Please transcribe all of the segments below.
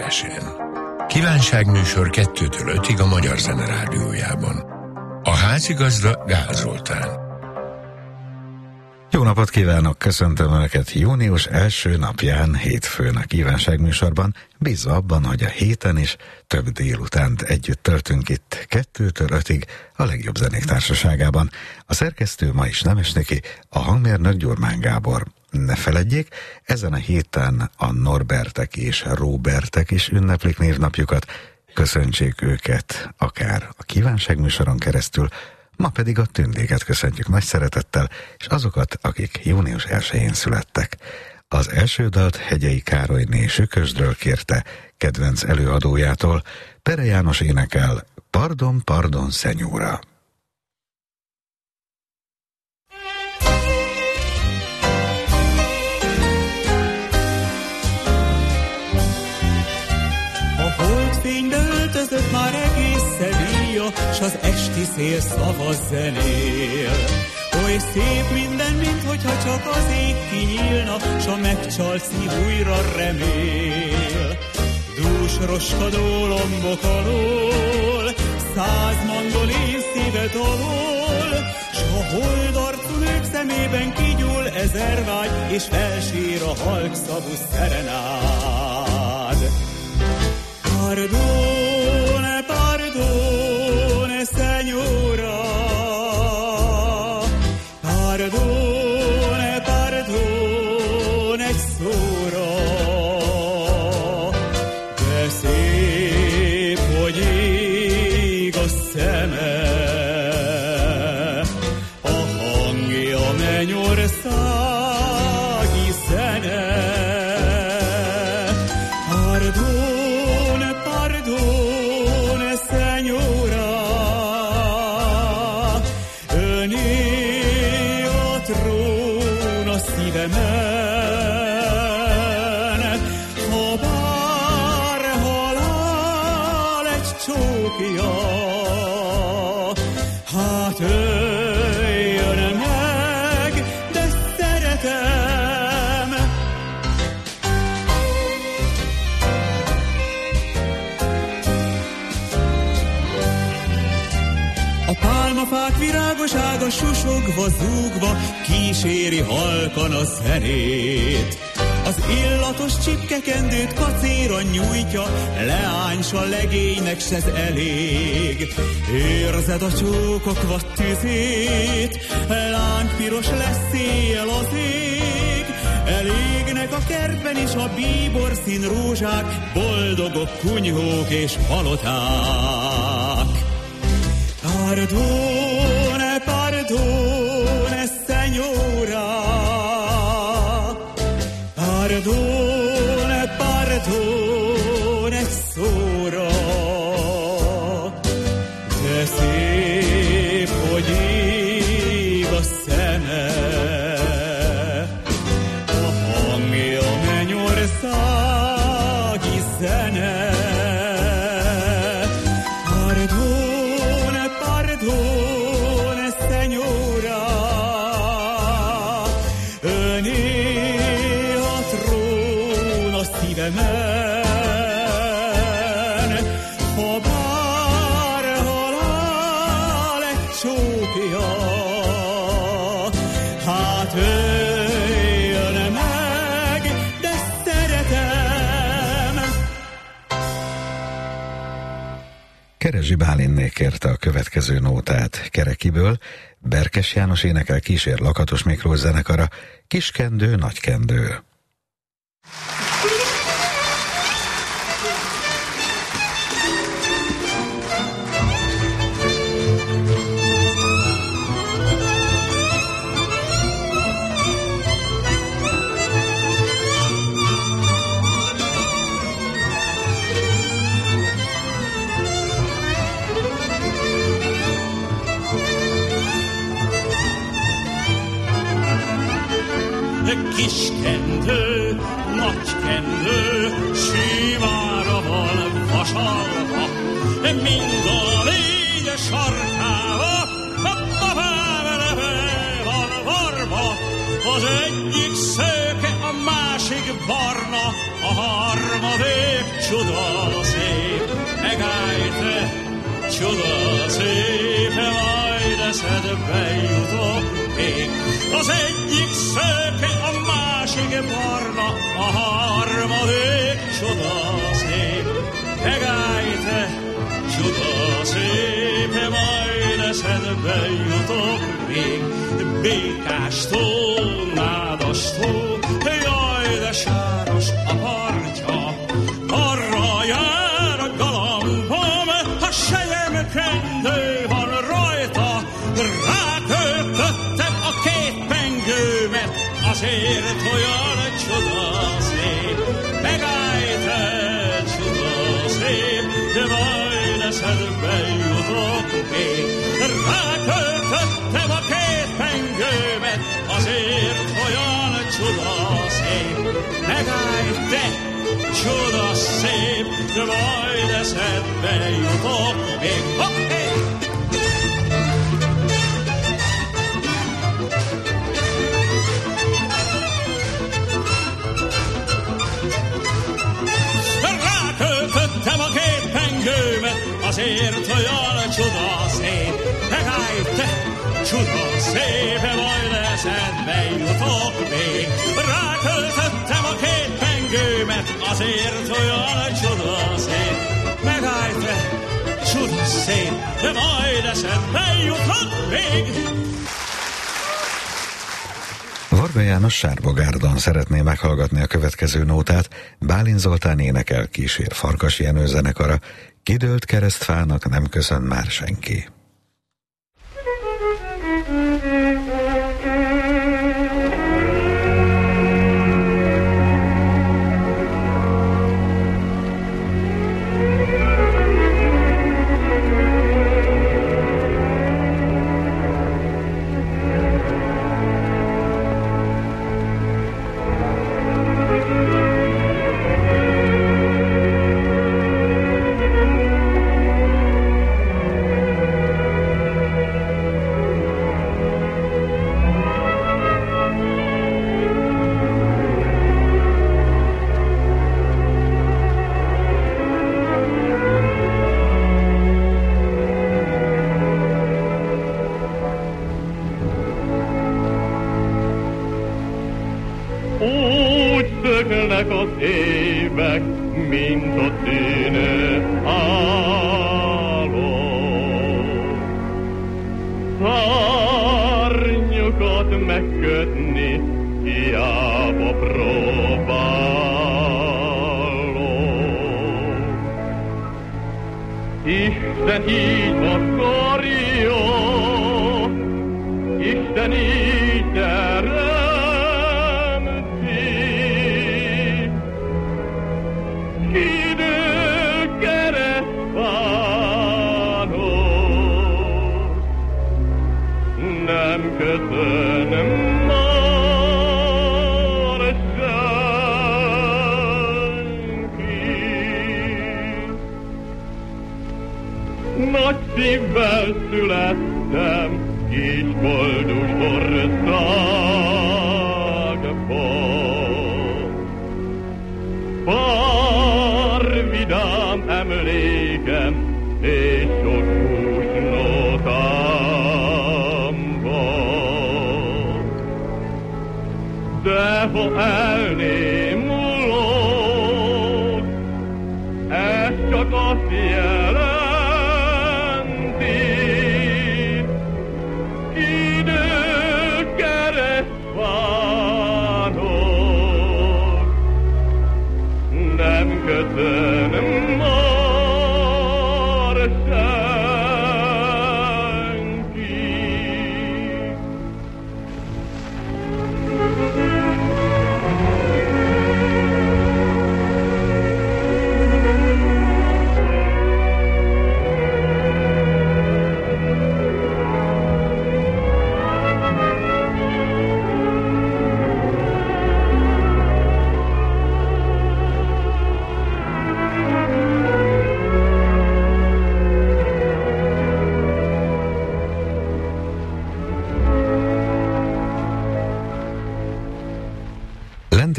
Egyenesen. Kívánságműsor 2-től 5-ig a Magyar Zene Rádiójában. A házigazda Gál Zoltán. Jó napot kívánok, köszöntöm Önöket június első napján, hétfőn a kívánságműsorban, bízva abban, hogy a héten is több délutánt együtt töltünk itt 2-től 5-ig a legjobb zenék társaságában. A szerkesztő ma is Nemesniki, a hangmérnök Gyurmán Gábor. Ne feledjék, ezen a héten a Norbertek és Róbertek is ünneplik névnapjukat, köszöntsék őket akár a kívánságműsoron keresztül, ma pedig a Tündéket köszöntjük nagy szeretettel, és azokat, akik június 1-én születtek. Az első dalt Hegyei Károlyné Sükösdről kérte kedvenc előadójától, Pere János énekel Pardon, pardon, szenyóra. A holdfénybe öltözött már egész Sevilla, s az esti szél szavaz zenél. Oly szép minden, minthogyha csak az ég kinyílna, s a megcsalt szív újra remél. Dús roskadó lombok alól, 100 mandolin szíve dalol, s a holdarcú nők szemében kigyúl 1000 vágy, és felsír a halkszavú szerenád. Pardone, pardone, señora. Pardone, pardone, egy szóra. De szép, hogy ég a szeme, a hangja mennyországi zene. Pardone, pardone, señora, öné a trón a szívemen, ha bár halál egy csókja, hát öljön meg, de szeretem. A pálmafák virágosága susogva, zúgva kíséri halkan a zenét. Az illatos csipkekendőt kacéra nyújtja, leány s a legénynek s ez elég. Érzed a csókok vad tüzét, lángpiros lesz éjjel az ég. Elégnek a kertben is a bíborszín rózsák, boldogok kunyhók és paloták. Pardone, pardone, señora. Pardone, pardone, egy szóra. De szép, hogy ég a szeme, a hangja mennyországi zene. Pardone, señora, öné a trón a szívemen, ha bár halál egy csókja, hát öljön meg, de szeretem. Kerezsi Bálinné kérte a következő nótát Kerekiből, Berkes János énekel, kísér Lakatos Miklós zenekara, Kiskendő, Nagykendő. Kiskendő, nagykendő, sívára van vasalva, mind a légy sarkába, van varva, az egyik szőke, a másik barna, a harmadik csoda szép. Megállj te, csoda szép, majd eszedbe jutok még. Az egyik szőke, a másik barna, a harmadik csoda szép. Megállj te, csoda szép, majd eszedbe jutok még. Békás tó, nádas tó, jaj, de sáros a partja. Arra jár a galambom, a sejem kendő van rajta. Ráköltöttem a két pengőmet, azért olyan csoda szép. Megállj te, csoda szép, de majd eszedbe jutok még. Ráköltöttem a két pengőmet, azért olyan csoda szép. Megállj te, csoda szép, de majd eszedbe jutok még. Hoppé! Ráköltöttem a két pengőmet, azért olyan csoda szép. Megállj te, csoda szép, majd eszedbe jutok még. Ráköltöttem a két pengőmet, azért olyan csoda szép. Megállj te, csoda szép, de majd eszedbe jutok még. Varga János Sárbogárdan szeretné meghallgatni a következő nótát. Bálint Zoltán énekel, kísér Farkas Jenő zenekara. Kidőlt keresztfának nem köszön már senki.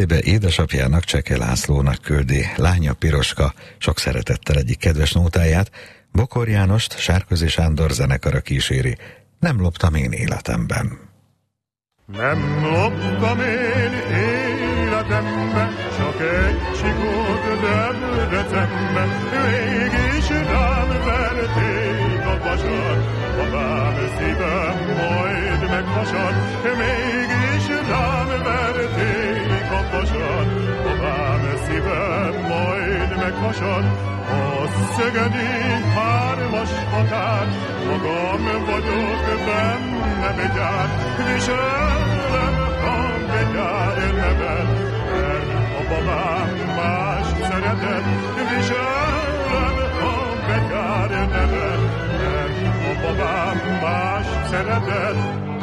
életébe édesapjának, Cseke Lászlónak küldi lánya Piroska sok szeretettel egyik kedves nótáját. Bokor Jánost Sárközi Sándor zenekara kíséri. Nem loptam én életemben. Nem loptam én életemben, csak egy csikót Debrecenben, mégis rám verték a vasat, apám szívem majd meghasad, mégis rám verték a vasat, apám szívem majd meghasad. A szögedi hármas határ, magam vagyok benne begyár, viselem a begyár nevet, mert a babám más szeretet, viselem a begyár nevet, mert a babám más szeretet.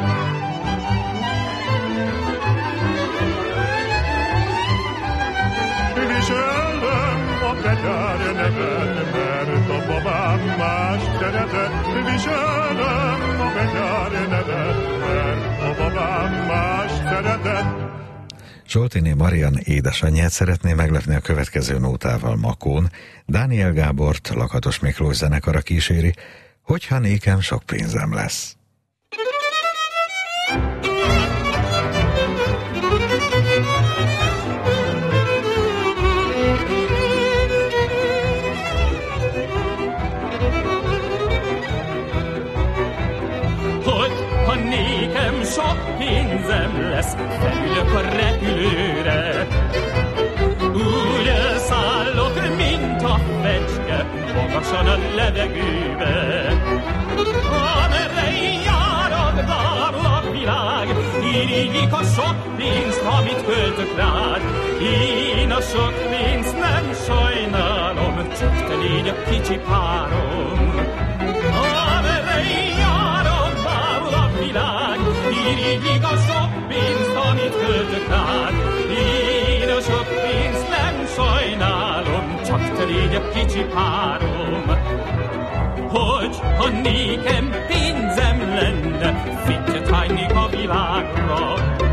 Viselem a begyár nevet, mert a babám más szeretet. Viselem a begyár nevet, mert a babám más szeretet. Zsoltiné Marian édesanyját szeretné meglepni a következő nótával Makón. Dániel Gábort Lakatos Miklós zenekara kíséri. Hogyha nékem sok pénzem lesz. Nékem sok pénzem lesz, felülök a repülőre. Úgy szállok, mint a fecske, magasan a levegőbe. Amerre járok, bárul a világ, irigyik a sok pénzt, amit költök rád. Én a sok pénzt nem sajnálom, csak te légy a kicsi párom. Amerre járok, bárul a világ, irigyik a sok pénzt, amit költök rád. Én a sok pénzt nem sajnálom, csak te légy a kicsi párom. Hogyha nékem pénzem lenne, fittyet hánynék a világra.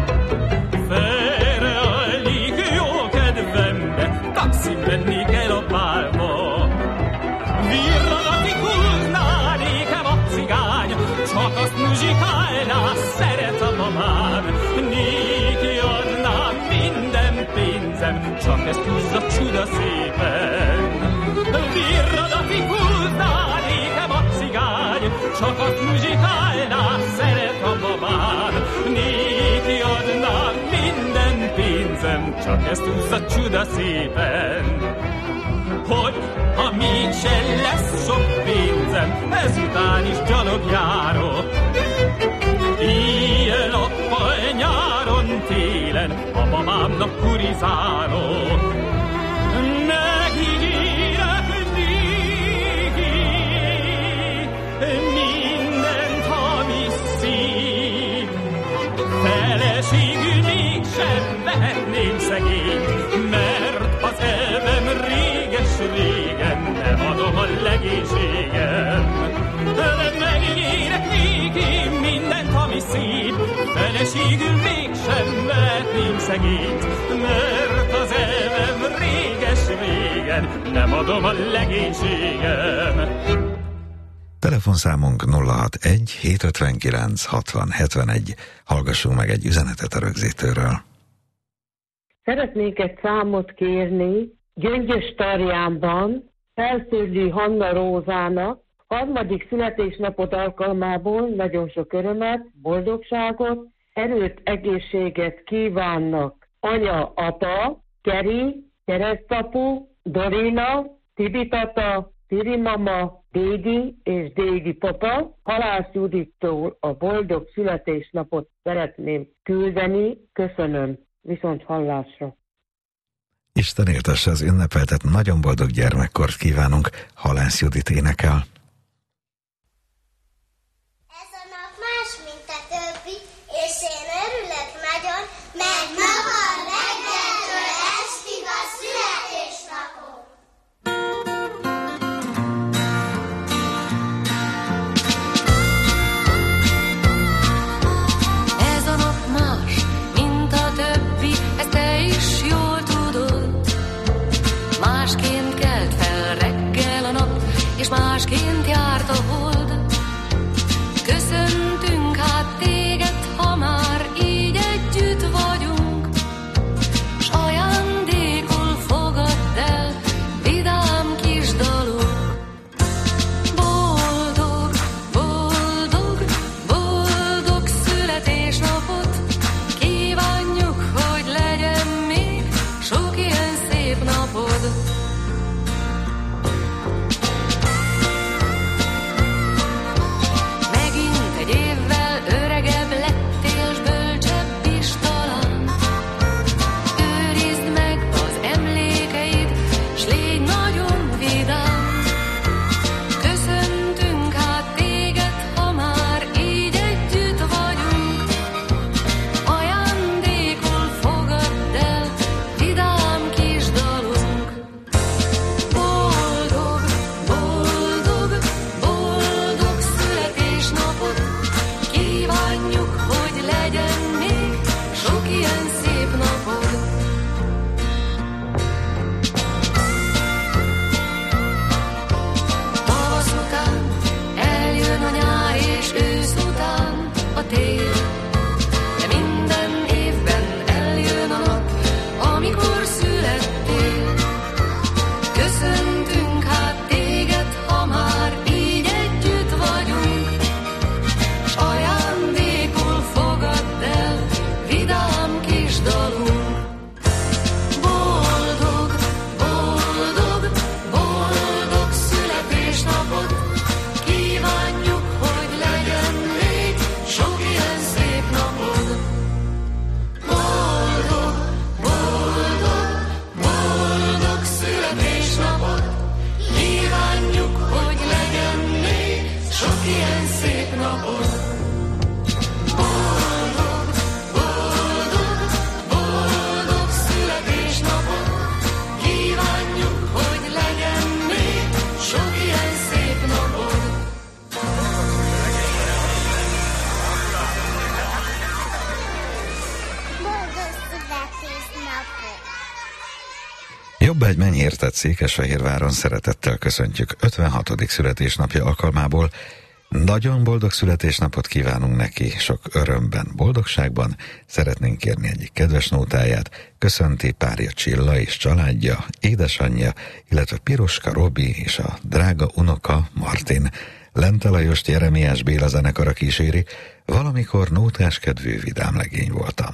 Félreállik jó kedvembe, taxin mennék el a bálba. Virradati húzná nékem a cigány, csak azt muzsikálná, szeret a mamám. Néki adnám minden pénzem, csak ezt húzza csuda szépen. Virradati húzná nékem a cigány, csak azt muzsikálná, szeret a babám. Néki adnám minden pénzem, csak ezt húzza csuda szépen. Hogy ha mégsem lesz sok pénzem, ezután is gyalog járok. Éjjel-nappal, nyáron, télen, a mamámnak kurizálok. Megígérek néki mindent, ami szép. Feleségül mégsem vehetném szegényt, mert az elvem réges-régen nem adom a legénységem. De megígérek néki mindent, ami szép, feleségül mégsem vehetném szegényt, mert az elvem réges-régen nem adom a legénységem. Telefonszámunk 061 759 60 71. Hallgassunk meg egy üzenetet a rögzítőről. Szeretnék egy számot kérni Gyöngyös Tarjánban Felszőrdi Hanna Rózának, harmadik születésnapot alkalmából nagyon sok örömet, boldogságot, erőt, egészséget kívánnak anya, apa, Keri, keresztapu, Dorina, Tibi tata, Tiri mama, Dédi és Dédi papa. Halász Judittól a boldog születésnapot szeretném küldeni. Köszönöm. Viszont hallásra. Isten éltesse az ünnepeltet, nagyon boldog gyermekkort kívánunk, Halász Judit énekel. Ez a nap más, mint a többi, és én örülök nagyon, mert ma van reggeltől estig a születésnapom. Ez a nap más, mint a többi, ezt te is ilyen szép napot. Boldog, boldog, boldog születésnapot. Kívánjuk, hogy legyen még sok ilyen szép napot. Boldog születésnapot. Jobb egy mennyértet Székesfehérváron szeretettel köszöntjük 56. születésnapja alkalmából. Nagyon boldog születésnapot kívánunk neki, sok örömben, boldogságban. Szeretnénk kérni egyik kedves nótáját. Köszönti párja Csilla és családja, édesanyja, illetve Piroska Robi és a drága unoka Martin. Lente Lajost Jeremiás Béla zenekara kíséri. Valamikor nótáskedvű vidám legény voltam.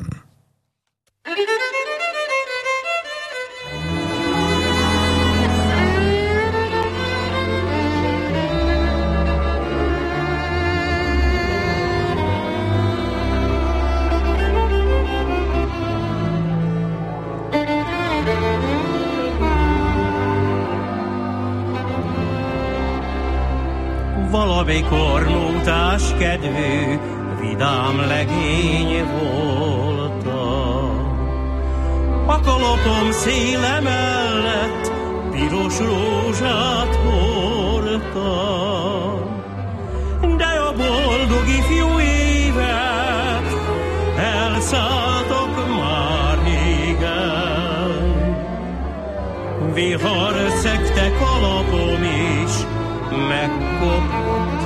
Valamikor nótás kedvű, vidám legény voltam. A kalapom széle mellett piros rózsát hordtam. De a boldog ifjú évek elszálltak már régen. Vihar szegte kalapom is, megkopott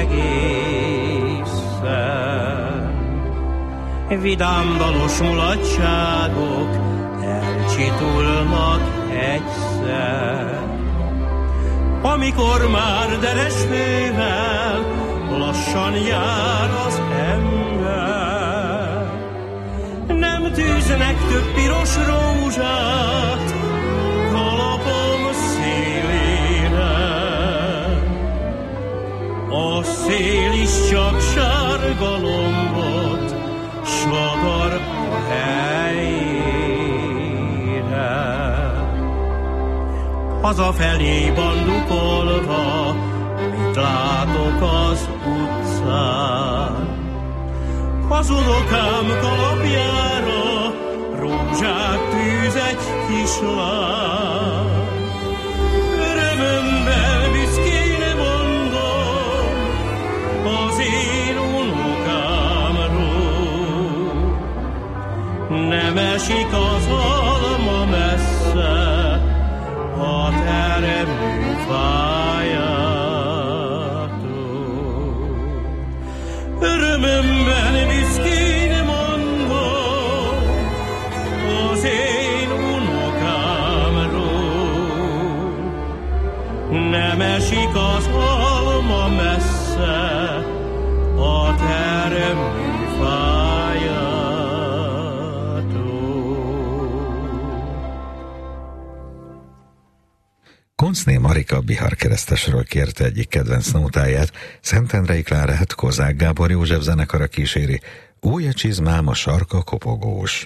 egészen. Vidám dalos mulatságok elcsitulnak egyszer. Amikor már deresfővel lassan jár az ember, nem tűznek több piros rózsát kalapom szélére. A szél is csak sárga lombot sodor a helyére. Hazafelé bandukolva, mit látok az utcán? Az unokám kalapjára rózsát tűz egy kislány. Örömömben büszkén mondom az én unokámról. Nem esik az alma messze a termőfájától. Örömömben büszkén mondom az én unokámról. Nem esik az alma messze a termőfájától. Koncné Marika Bihar keresztesről kérte egyik kedvenc nótáját, Szentendrei Klárát Kozák Gábor József zenekara kíséri. Új a csizmám, a sarka kopogós.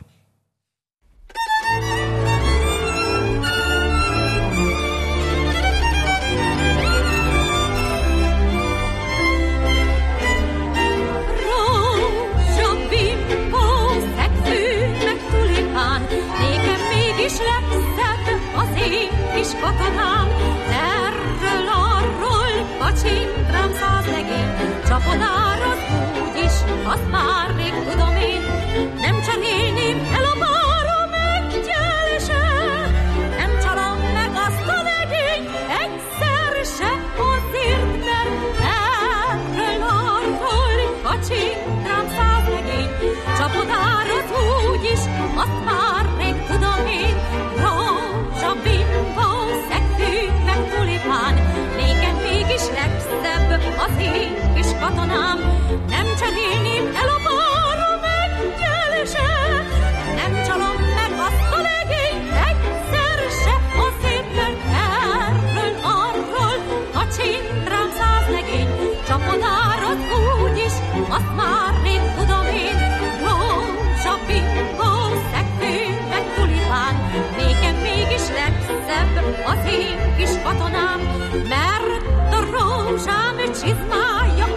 Rózsabimbó, szegfű, meg tulipán, nékem mégis legszebb az én kis katonám. Erről arról kacsint rám 100 legény, csapodárat úgyis, azt már rég tudom én. Nem cserélném el a párom egyel se, nem csalom meg azt a legény egyszer se, azért, mert erről arról kacsint rám 100 legény, csapodárat úgyis, azt már rég tudom én. Rózsabimbó, szegfű, meg tulipán, nékem mégis legszebb az én kis katonám. Nem cserélném el a párom egyel se, nem csalom meg azt a legény egyszer se, azért, mert erről arról kacsint rám 100 legény, csapodárat úgyis, azt már rég tudom én. Rózsabimbó, szegfű, meg tulipán, nékem mégis legszebb az én kis katonám, mert a rózsám csizmája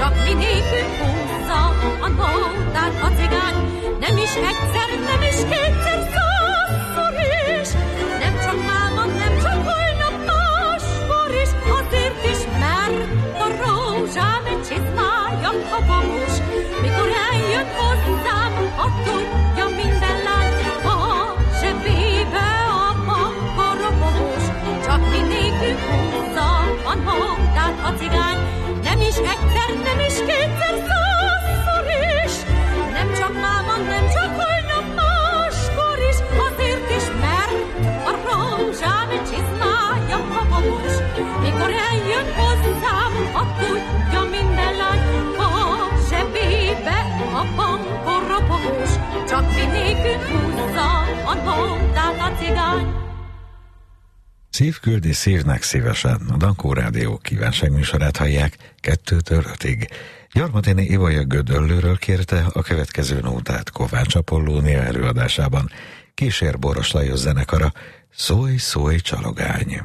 csak mi nélkül húzza a nótát a cigány. Nem is egyszer, nem is kétszer, százszor is. Nem csak máma, nem csak holnap, máskor is. Azért is, mert a rózsám egy csizmája a pamus. Mikor eljön hozzám, a tudja minden lány, a zsebébe a bankoropós. Csak mi nélkül húzza a nótát a cigány. Nem is egyszer, nem is kétszer, százszor is. Nem csak máma, nem csak holnap, máskor is. Azért is, mert a rózsám egy csizmája a pamus. Mikor eljön hozzám, a tudja minden lány, a zsebébe a bankoropós. Csak mi nélkül húzza a nótát a cigány. Szív küldi szívnek szívesen. A Dankó Rádió kívánságműsorát hallják 2-től 5-ig. Gyarmatini Ibolya Gödöllőről kérte a következő nótát Kovács Apollónia előadásában. Kísér Boros Lajos zenekara. Szólj, szólj, csalogány!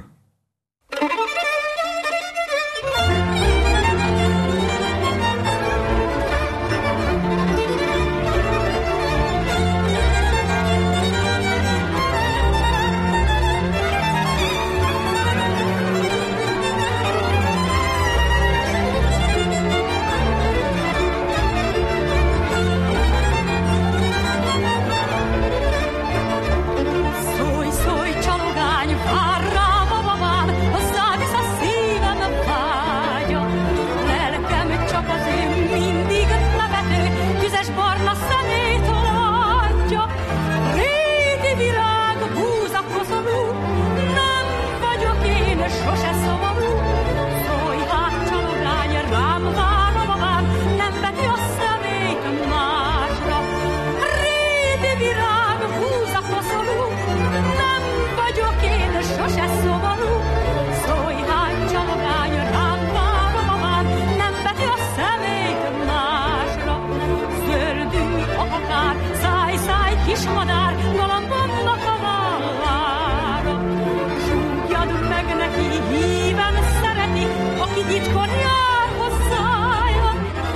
Szólj, szólj, csalogány, vár rám a babám, hozzád visz a szívem vágya. Lelkem csak az ő mindig nevető, tüzes barna szemét látja. Régi virág, búza koszorú, nem vagyok én sose szomorú. Szólj hát, csalogány, rám vár a babám, nem veti a szemét másra. Régi virág, búza koszorú, nem vagyok én sose szomorú. Szólj hát, csalogány, rám vár a babám, nem veti a szemét másra. Zöldű a határ, száj, száj, kis madár, galambomnak a vállára. Súgjad meg neki, híven szereti, aki titkon jár hozzája.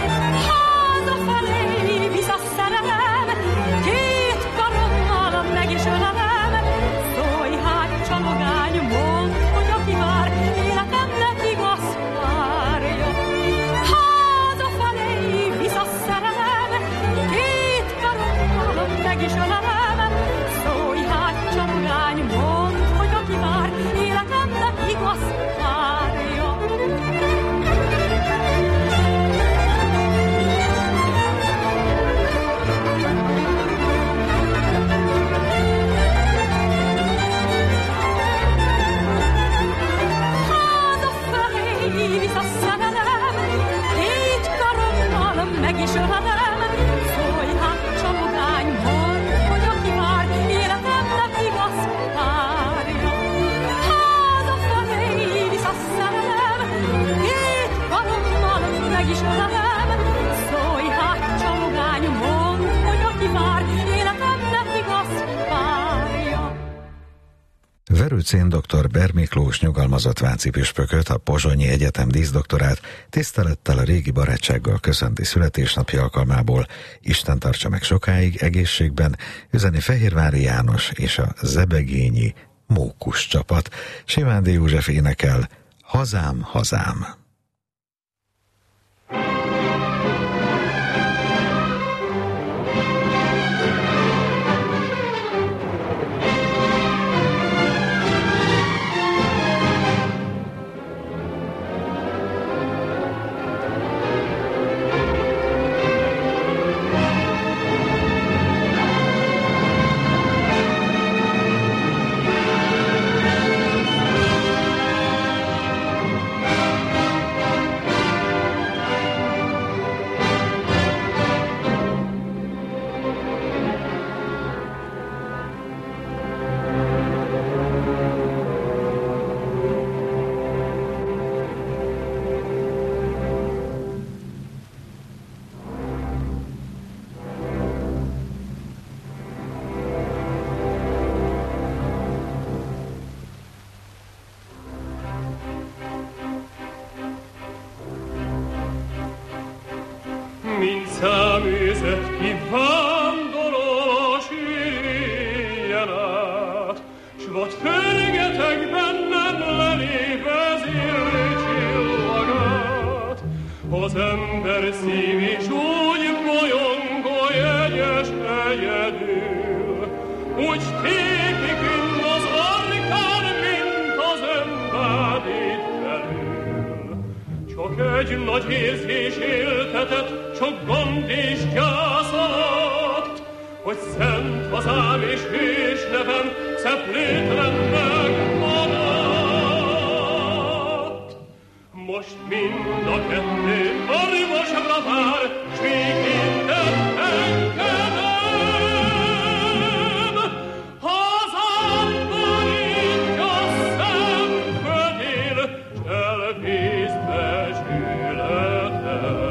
Hazafelé visz a szerelem, két karommal meg is ölelem. Szólj hát, csalogány, mondd, hogy aki vár, életemnek igaz párja. Hazafelé visz a szerelem, két karommal meg is ölelem. Szólj hát, csalogány, mondd, hogy aki vár, életemnek igaz párja. Hazafelé visz a szerelem, két karommal meg is ölelem. Szólj hát, csalogány, mondd, hogy aki vár, életemnek igaz párja. Hazafelé visz a szerelem, két karommal meg is ölelem. Szólj hát, csalogány, mondd, hogy aki vár, életemnek igaz párja. Verőcén dr. Ber Miklós nyugalmazott váci püspököt, a Pozsonyi Egyetem díszdoktorát tisztelettel, a régi barátsággal köszönti születésnapi alkalmából. Isten tartsa meg sokáig, egészségben, üzeni Fehérvári János és a zebegényi Mókus csapat. Simándi József énekel Hazám, hazám. Száműzött kivándorolós ilyen át, s vad förgeteg bennem lelévezélni csillagát. Az ember szív is úgy bolyongó jegyes egyedül, úgy tépik inn az arkán, mint az önvádít felül. Csak egy nagy érzés éltetett, csak gond és gyász alatt, hogy szent hazám és hős nevem szebb létlen megmaradt. Most mind a kettő orvosra vár, s végigtett engedem. Hazámban így a szenvedél, s elvész becsületem.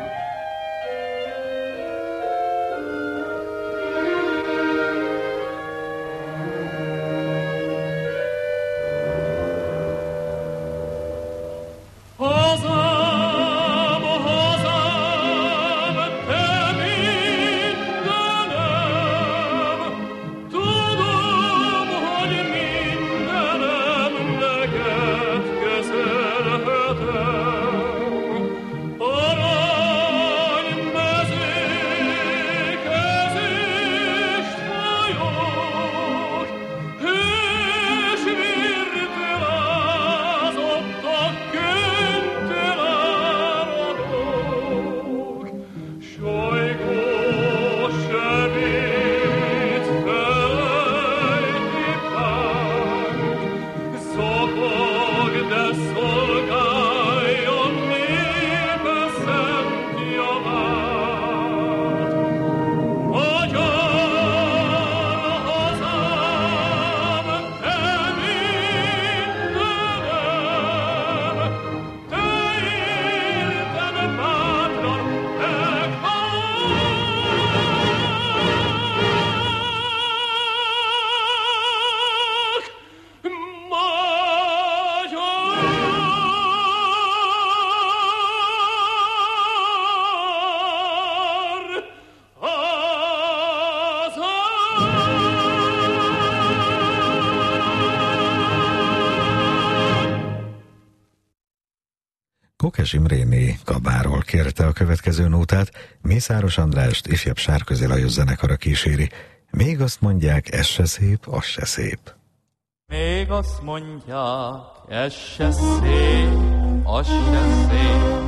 Kókes Imréné Kabáról kérte a következő nótát, Mészáros Andrást ifjabb Sárközi Lajos zenekara kíséri. Még azt mondják, ez se szép, az se szép. Még azt mondják, ez se szép, az se szép.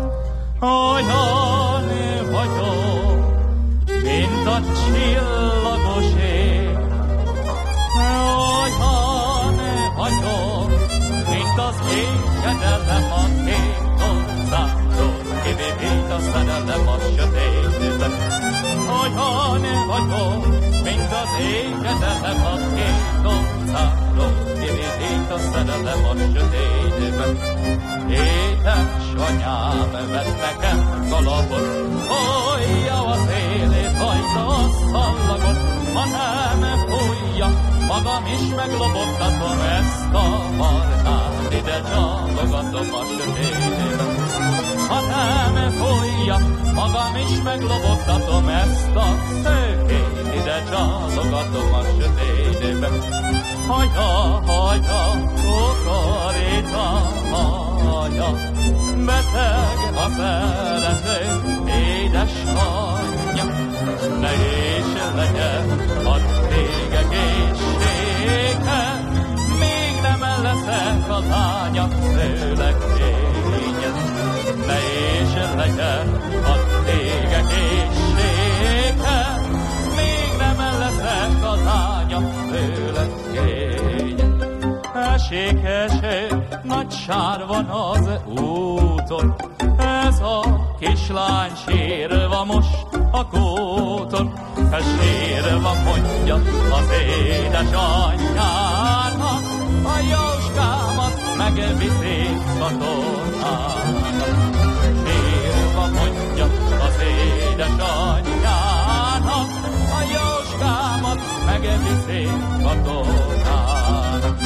Olyan vagyok, mint a csillagos ég. Olyan vagyok, mint az éjjedelem a kék utcáról, kivívít a szerelem a sötétben. Olyan vagyok, mint az éjjedelem a kék utcáról, kivívít a szerelem a sötétben. Édesanyám vett nekem kalapot, folyja az élét, hajta a szallagot, ha nem fújja, magam is meglobogtatom ezt a marnát, ide csalogatom a sötétben. Ha nem fújja, magam is meglobogtatom ezt a szőkét, ide csalogatom a sötétben. Haja, haja, kukorica, haja, beteg a szerető édesanyja. Nehéz legyen a tégek éjsége, még nem leszek a lánya tőleg kénye. Nehéz legyen a tégek éjsége, még nem leszek a lánya tőleg kénye. Esik eső, nagy sár van az úton, ez a kislány sírva most a kúton. Ez sírva mondja az édesanyjának, a Jóskámat megviszi katonának. Sírva mondja az édesanyjának, a Jóskámat megviszi katonának.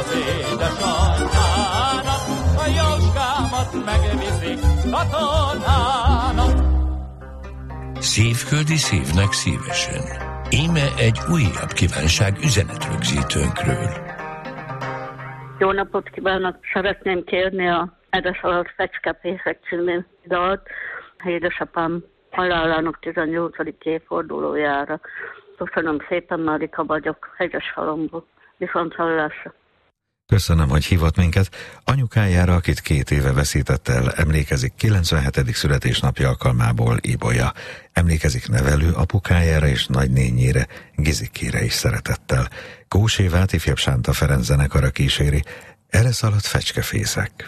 az édesanyjának, a Jóskámat megviszik katonának. Szívköldi szívnek szívesen. Íme egy újabb kívánság üzenetrögzítőnkről. Jó napot kívánok! Szeretném kérni a Edesalatt Fecskefészek című dalt édesapám halálának 18. évfordulójára. Köszönöm szépen, Marika vagyok, Hegyeshalomból. Viszont hallásra. Köszönöm, hogy hívott minket. Anyukájára, akit 2 éve veszített el, emlékezik 97. születésnapja alkalmából Ibolya. Emlékezik nevelő apukájára és nagynényére, Gizikére is szeretettel. Kós Évát ifjabb Sánta Ferenc zenekara kíséri. Edesalatt Fecskefészek.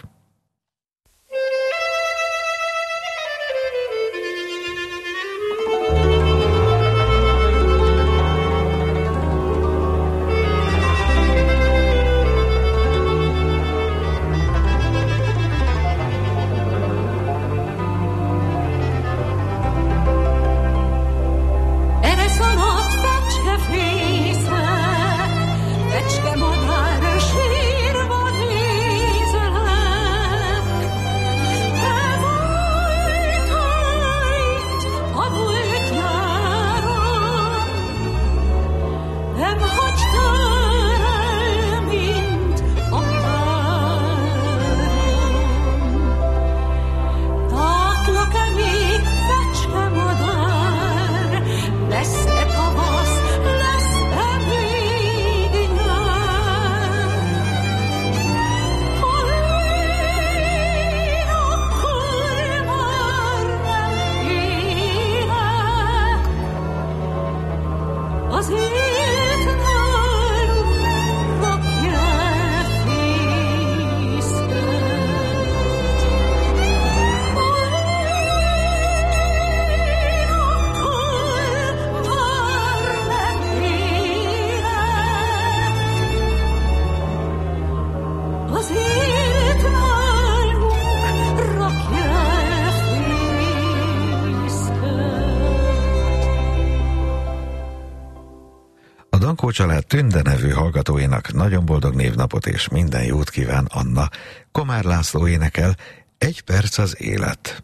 Dankó család Tünde nevű hallgatóinak nagyon boldog névnapot és minden jót kíván Anna. Komár László énekel, 1 perc az élet.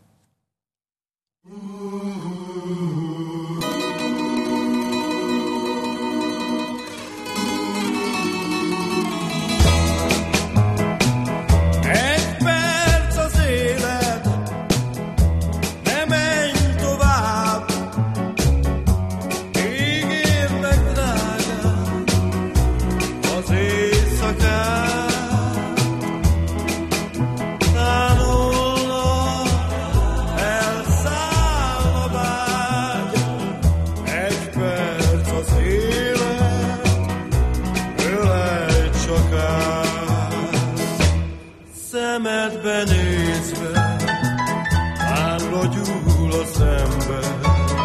Szemedbe nézve, álra gyúl az ember,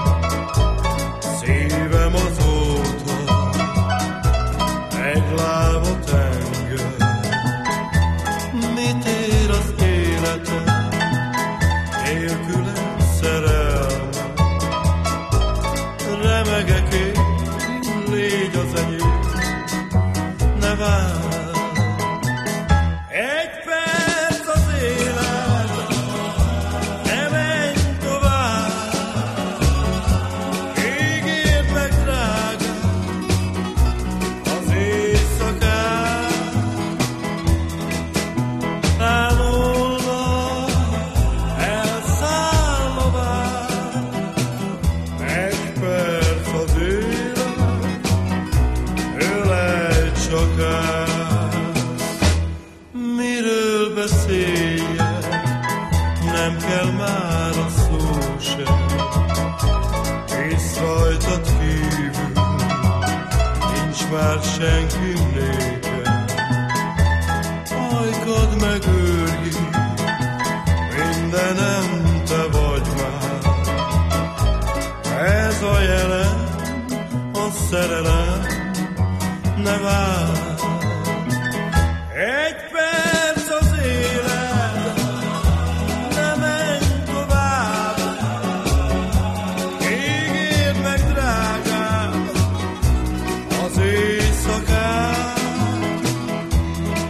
szívem azóta egy lábot enged. Mit ér az életem, nélküle szerelme? Remegek én, légy az enyém, ne várj. Nem kell már a szó sem, hisz rajtad kívül nincs már senki nékem. Ajkad megőrjük, mindenem te vagy már. Ez a jelen, a szerelem, ne várj. Egy perc az élet, ne menj tovább. Ígérd meg, drágám, az éjszakát.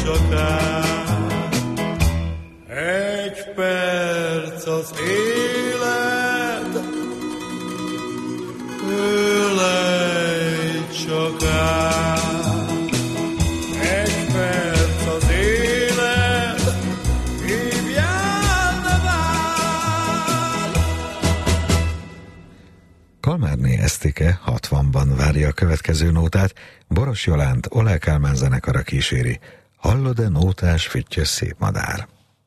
csakár. Egy perc az élet, ölej csakár. Egy perc az élet, hívjál, ne vár. Kalmárné Esztike 60-ban várja a következő nótát, Boros Jolánt Olá Kálmán zenekara kíséri. Hallod-e nótás, füttyös szép madár?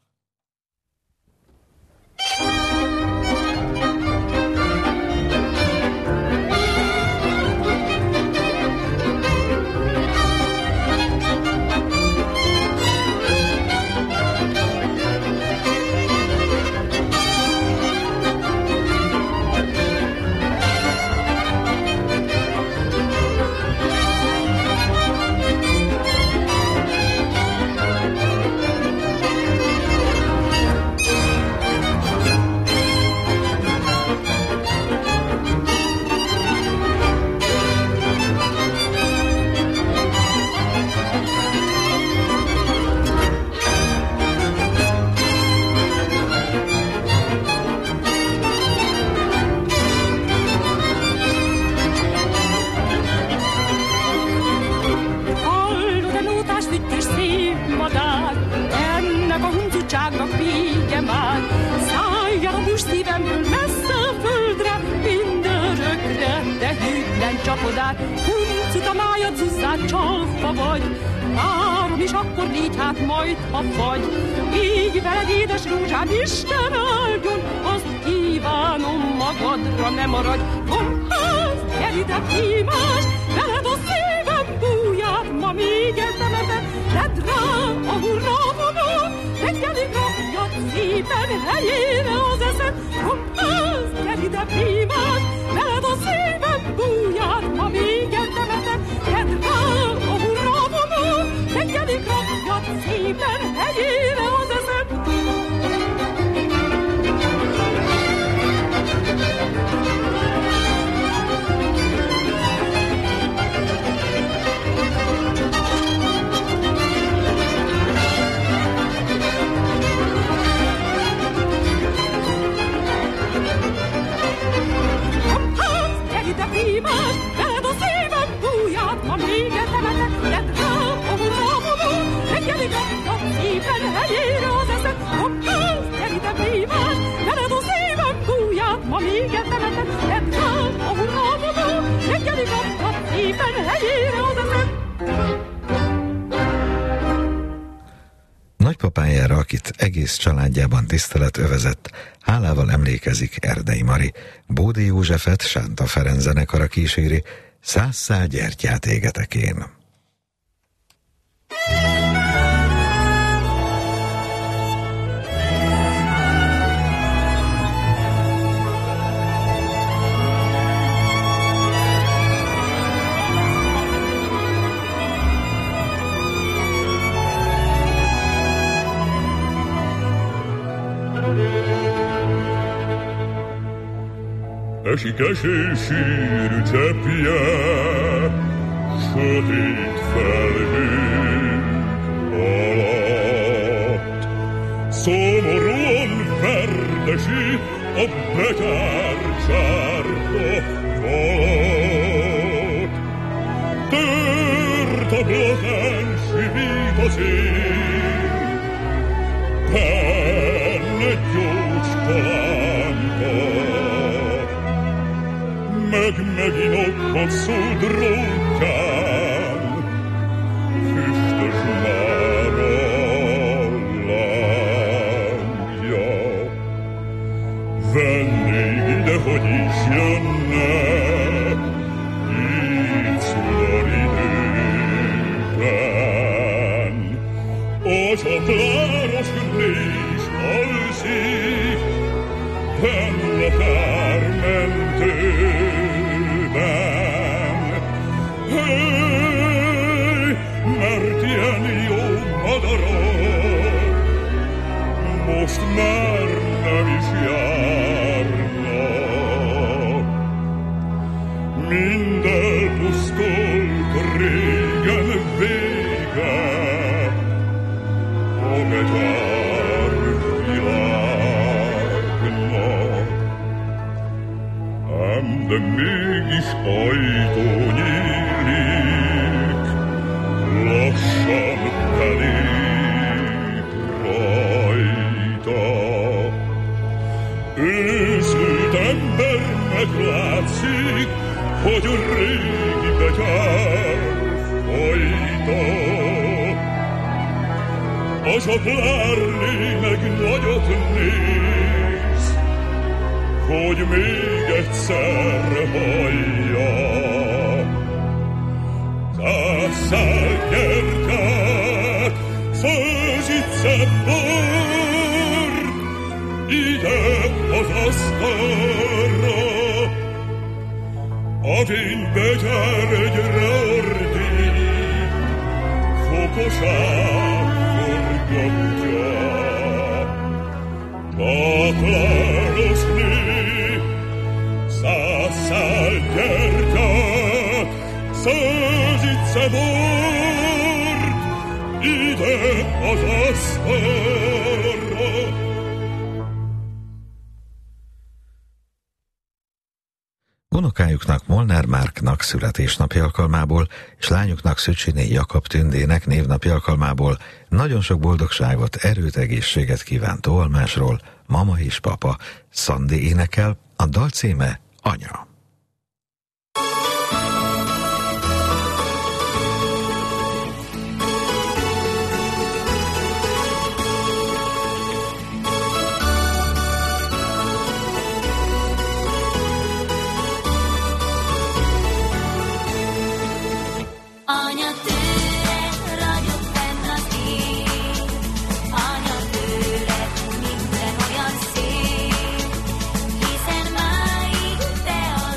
csapodát, huncut a májad zuzzát, csalfa vagy. Várom is akkor légy hát majd, ha vagy. Így veled, édes rózsám, Isten áldjon, azt kívánom magadra, ne maradj. Vonház, gyere ide, hívás, veled a szívem búját, ma még eltemetem, tedd rá a hurra vonat, reggelig rakjad szépen helyére az eszed. Vonház, gyere ide, hívás, veled a szívem búját, ma még eltemetem, tedd rá a hurra vonat, reggelig rakjad szépen helyére az eszed. De primás, veled a szívem búját, ma még eltemetek, tedd rá a hurra vonat, reggelig rakjad szépen helyére az eszed. Hoppász, gyere ide primás, veled a szívem búját, ma még eltemetek, tedd rá a hurra vonat, reggelig rakjad szépen helyére az eszed. Nagypapájára, akit egész családjában tisztelet övezett, hálával emlékezik Erdei Mari. Bódi Józsefet Sánta Ferenc zenekara kíséri, 100 szál gyertyát égetek én. Esik eső sűrű cseppje, sötét felhők alatt. Szomorúan verdesi a betyár sárga falat. Tört a blokán sivít a szél, benne gyócska lámpa. Megint okkadszó drótján, füstös már a lángja. Vennék ide, hogy is jönne, így szudar időben. A csapláros rés alszik, benn a kármentőben. Mert ilyen jó madarak most már nem is járnak. Mind elpusztult régen vége, betyár világnak. Ám de mégis ajtó nyílik, lassan belép rajta. Őszült embernek látszik, hogy a régi betyár fajta. A zsaplárné meg nagyot néz, hogy még egyszer hallja. Szásszál gyertyát, 100 icce bort, ide az asztalra. A fénybetyár egyre ordít, fokosát forgatja. Taklárosné, 100 szál gyertyát, 100 icce bort, ide az asztalra. Unokájuknak, Molnár Márknak születésnapi alkalmából és lányuknak Szücsiné Jakab Tündének névnapi alkalmából nagyon sok boldogságot, erőt, egészséget kíván Tolmásról mama és papa. Szandi énekel, a dal címe Anya. Hiszen máig te a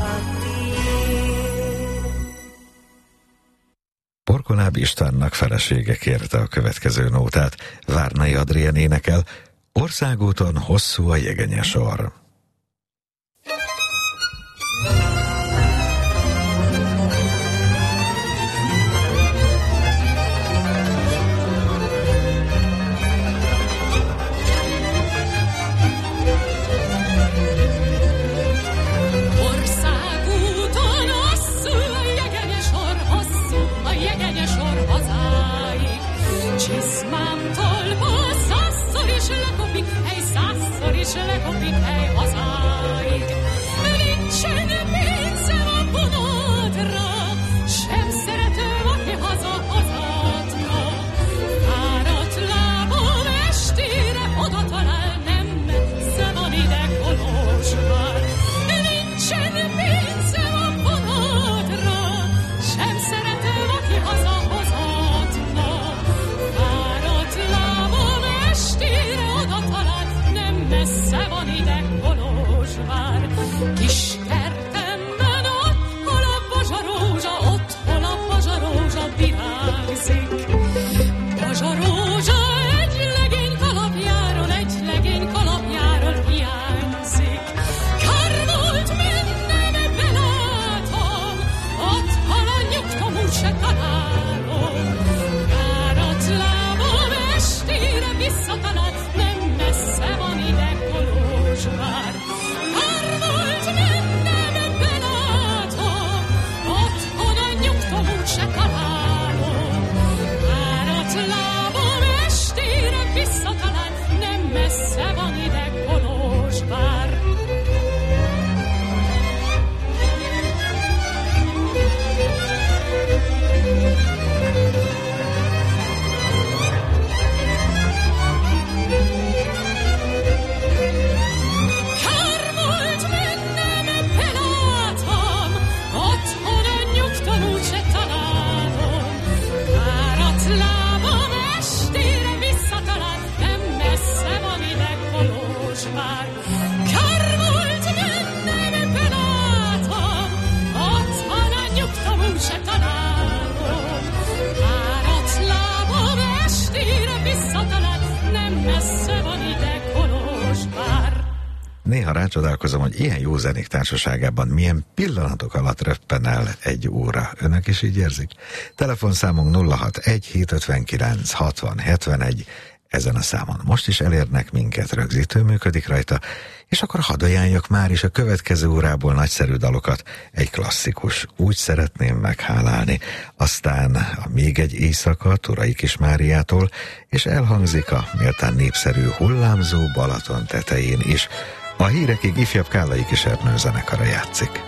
Porkoláb Istvánnak felesége kérte a következő nótát. Várnai Adrien énekel, Országúton hosszú a jegenyesor. Lekopik hely hazáig. Nincsen pénzem a vonatra, sem szerető, aki haza hazadna. Fáradt lábam estére oda talál, nem messze van ide Kolozsvár. Nincsen pénzem a vonatra, sem szerető, aki haza hazadna. Fáradt lábam estére oda talál, messze van ide Kolozsvár. Kis kertemben ott, hol a bazsarózsa, ott, hol a bazsarózsa virágzik. Bazsarózsa egy legény kalapjáról hiányzik. Kár volt mennem, belátom, ott, hol a nyugtom úgy se találom. Fáradt lábam estére visszatalál, nem messze van ide Kolozsvár. Kár volt mennem, belátom, otthon a nyugtom úgy se találom. Fáradt lábam estére visszatalál, nem messze van ide Kolozsvár. Néha rácsodálkozom, hogy ilyen jó zenék társaságában milyen pillanatok alatt röppen el egy óra. Önök is így érzik? Telefonszámunk 061-759-60-71. Ezen a számon most is elérnek minket, rögzítő működik rajta, és akkor hadd ajánljak már is a következő órából nagyszerű dalokat. Egy klasszikus, Úgy szeretném meghálálni, aztán a Még egy éjszaka Turai Kis Máriától, és elhangzik a méltán népszerű Hullámzó Balaton tetején is. A hírekig ifjabb Kállai Kis Ernő zenekara játszik.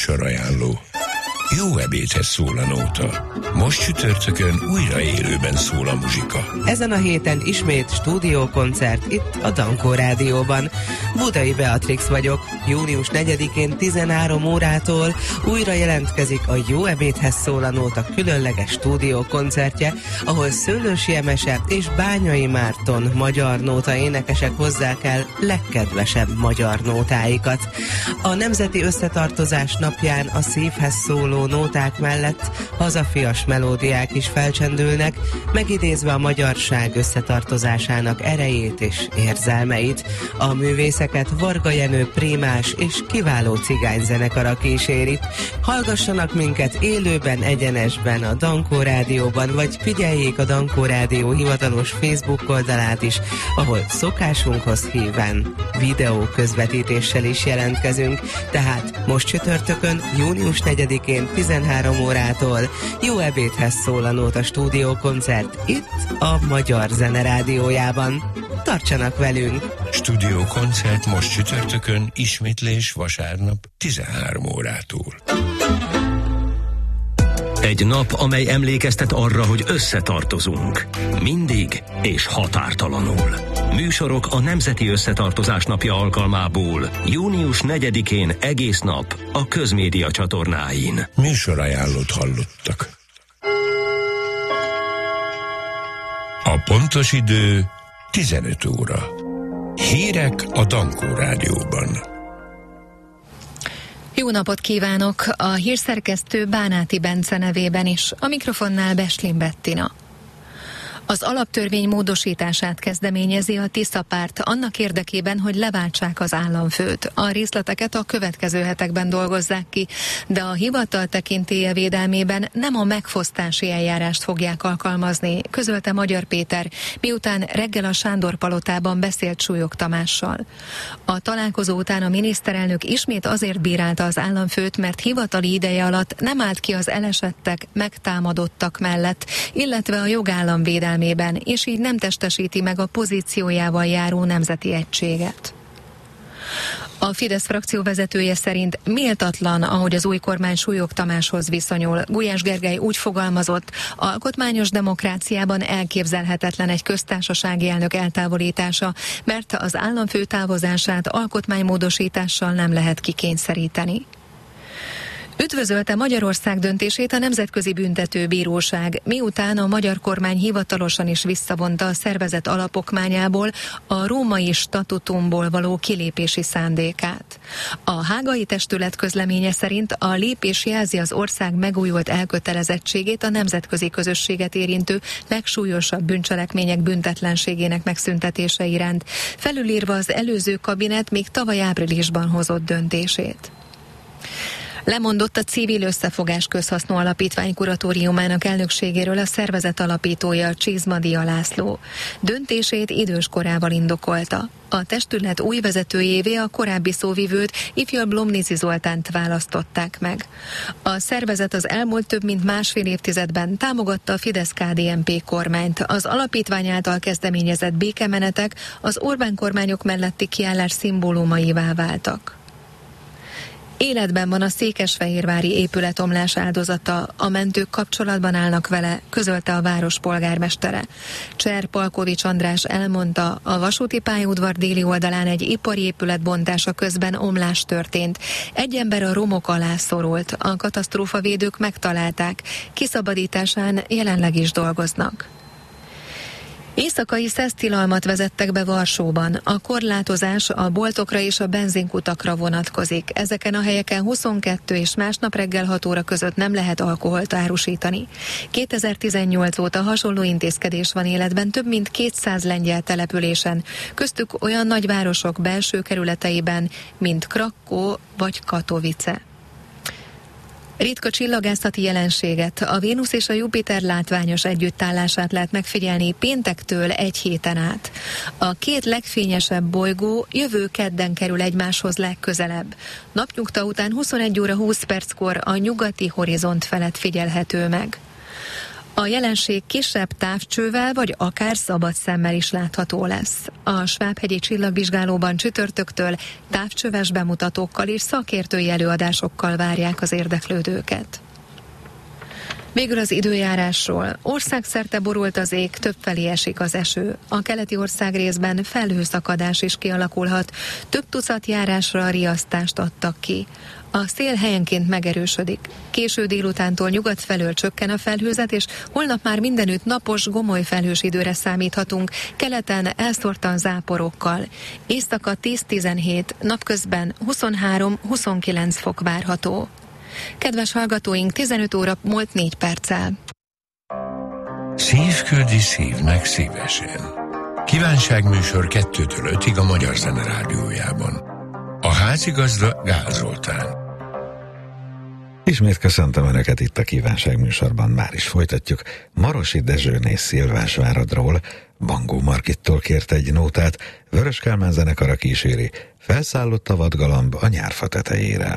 Műsorajánló. Jó ebédhez szól a nóta. Most csütörtökön újra élőben szól a muzsika. Ezen a héten ismét stúdiókoncert itt a Dankó Rádióban. Budai Beatrix vagyok. Június 4-én 13 órától újra jelentkezik a Jó ebédhez szól a nóta különleges stúdiókoncertje, ahol Szőlősi Emese és Bányai Márton magyar nóta énekesek hozzák el legkedvesebb magyar nótáikat. A Nemzeti Összetartozás napján a szívhez szóló nóták mellett hazafias melódiák is felcsendülnek, megidézve a magyarság összetartozásának erejét és érzelmeit. A művészeket Varga Jenő prémás és kiváló cigányzenekara kíséri. Hallgassanak minket élőben, egyenesben a Dankó Rádióban, vagy figyeljék a Dankó Rádió hivatalos Facebook oldalát is, ahol szokásunkhoz híven videó közvetítéssel is jelentkezünk. Tehát most csütörtökön, június 4-én 13 órától Jó ebédhez szól a nóta stúdiókoncert itt a Magyar Zene Rádiójában. Tartsanak velünk! Stúdiókoncert most csütörtökön, ismétlés vasárnap 13 órától. Egy nap, amely emlékeztet arra, hogy összetartozunk. Mindig és határtalanul. Műsorok a Nemzeti Összetartozás napja alkalmából június 4-én egész nap a Közmédia csatornáin. Műsorajánlót hallottak. A pontos idő 15 óra. Hírek a Dankó Rádióban. Jó napot kívánok! A hírszerkesztő Bánáti Bence nevében is, a mikrofonnál Beslin Bettina. Az alaptörvény módosítását kezdeményezi a Tisza párt annak érdekében, hogy leváltsák az államfőt. A részleteket a következő hetekben dolgozzák ki, de a hivatal tekintélye védelmében nem a megfosztási eljárást fogják alkalmazni, közölte Magyar Péter, miután reggel a Sándor palotában beszélt Súlyog Tamással. A találkozó után a miniszterelnök ismét azért bírálta az államfőt, mert hivatali ideje alatt nem állt ki az elesettek, megtámadottak mellett, illetve a jogállam védelmében, és így nem testesíti meg a pozíciójával járó nemzeti egységet. A Fidesz frakció vezetője szerint méltatlan, ahogy az új kormány Súlyog Tamáshoz viszonyul. Gulyás Gergely úgy fogalmazott, alkotmányos demokráciában elképzelhetetlen egy köztársasági elnök eltávolítása, mert az államfő távozását alkotmánymódosítással nem lehet kikényszeríteni. Üdvözölte Magyarország döntését a Nemzetközi Büntetőbíróság, miután a magyar kormány hivatalosan is visszavonta a szervezet alapokmányából a római statutumból való kilépési szándékát. A hágai testület közleménye szerint a lépés jelzi az ország megújult elkötelezettségét a nemzetközi közösséget érintő legsúlyosabb bűncselekmények büntetlenségének megszüntetése iránt, felülírva az előző kabinet még tavaly áprilisban hozott döntését. Lemondott a Civil Összefogás Közhasznú Alapítvány kuratóriumának elnökségéről a szervezet alapítója, Csizmadia László. Döntését idős korával indokolta. A testület új vezetőjévé a korábbi szóvivőt, ifjabb Lomnici Zoltánt választották meg. A szervezet az elmúlt több mint másfél évtizedben támogatta a Fidesz-KDNP kormányt. Az alapítvány által kezdeményezett békemenetek az Orbán kormányok melletti kiállás szimbólumaivá váltak. Életben van a székesfehérvári épületomlás áldozata, a mentők kapcsolatban állnak vele, közölte a város polgármestere. Cser Palkovics András elmondta, a vasúti pályaudvar déli oldalán egy ipari épület bontása közben omlás történt. Egy ember a romok alá szorult, a katasztrófavédők megtalálták, kiszabadításán jelenleg is dolgoznak. Éjszakai szesztilalmat vezettek be Varsóban. A korlátozás a boltokra és a benzinkutakra vonatkozik. Ezeken a helyeken 22 és másnap reggel 6 óra között nem lehet alkoholt árusítani. 2018 óta hasonló intézkedés van életben több mint 200 lengyel településen, köztük olyan nagyvárosok belső kerületeiben, mint Krakkó vagy Katowice. Ritka csillagászati jelenséget, a Vénusz és a Jupiter látványos együttállását lehet megfigyelni péntektől egy héten át. A két legfényesebb bolygó jövő kedden kerül egymáshoz legközelebb. Napnyugta után 21 óra 20 perckor a nyugati horizont felett figyelhető meg. A jelenség kisebb távcsővel vagy akár szabad szemmel is látható lesz. A Svábhegyi Csillagvizsgálóban csütörtöktől távcsöves bemutatókkal és szakértői előadásokkal várják az érdeklődőket. Végül az időjárásról. Országszerte borult az ég, többfelé esik az eső. A keleti országrészben felhőszakadás is kialakulhat. Több tucat járásra riasztást adtak ki. A szél helyenként megerősödik. Késő délutántól nyugat felől csökken a felhőzet, és holnap már mindenütt napos, gomoly felhős időre számíthatunk, keleten elszórtan záporokkal. Éjszaka 10-17, napközben 23-29 fok várható. Kedves hallgatóink, 15 óra múlt 4 perccel. Szív küldi szívnek szívesen. Kívánságműsor 2-től 5-ig a Magyar Zene Rádiójában. A házigazda Gál Zoltán. Ismét köszöntöm Önöket itt a kívánságműsorban, már is folytatjuk. Marosi Dezsőné Szilvásváradról, Bangó Margittól kért egy nótát, Vörös Kálmán zenekara kíséri, felszállott a vadgalamb a nyárfa tetejére.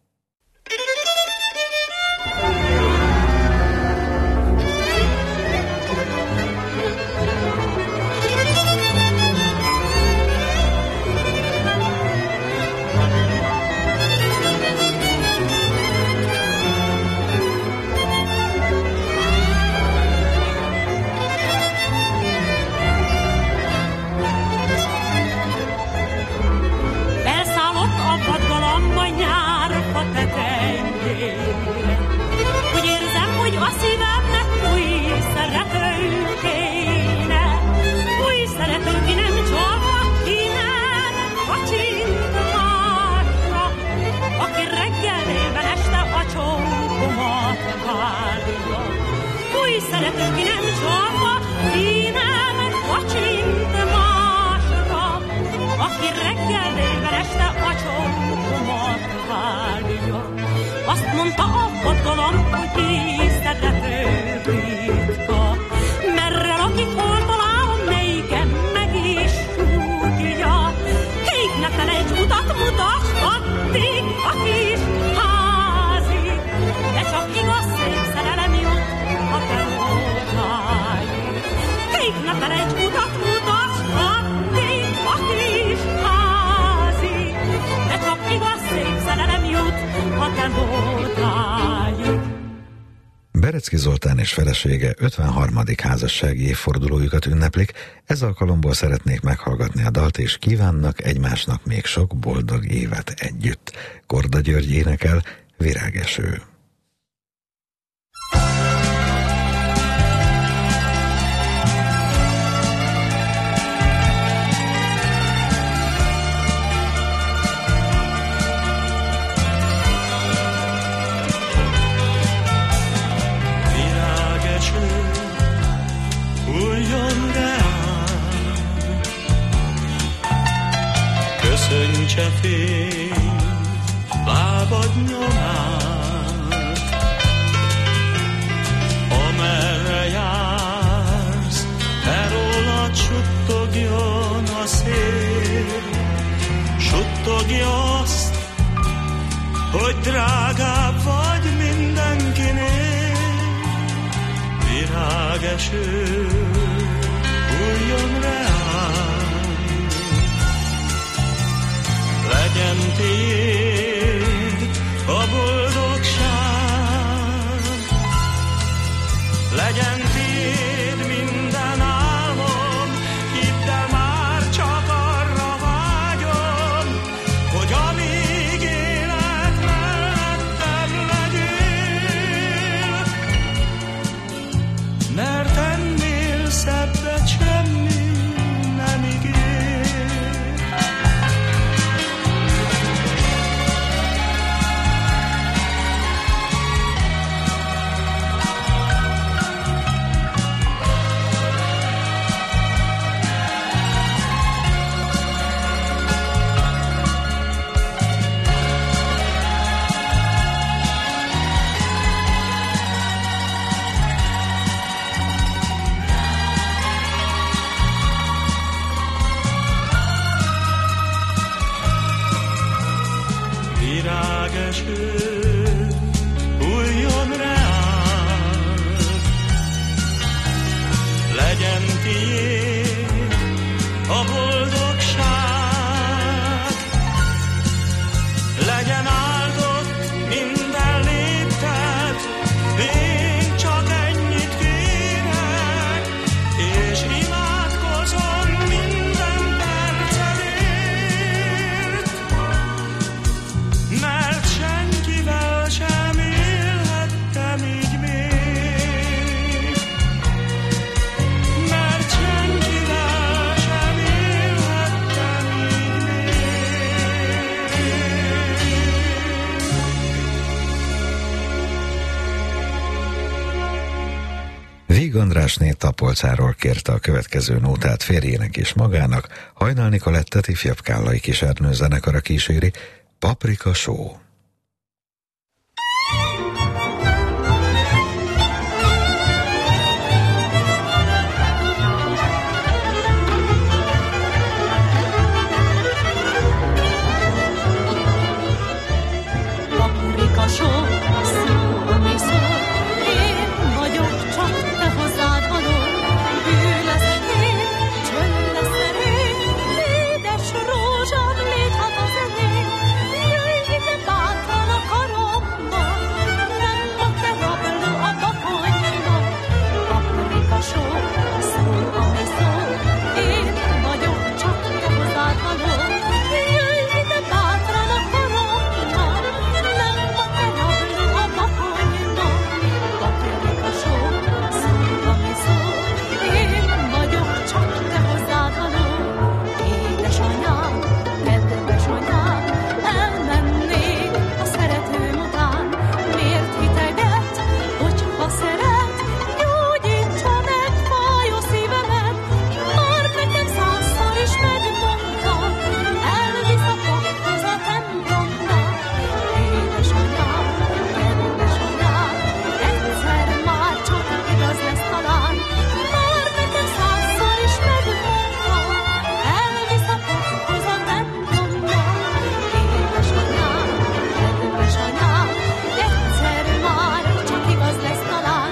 Azt mondta a vadgalamb, hogy észrevető ritka, merre lakik, hol találom, melyiken meg is tudja. Híg ne felejts, utat mutass, addig a kis házig, de csak igaz szép szerelem jut a te odáig. Híg ne felejts, utat mutass, addig a kis házig, de csak igaz szép szerelem jut a te odáig. Berecki Zoltán és felesége 53. házassági évfordulójukat ünneplik, ez alkalomból szeretnék meghallgatni a dalt, és kívánnak egymásnak még sok boldog évet együtt. Korda György énekel, Virágeső. Hulljon reám, köszöntse fény lábad nyomát, amerre jársz, te rólad suttogjon a szél, suttogja azt, hogy drágább vagy mindenkinél. Virágeső, hulljon reám, legyen tiéd a boldogság, legyen tiéd minden álmom, hidd el, már csak arra vágyom, hogy amíg élek mellettem legyél, mert ennél szebbet semmi nem ígér. Virágeső, hulljon reám, tiéd a boldogság. Legyen áldott minden lépted, én csak ennyit kérek, és imádkozom minden percedért, mert senkivel sem élhettem így még, mert senkivel sem élhettem így még. Víg Andrásné Tapolcáról kérte a következő nótát férjének és magának, Hajnal Nicolettet ifjabb Kállai Kisernő zenekara kíséri, Paprika Show. Paprika Show, szó, ami szól, én vagyok csak te hozzád való. Hű leszek én, csönd leszel én, édes rózsám, légy hát az enyém. Jöjj ide bátran a karomban, nem ma te rabló a bakonyban. Paprika Show, szó, ami szól, én vagyok csak te hozzád való. Jöjj ide bátran a karomban, nem ma te rabló a bakonyban. Paprika Show, szó, ami szól, én vagyok csak te hozzád való. Édesanyám, kedves anyám, elmennék a szeretőm után. Miért hiteget, hogyha szeret, gyógyítsa meg fájó szívemet. Már nekem 100-szor is megmondta, elvisz a paphoz a templomba. Édesanyám, kedves anyám, egyszer már csak igaz lesz talán. Már nekem 100-szor is megmondta, elvisz a paphoz a templomba. Édesanyám, kedves anyám, egyszer már csak igaz lesz talán.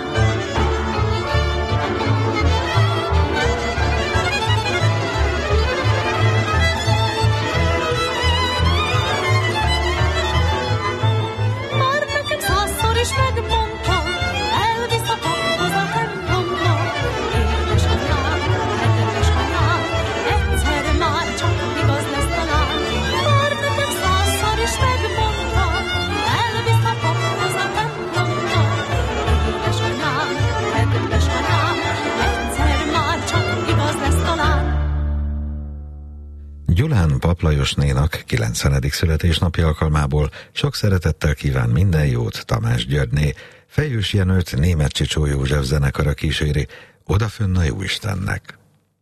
Már nekem 100-szor is megmondta, elvisz a paphoz a templomba. Édesanyám, kedves anyám, egyszer már csak igaz lesz talán. Már nekem 100-szor is megmondta, elvisz a paphoz a templomba. Édesanyám, kedves anyám, egyszer már csak igaz lesz talán. Gyulán Pap Lajosnénak 90. születésnapja alkalmából sok szeretettel kíván minden jót Tamás Györgyné, Fejős Jenőt Németh Csicsó József zenekara kíséri, Odafönn a Jóistennek.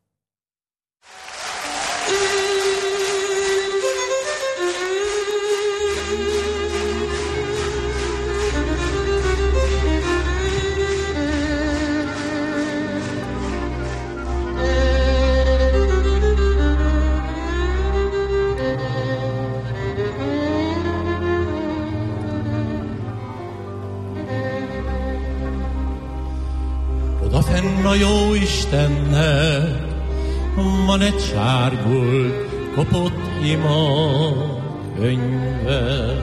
Odafenn a jó Istennek van egy sárgult, kopott ima könyve.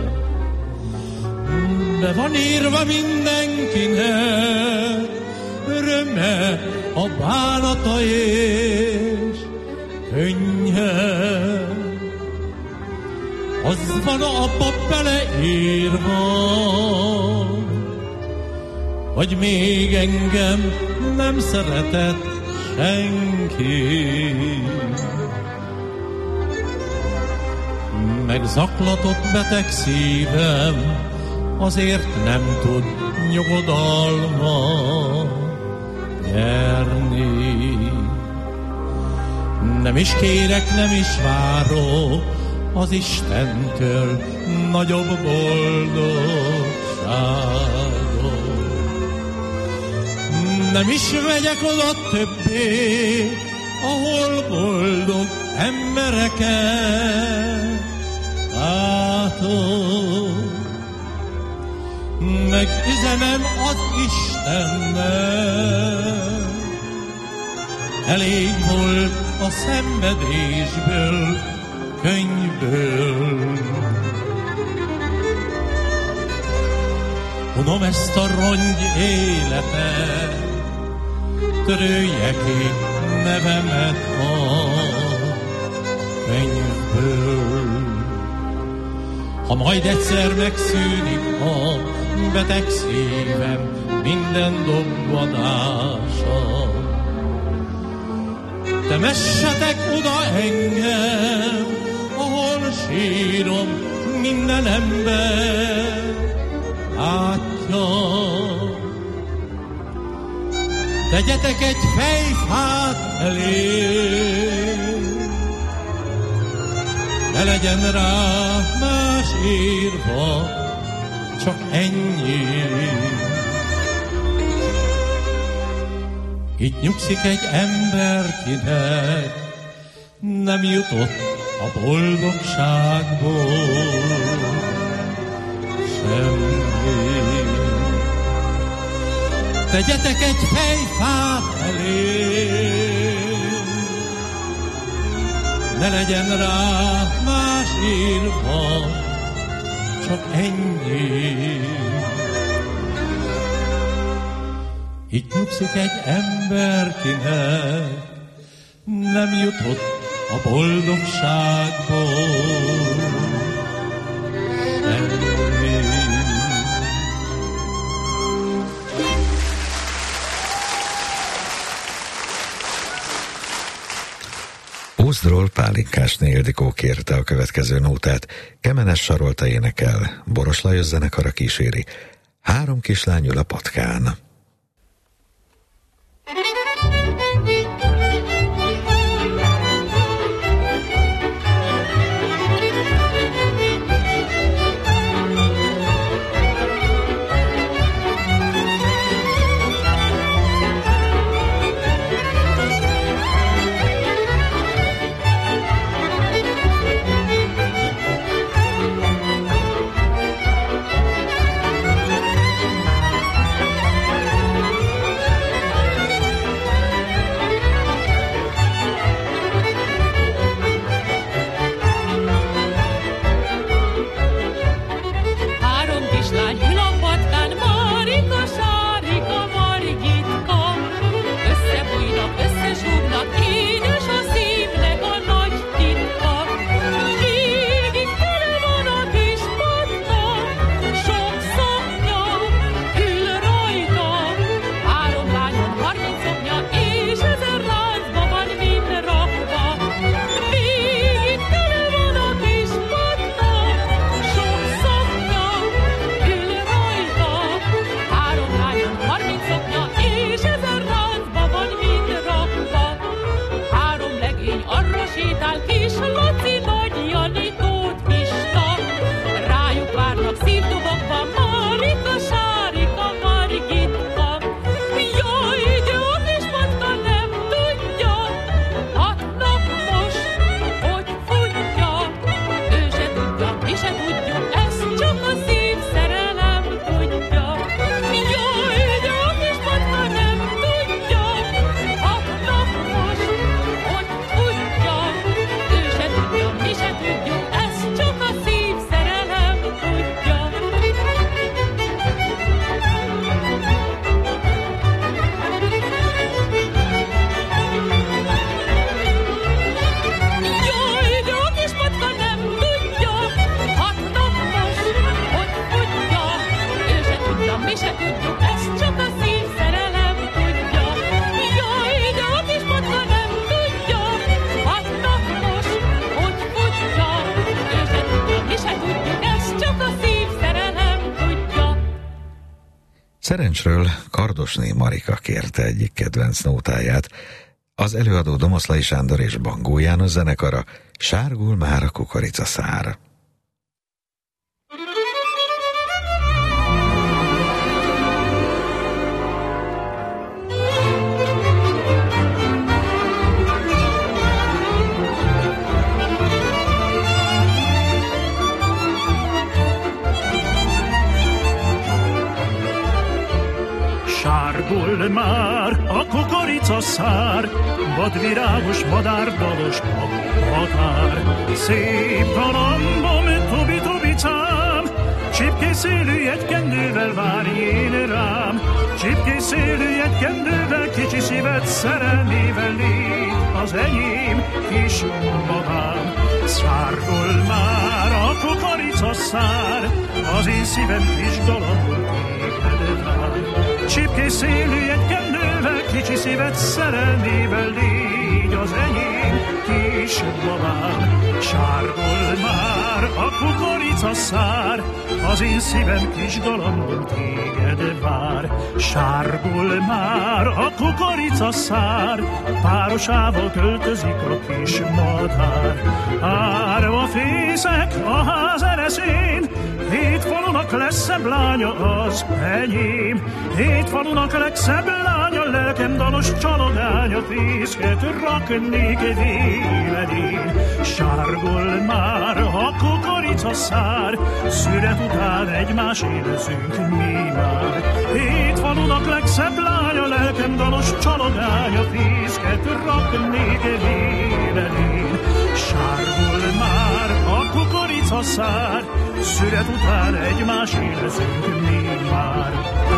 Be van írva mindenkinek öröme, a bánata és könnye. Az van abba beleírva, hogy még engem nem szeretett senki. Megzaklatott beteg szívem, azért nem tud nyugodalmat nyerni. Nem is kérek, nem is várok az Istentől nagyobb boldogságot. Nem is megyek oda többé, ahol boldog embereket látok. Megüzenem az Istennek, elég volt a szenvedésből, könyvből. Unom ezt a rongy életet, törölje ki nevemet a könyvből. Ha majd egyszer megszűnik a beteg szívem minden dobbanása, temessetek oda engem, ahol sírom minden ember látja. Tegyetek egy fejfát elé, ne legyen rá más írva, csak ennyi. Itt nyugszik egy ember, kinek nem jutott a boldogságból semmi. Tegyetek egy fejfát elé, ne legyen rá más írva, csak ennyi. Itt nyugszik egy ember, kinek nem jutott a boldogságból semmi. Ózdról Pálinkásné Ildikó kérte a következő nótát, Kemenes Sarolta énekel, Boros Lajos zenekara kíséri, 3 kislány ül a patkán. Szerencsről Kardosné Marika kérte egyik kedvenc nótáját. Az előadó Domoszlai Sándor és Bangó János zenekara, Sárgul már a kukoricaszár. Sárgul már a kukorica kukorica-szár, vadvirágos, madárdalos a határ. Szép galambom, tobi-tobicám, csipkészélő jegykendővel várj én rám. Csipkészélő jegykendővel kicsi szíved szerelmével légy az enyém kis babám. Szárgol már a kukorica-szár, az én szívem kis galambom téged vár. Csipkészélő jegykendővel kicsi szíved szerelmével légy az enyém kis babám. Sárgol már a kukorica-szár, az én szívem kis galambom téged vár. Sárgul már a kukorica-szár, párosával költözik a kis madár. Árva fészek a ház ereszén, 7 falunak legszebb lánya az enyém. 7 falunak legszebb lánya, lelkem dalos csalogánya, fészket raknék véled én. Sárgul már a kukorica-szár, szület után egymás élezünk mi már. 7 falunak legszebb lánya, lelkem dalos csalogánya, fészket raknék véled én. Sárgul már a kukorica-szár, szület után egymás élezünk mi már.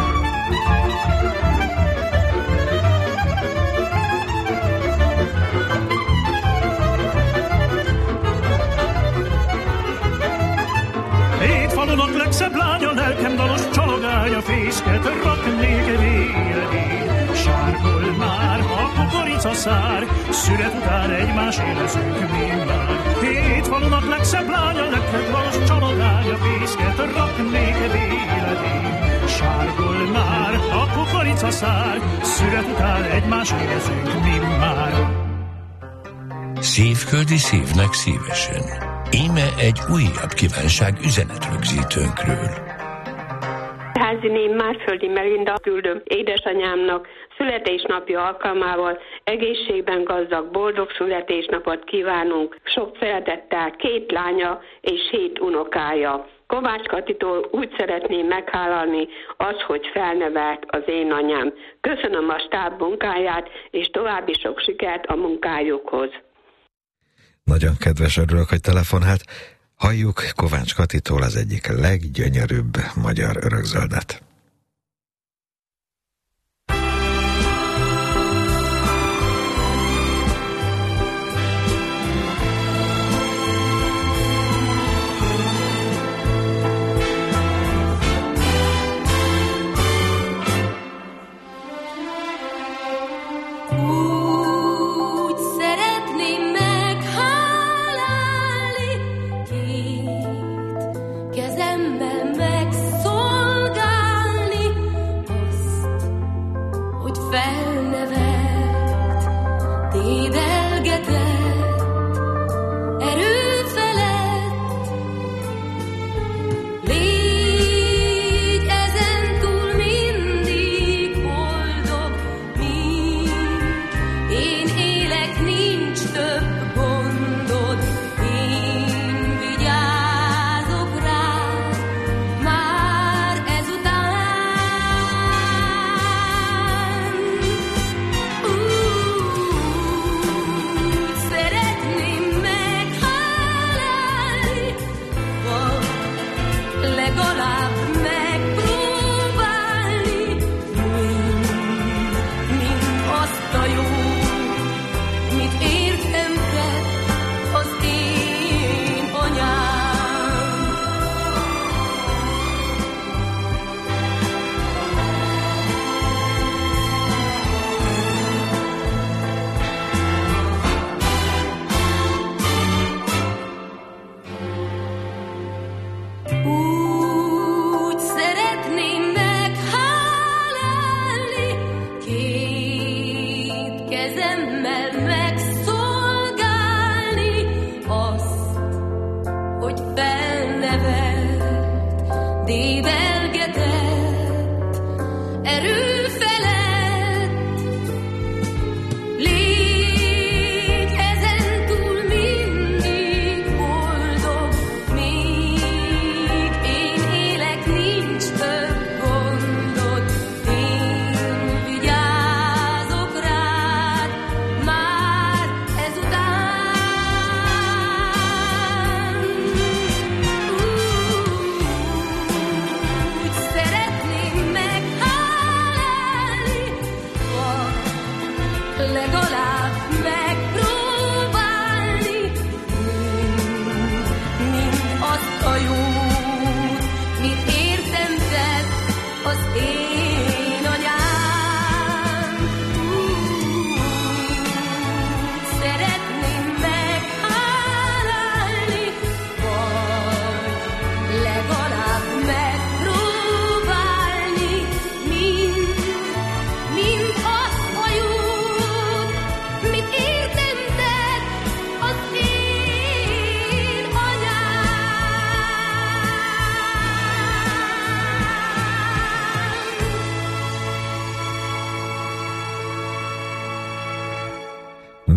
Falunak legszebb lánya, lelkem dalos csalogánya, fészket raknék véled én. Sárgol már a kukorica-szár, szület után egymás élezünk mi már. 7 falunak legszebb lánya, lelkem dalos csalogánya, fészket raknék véled én. Sárgol már a kukorica-szár, szület után egymás élezünk mi már. Szívföldi szívnek szívesen. Íme egy újabb kívánság üzenetrögzítőnkről. Háziném Márföldi Melinda küldöm édesanyámnak születésnapja alkalmával egészségben gazdag, boldog születésnapot kívánunk. Sok szeretettel 2 lánya és 7 unokája. Kovács Katitól úgy szeretném meghálálni az, hogy felnevelt az én anyám. Köszönöm a stáb munkáját, és további sok sikert a munkájukhoz. Nagyon kedves, örülök, hogy telefonált. Halljuk Kovács Katitól az egyik leggyönyörűbb magyar örökzöldet. Rá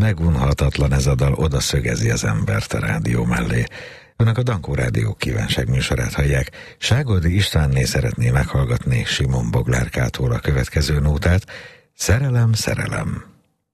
megunhatatlan ez a dal, oda szögezi az embert a rádió mellé. Önök a Dankó Rádió kívánság műsorát hallják. Ságoldi Istvánné szeretné meghallgatni Simon Boglárkától a következő nótát. Szerelem, szerelem.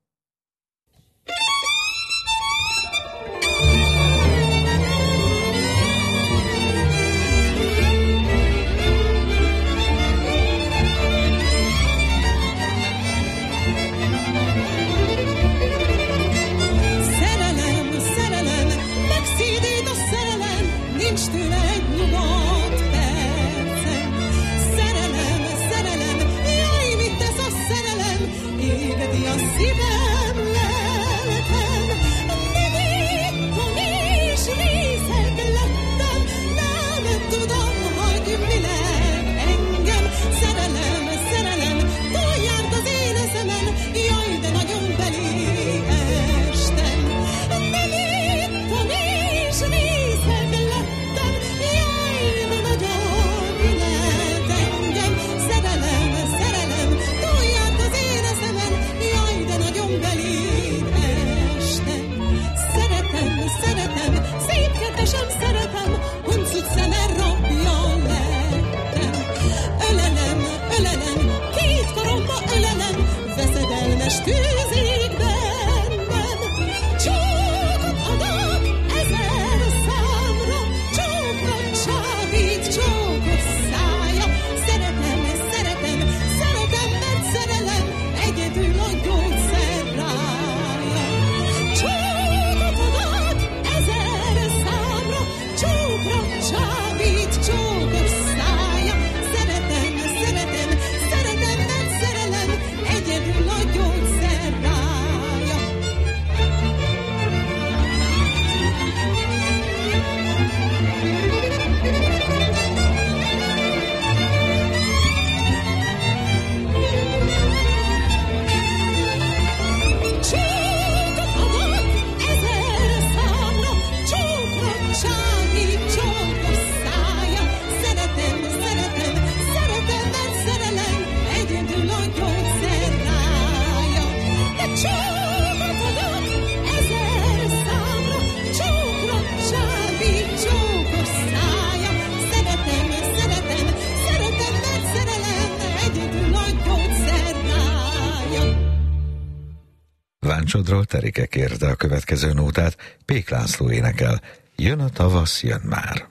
Csodról Terike kérte a következő nótát, Pék László énekel. Jön a tavasz, jön már.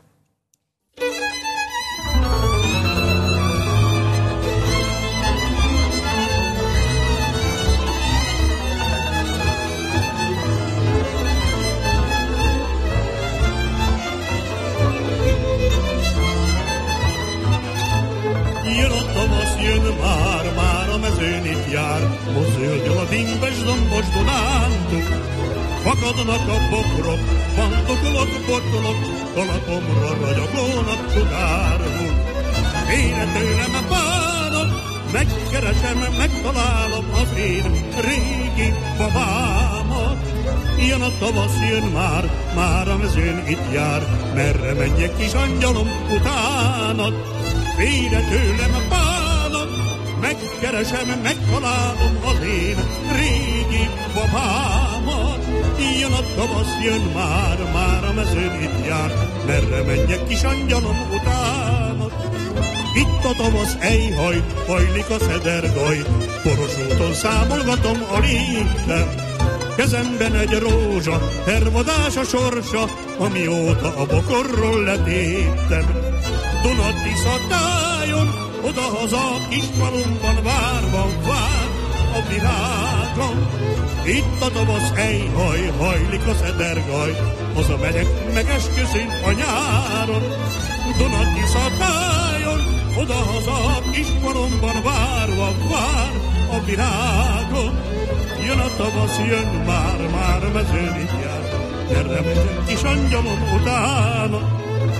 Jön a tavasz, jön már, már a mezőn itt jár, mozduljon a dimbes dombos Dunántúl. Fakadnak a bokrok, pantokolok, bottolok, kalapomra ragyogónak sugárul. Ére tőlem a bánok, megkeresem, megtalálom az én régi babámat. Jön a tavasz, jön már, már a mezőn itt jár, merre menjek kis angyalom utánat. Ére tőlem a bánok, megkeresem, megtalálom az én régi babámat. Jön a tavasz, jön már, már a mezőn itt jár, merre menjek kis angyalom utánat. Itt a tavasz ejhaj, hajlik a szedergaj, poros úton számolgatom a létem. Kezemben egy rózsa, hervadás a sorsa, amióta a bokorról letéptem. Duna-Tisza tájon, odahaza kis falumban várva vár a virágom. Itt a tavasz ejhaj, hajlik a szedergaj, hazamegyek, megesküszünk a nyáron. Duna-Tisza tájon, odahaza kis falumban várva vár a virágom. Jön a tavasz, jön már, már a mezőn itt jár, merre megyek kis angyalom utána.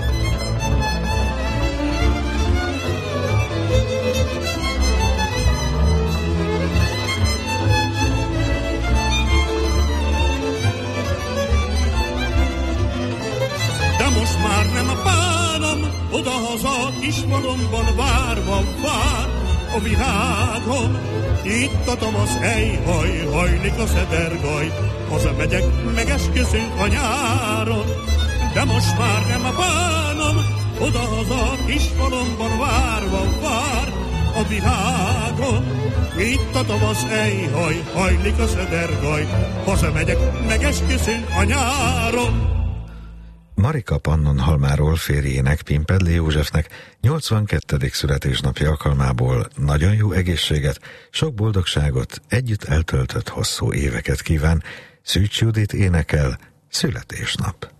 De most már nem a bánom, odahaza kismalomban várva vár a virágom. Itt a tavasz ejhaj, hajlik a szedergaj, hazamegyek, megesküszünk a nyáron, de most már nem a bánom, odahaza a kis falomban várva vár a virágon. Itt a tavasz ejhaj, hajlik a szedergaj, hazamegyek, megesküszünk a nyáron. Marika Pannonhalmáról férjének, Pimpedli Józsefnek 82. születésnapja alkalmából nagyon jó egészséget, sok boldogságot, együtt eltöltött hosszú éveket kíván. Szűcs Judit énekel, születésnap.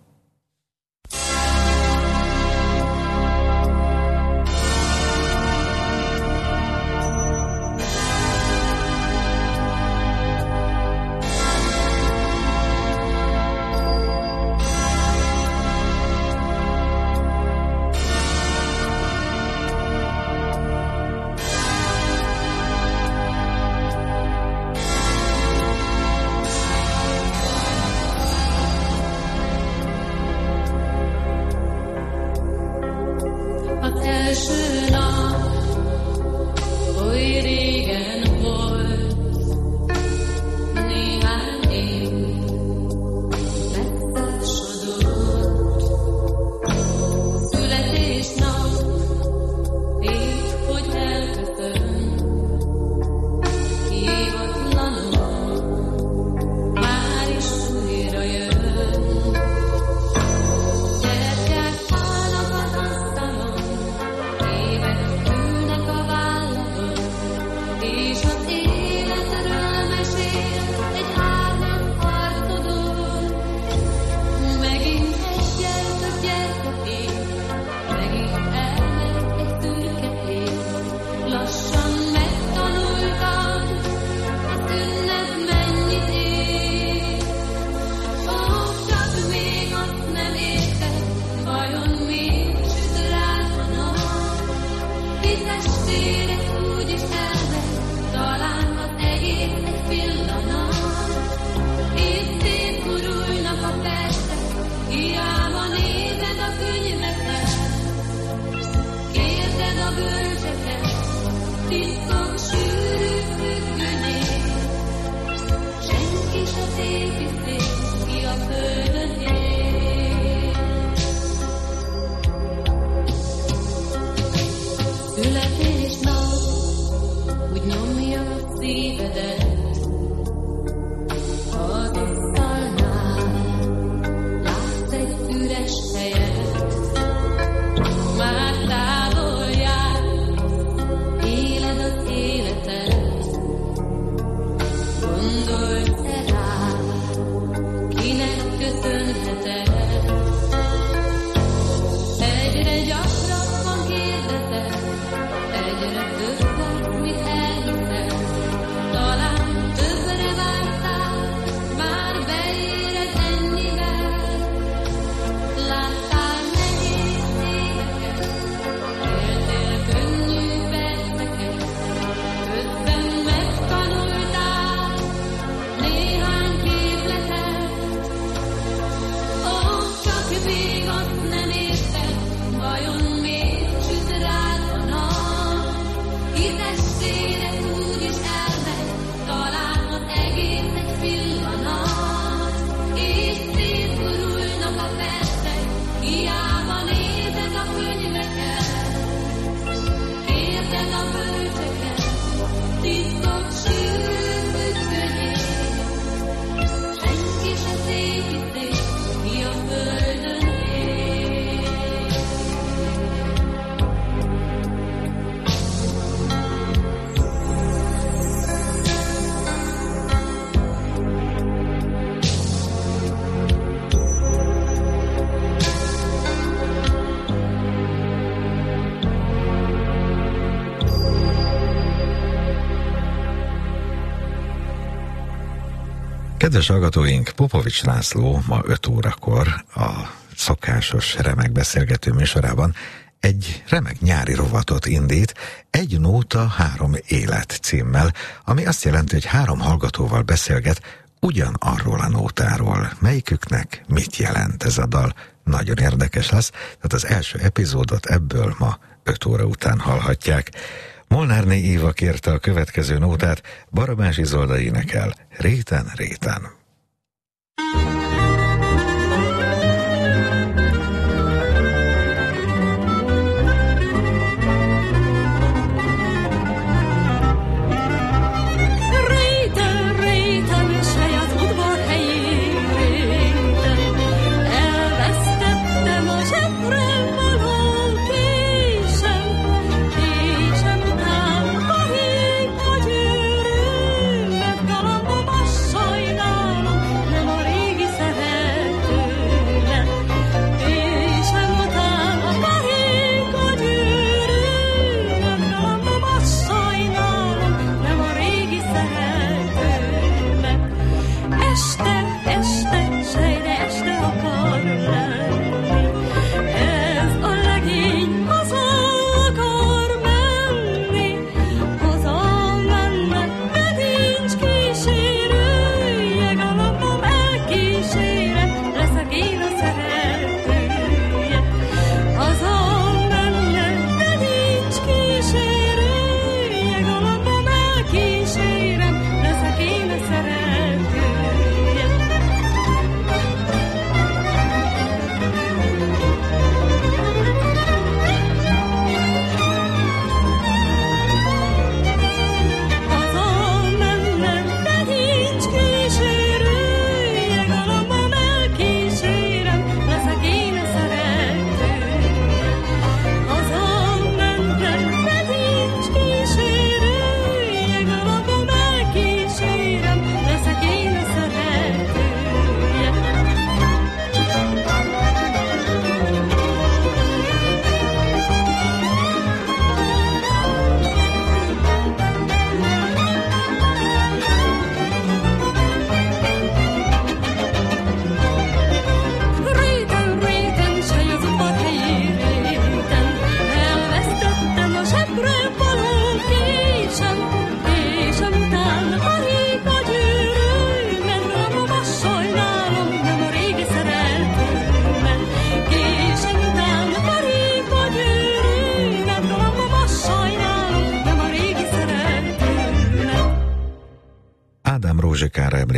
Kedves hallgatóink, Popovics László ma 5 órakor a szokásos remek beszélgető műsorában egy remek nyári rovatot indít, Egy nóta, 3 élet címmel, ami azt jelenti, hogy 3 hallgatóval beszélget ugyanarról a nótáról. Melyiküknek mit jelent ez a dal? Nagyon érdekes lesz, tehát az első epizódot ebből ma 5 óra után hallhatják. Molnárné Éva kérte a következő nótát, Barabás Izolda énekel, Réten, réten.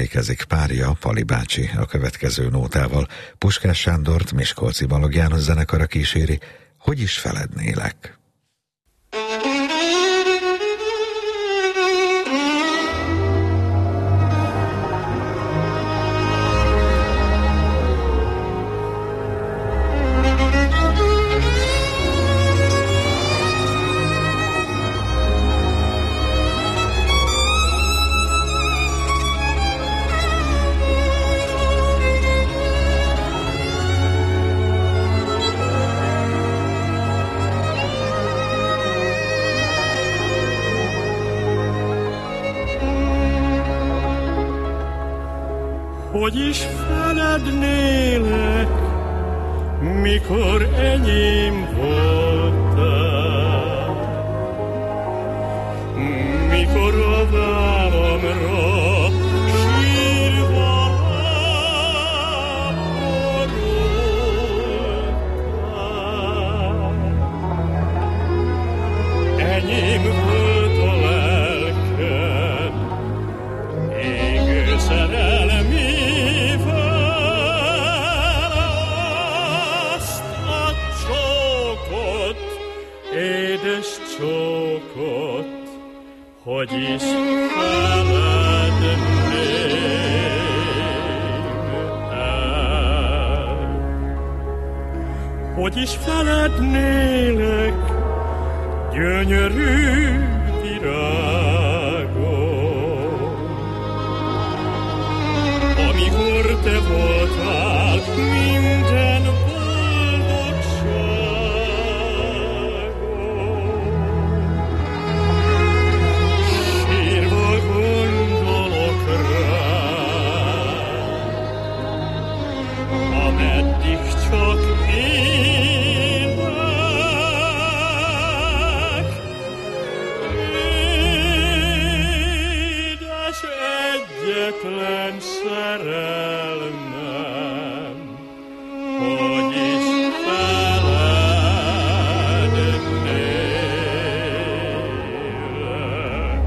emlékezik párja, Pali bácsi a következő nótával. Puskás Sándort Miskolci Balogh János zenekara kíséri, Hogy is felednélek. Hogy is felednélek, mikor enyém voltál, mikor a vállamra sírva háborultál. Enyém volt a lelked, égő szerelmi. Édes csókot, hogy is feledném el. Hogy is felednélek, gyönyörű virágom, amikor te voltál minden egyetlen szerelmem, hogy is felednélek.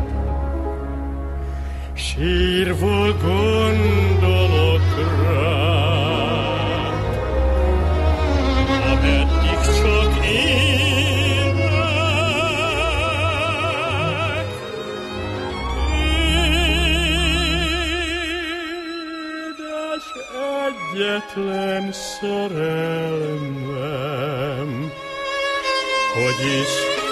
Sírva gondolok rád, ameddig csak egyetlen szerelmem, hogy is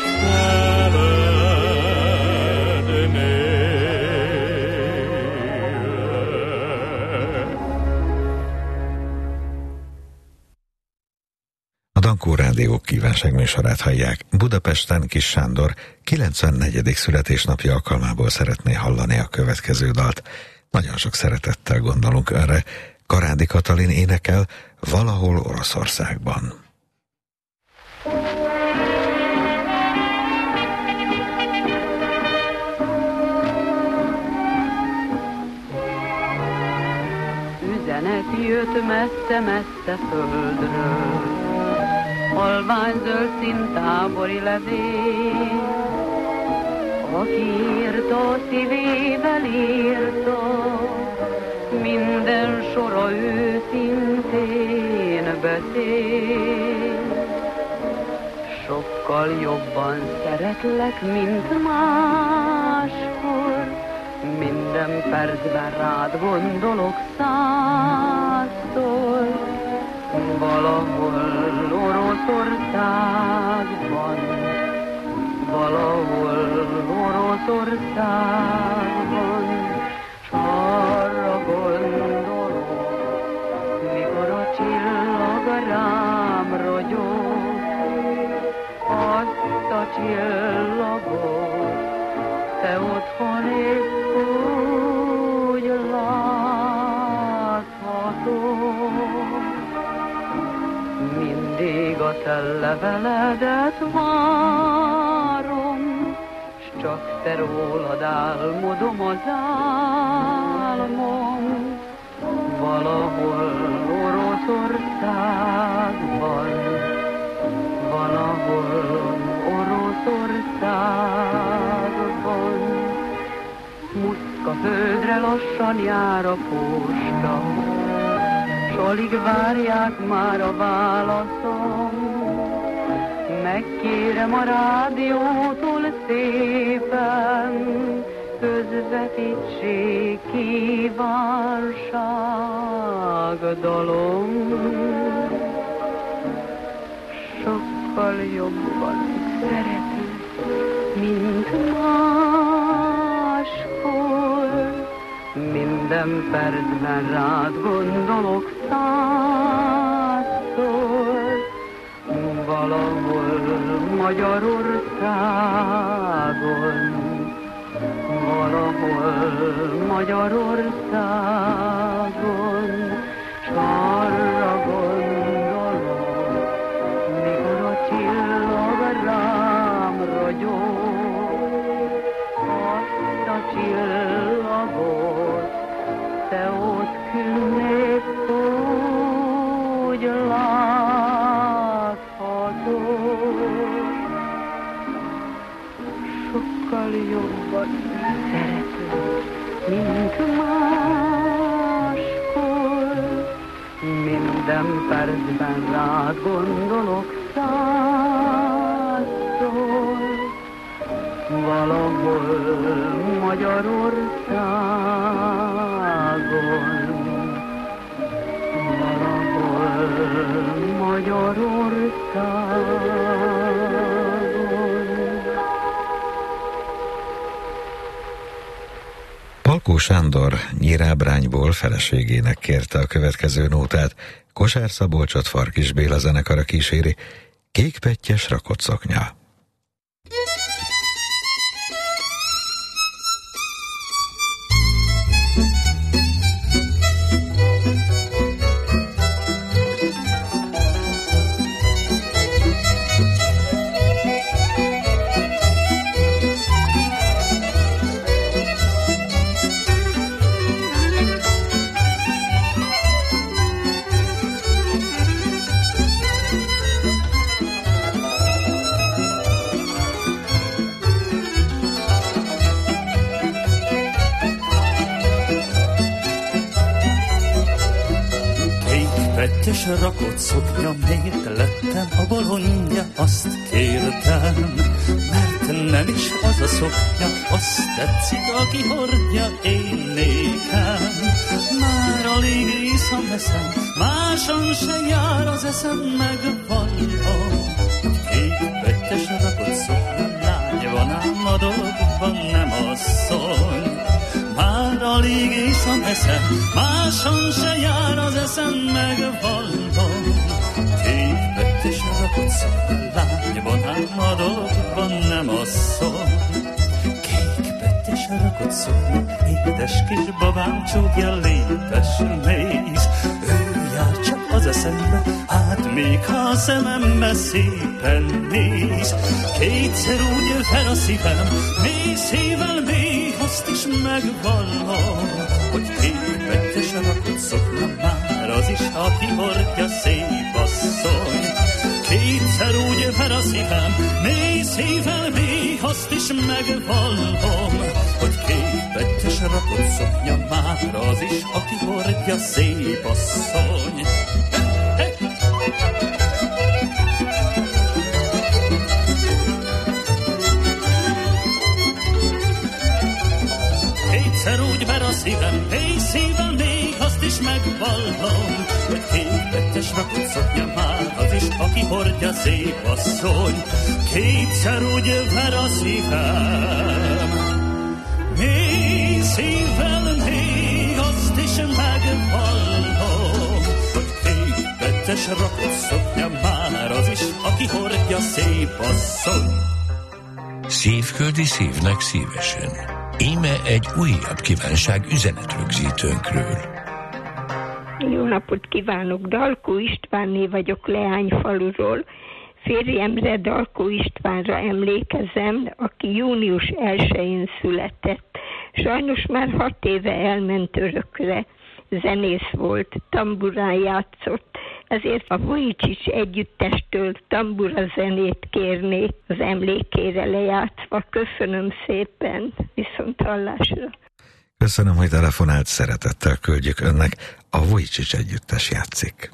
felednélek. A Dankó Rádió kívánságműsorát hallják. Budapesten Kis Sándor 94. születésnapja alkalmából szeretné hallani a következő dalt. Nagyon sok szeretettel gondolunk erre. Karádi Katalin énekel Valahol Oroszországban. Üzenet jött messze-messze földről, halvány zöld színtábori levél. Aki írta, szívével írta, minden sora őszintén beszél. Sokkal jobban szeretlek, mint máskor, minden percben rád gondolok százszor. Valahol Oroszországban, valahol Oroszországban, s arra gondolok, mikor a csillag rám rogyog, azt a csillagot te otthon épp úgy láthatod. Mindig a te leveledet várom, s csak te rólad álmodom az álmom. Valahol Oroszországban, valahol Oroszországban, muszka földre lassan jár a posta, s alig várják már a válaszom. Megkérem a rádiótól szépen, közvetítsék kívánságdalom. Sokkal jobban szeretem, mint máskor. Minden percben rád gondolok százszor. Valahol Magyarországon, valahol Magyarországon, s arra gondolom, mikor a csillag rám ragyog, azt a csillagot te ott küldnéd, hogy sokkal jobban szeretem, mint máskor. Minden percben rád gondolok százszor. Valahol Magyarországon, valahol Magyarországon. Palkó Sándor Nyirábrányból feleségének kérte a következő nótát. Kosár Szabolcsot Farkis Béla zenekara kíséri. Kékpettyes rakott szoknya. Pettyes rakott szoknya, miért lettem a bolondja, azt kértem, mert nem is az a szoknya, azt tetszik, aki hordja, én nékem. Már alig iszom eszem, máson se jár az eszem, megvallom. Kék pettyes rakott szoknya, lány van ám a dolgban, nem asszony. Már alig iszom eszem, máson se jár az eszem, megvallom. Kék pettyes rakott szoknya, lány van ám a dolgban, nem asszony. Kék pettyes rakott szoknya, édes kis babám csókja, lépes mész. Ő jár csak az eszembe, hát még ha a szemembe szépen néz. Kétszer úgy fel a szívem, mély szívvel mély, azt is megvallom, hogy kék pettyes rakott szoknya, már az is, aki hordja, szép asszony. Kétszer úgy ver a szívem, mély szívvel mély, azt is megvallom, hogy kék pettyes rakott szoknya, már az is, aki hordja, szép asszony. Kétszer úgy ver a szívem, mély szívvel mély, azt is megvallom, hogy kék pettyes rakott szoknya, már az is, aki hordja, szép asszony. Kétszer úgy ver a szívem, mély szívvel mély, azt is megvallom, hogy kék pettyes rakott szoknya, már az is, aki hordja, szép asszony. Szívköldi szívnek szívesen. Íme egy újabb kívánság üzenetrögzítőnkről. Jó napot kívánok! Dalkó Istvánné vagyok Leányfaluról. Férjemre, Dalkó Istvánra emlékezem, aki június 1-én született. Sajnos már 6 éve elment örökre. Zenész volt, tamburán játszott, ezért a Vujicic együttestől tambura zenét kérnék az emlékére lejátszva. Köszönöm szépen, viszont hallásra. Köszönöm, hogy telefonált, szeretettel küldjük önnek. A Vujicic együttes játszik.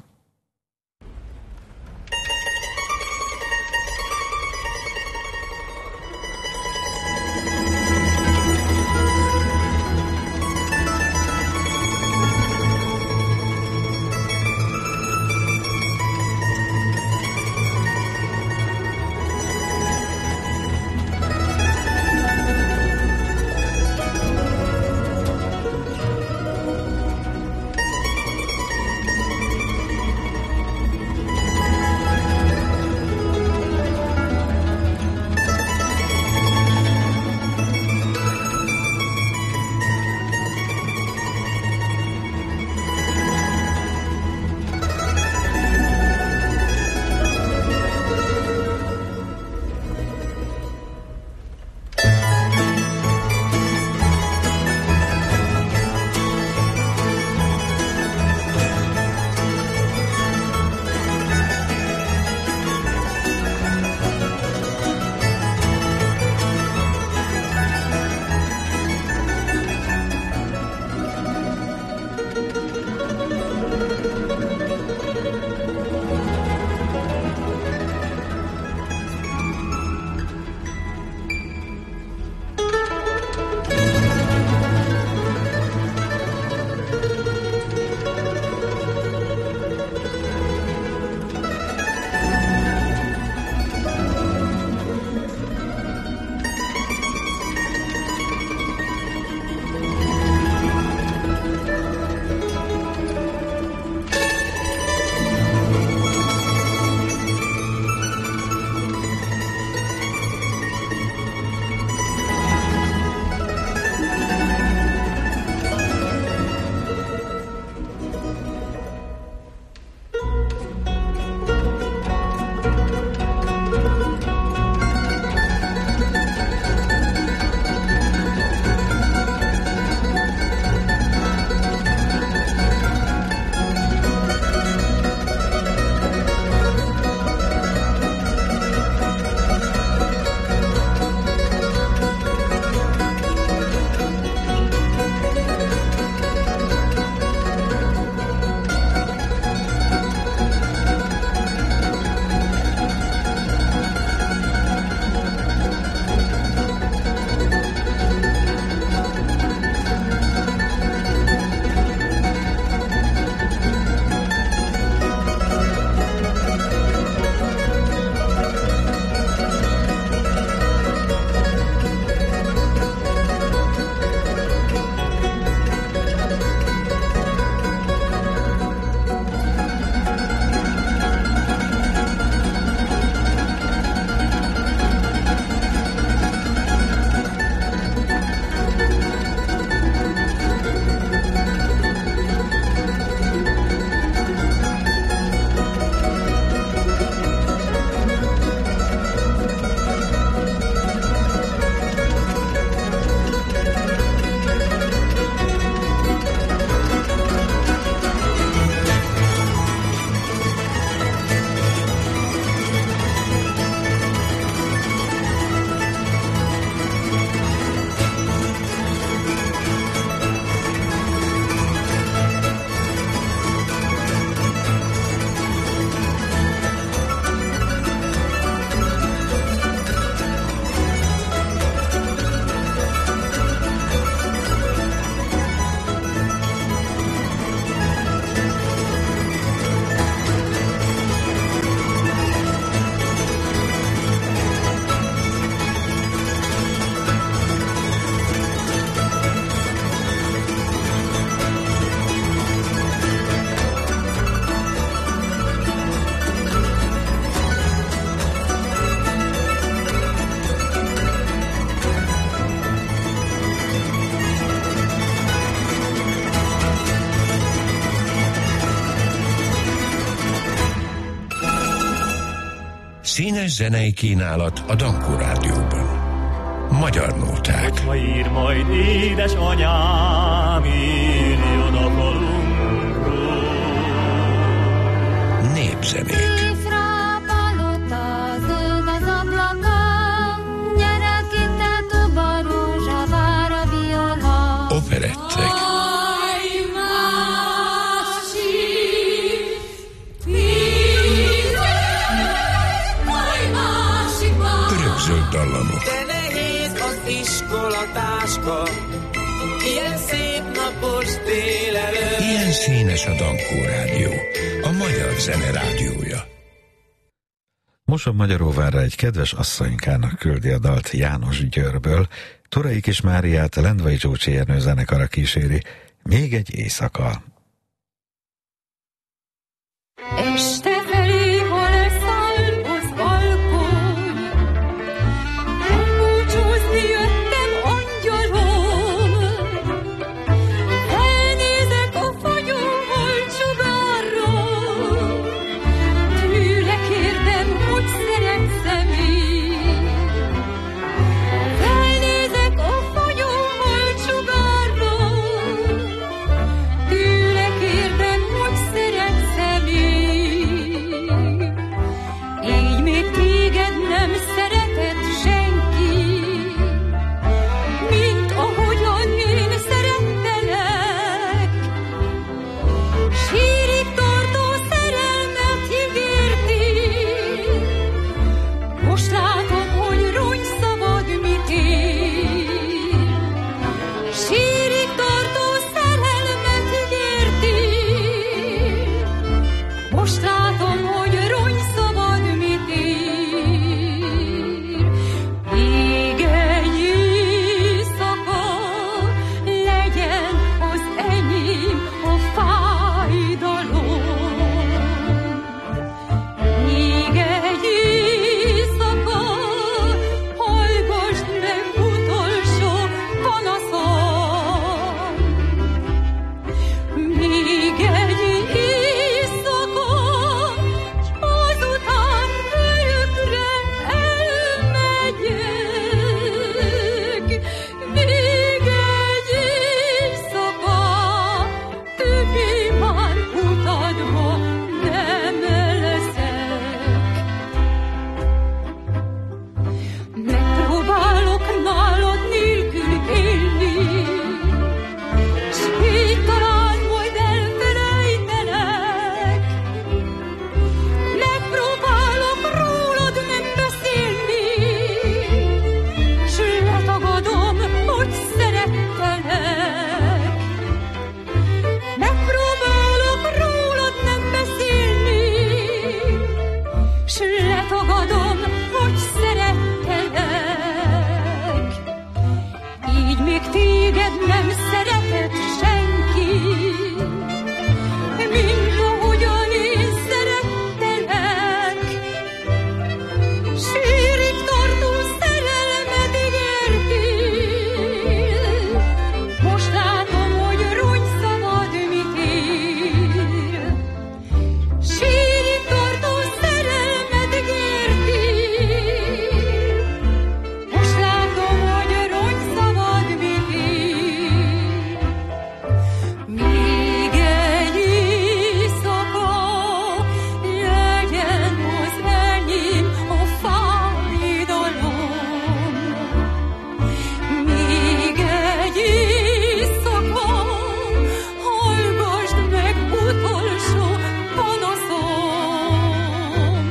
Színes zenei kínálat a Dankó Rádióban. Magyar nóták. Hogyha ír majd édesanyám, írjon a falunkról. Népzenék. Operett. éjszaka, ilyen szép napos délelőtt. Ilyen színes a Dankó Rádió, a magyar zene rádiója. Moson Magyaróvárra egy kedves asszonykának küldi a dalt János Győrből, Torai Kis Máriát a Lendvai Zsócsi Ernő zenekara kíséri, Még egy éjszaka. Este felé, ha leszáll az alkony, elbúcsúzni jöttem, angyalom. Felnézek a fagyóval csugárra, tőle kérdem, hogy szeretsz-e még. Felnézek a fagyóval csugárra, tőle kérdem, hogy szeretsz-e még. Így még téged nem szeretett senki, mint ahogyan én szerettelek. Sírig tartó szerelmet ígértél, most látom, hogy rongyszavad mit ér. Sírig tartó szerelmet ígértél, most látom, hogy rongyszavad mit ér. Még egy éjszaka legyen az enyém a fájdalom. Még egy éjszaka hallgassd meg utolsó panaszom. Még egy éjszaka, s azután örökre elmegyek. Még egy éjszaka, többé már utadba nem leszek. Megpróbálok nálad nélkül élni, s így talán majd elfelejtelek. Megpróbálok rólad nem beszélni, s letagadom, hogy szerettelek. Megpróbálok rólad nem beszélni, s letagadom, hogy szerettelek. Így még téged nem szeretett senki, mint ahogyan én szerettelek. Sírig tartó szerelmet ígértél, most látom, hogy rongyszavad mit ér. Sírig tartó szerelmet ígértél, most látom, hogy rongyszavad mit ér. Még egy éjszaka legyen az enyém a fájdalom. Még egy éjszaka hallgassd meg utolsó panaszom.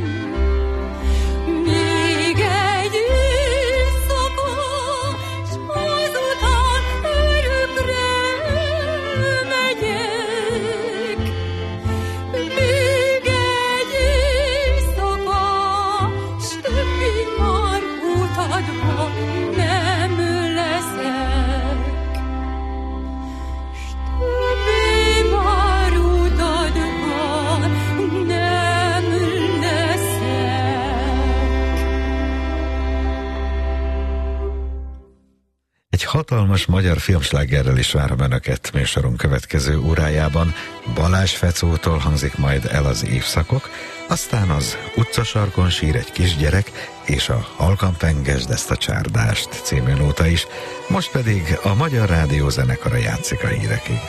Még egy éjszaka, s azután örökre elmegyek. Még egy éjszaka, s többé már utadba nem leszek. S többé már utadba nem leszek. Egy hatalmas magyar filmslágerrel is várom Önöket műsorunk következő órájában. Balázs Fecótól hangzik majd el az Évszakok, aztán az Utcasarkon sír egy kisgyerek, és a Halkan pengesd ezt a csárdást című nóta is. Most pedig a Magyar Rádió zenekara játszik a hírekig.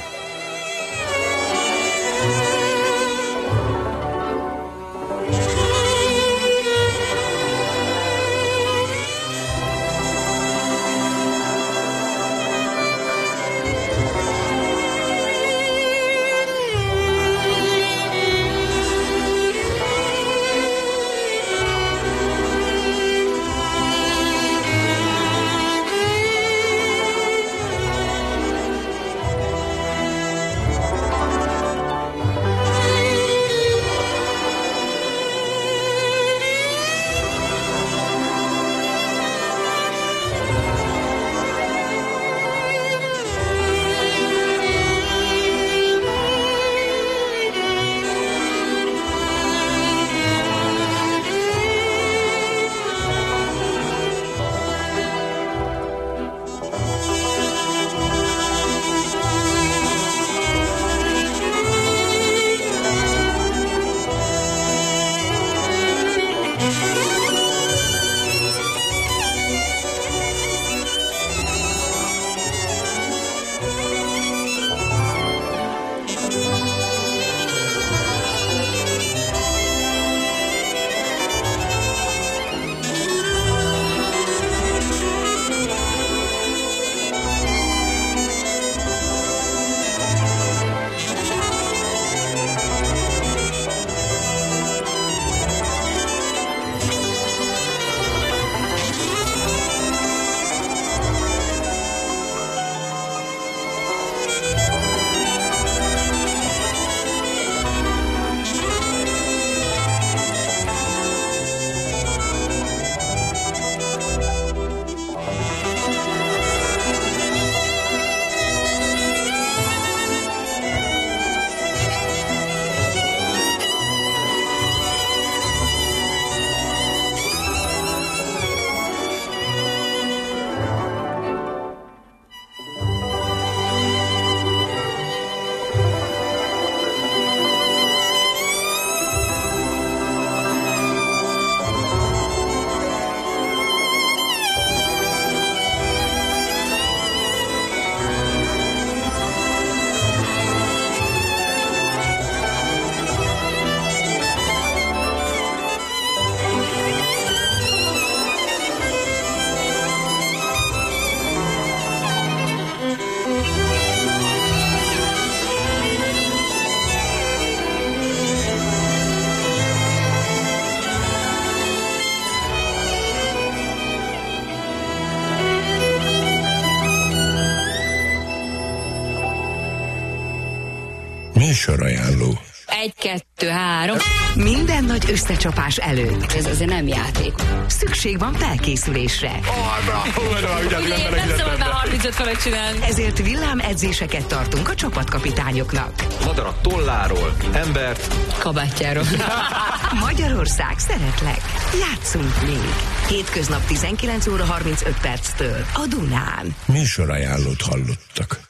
Műsorajánló. 1, 2, 3. Minden nagy összecsapás előtt. Ez azért nem játék. Szükség van felkészülésre. Nem szabad már 35 felett csinálni. Ezért villámedzéseket tartunk a csapatkapitányoknak. Madarat tolláról, embert kabátjáról. Magyarország, szeretlek. Játszunk még. Hétköznap 19 óra 35 perctől a Dunán. Műsorajánlót hallottak.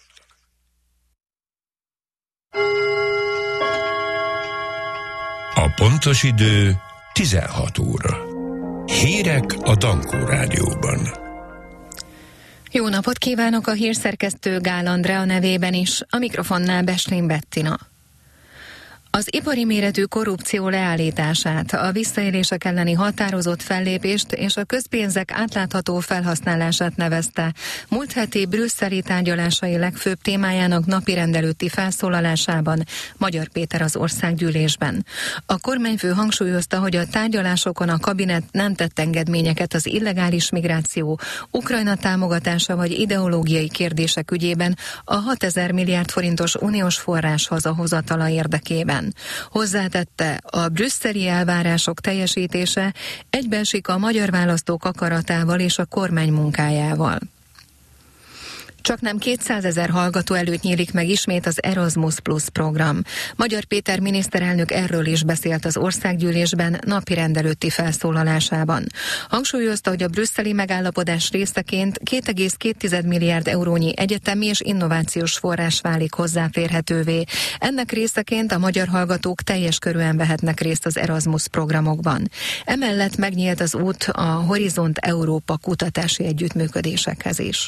A pontos idő 16 óra. Hírek a Dankó Rádióban. Jó napot kívánok, a hírszerkesztő Gál Andrea nevében is, a mikrofonnál Beslin Bettina. Az ipari méretű korrupció leállítását, a visszaélések elleni határozott fellépést és a közpénzek átlátható felhasználását nevezte múlt heti brüsszeli tárgyalásai legfőbb témájának napirendelőtti felszólalásában Magyar Péter az országgyűlésben. A kormányfő hangsúlyozta, hogy a tárgyalásokon a kabinet nem tett engedményeket az illegális migráció, Ukrajna támogatása vagy ideológiai kérdések ügyében a 6000 milliárd forintos uniós forrás hazahozatala érdekében. Hozzátette, a brüsszeli elvárások teljesítése egybeesik a magyar választók akaratával és a kormány munkájával. Csaknem 200 000 hallgató előtt nyílik meg ismét az Erasmus Plus program. Magyar Péter miniszterelnök erről is beszélt az országgyűlésben napirendelőtti felszólalásában. Hangsúlyozta, hogy a brüsszeli megállapodás részeként 2,2 milliárd eurónyi egyetemi és innovációs forrás válik hozzáférhetővé. Ennek részeként a magyar hallgatók teljes körűen vehetnek részt az Erasmus programokban. Emellett megnyílt az út a Horizont Európa kutatási együttműködésekhez is.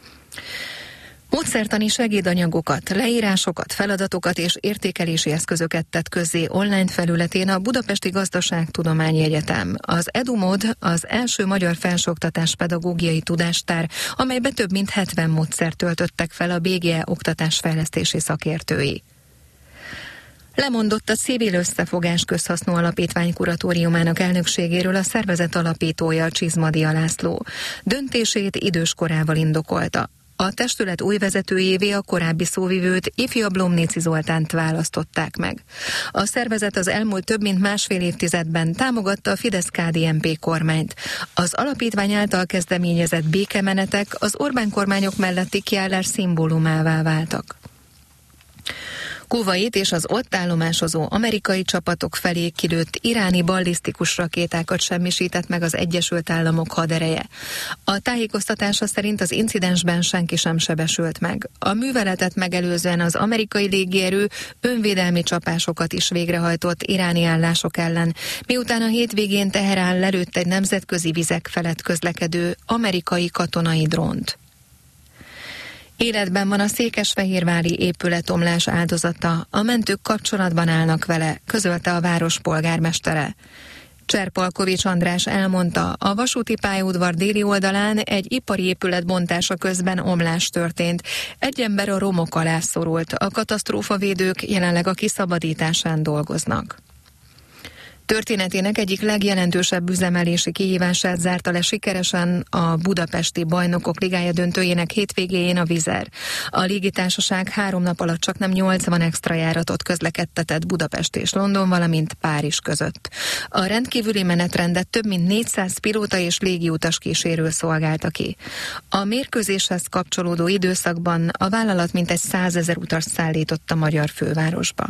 Módszertani segédanyagokat, leírásokat, feladatokat és értékelési eszközöket tett közzé online felületén a Budapesti Gazdaságtudományi Egyetem. Az EduMod az első magyar felsőoktatás pedagógiai tudástár, amelybe több mint 70 módszert töltöttek fel a BGE oktatásfejlesztési szakértői. Lemondott a Civil Összefogás Közhasznú Alapítvány kuratóriumának elnökségéről a szervezet alapítója, Csizmadia László. Döntését időskorával indokolta. A testület új vezetőjévé a korábbi szóvivőt, ifjabb Lomnici Zoltánt választották meg. A szervezet az elmúlt több mint másfél évtizedben támogatta a Fidesz-KDNP kormányt. Az alapítvány által kezdeményezett békemenetek az Orbán kormányok melletti kiállás szimbólumává váltak. Kuvait és az ott állomásozó amerikai csapatok felé kilőtt iráni ballisztikus rakétákat semmisített meg az Egyesült Államok hadereje. A tájékoztatása szerint az incidensben senki sem sebesült meg. A műveletet megelőzően az amerikai légierő önvédelmi csapásokat is végrehajtott iráni állások ellen, miután a hétvégén Teherán lelőtt egy nemzetközi vizek felett közlekedő amerikai katonai drónt. Életben van a székesfehérvári épületomlás áldozata, a mentők kapcsolatban állnak vele, közölte a város polgármestere. Cserpalkovics András elmondta, a vasúti pályaudvar déli oldalán egy ipari épület bontása közben omlás történt. Egy ember a romok alá szorult, a katasztrófavédők jelenleg a kiszabadításán dolgoznak. Történetének egyik legjelentősebb üzemelési kihívását zárta le sikeresen a Budapesti Bajnokok Ligája döntőjének hétvégéjén a Vizer. A légitársaság 3 nap alatt csaknem 80 extra járatot közlekedtetett Budapest és London, valamint Párizs között. A rendkívüli menetrendet több mint 400 pilóta és légiutas kísérő szolgálta ki. A mérkőzéshez kapcsolódó időszakban a vállalat mintegy 100 000 utas szállított a magyar fővárosba.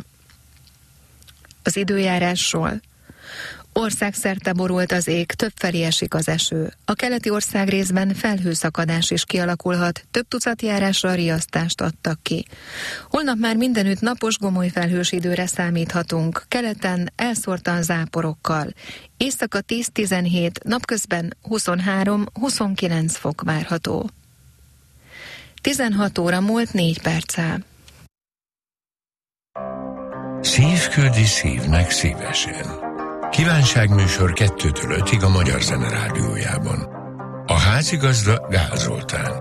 Az időjárásról. Országszerte borult az ég, többfelé esik az eső. A keleti országrészben felhőszakadás is kialakulhat, több tucat járásra riasztást adtak ki. Holnap már mindenütt napos, gomoly felhős időre számíthatunk, keleten elszórtan záporokkal. Éjszaka 10-17, napközben 23-29 fok várható. 16 óra múlt 4 perccel. Szív küldi szívnek szívesen. Kívánságműsor 2-től 5-ig a Magyar Zene Rádiójában. A házigazda Gál Zoltán.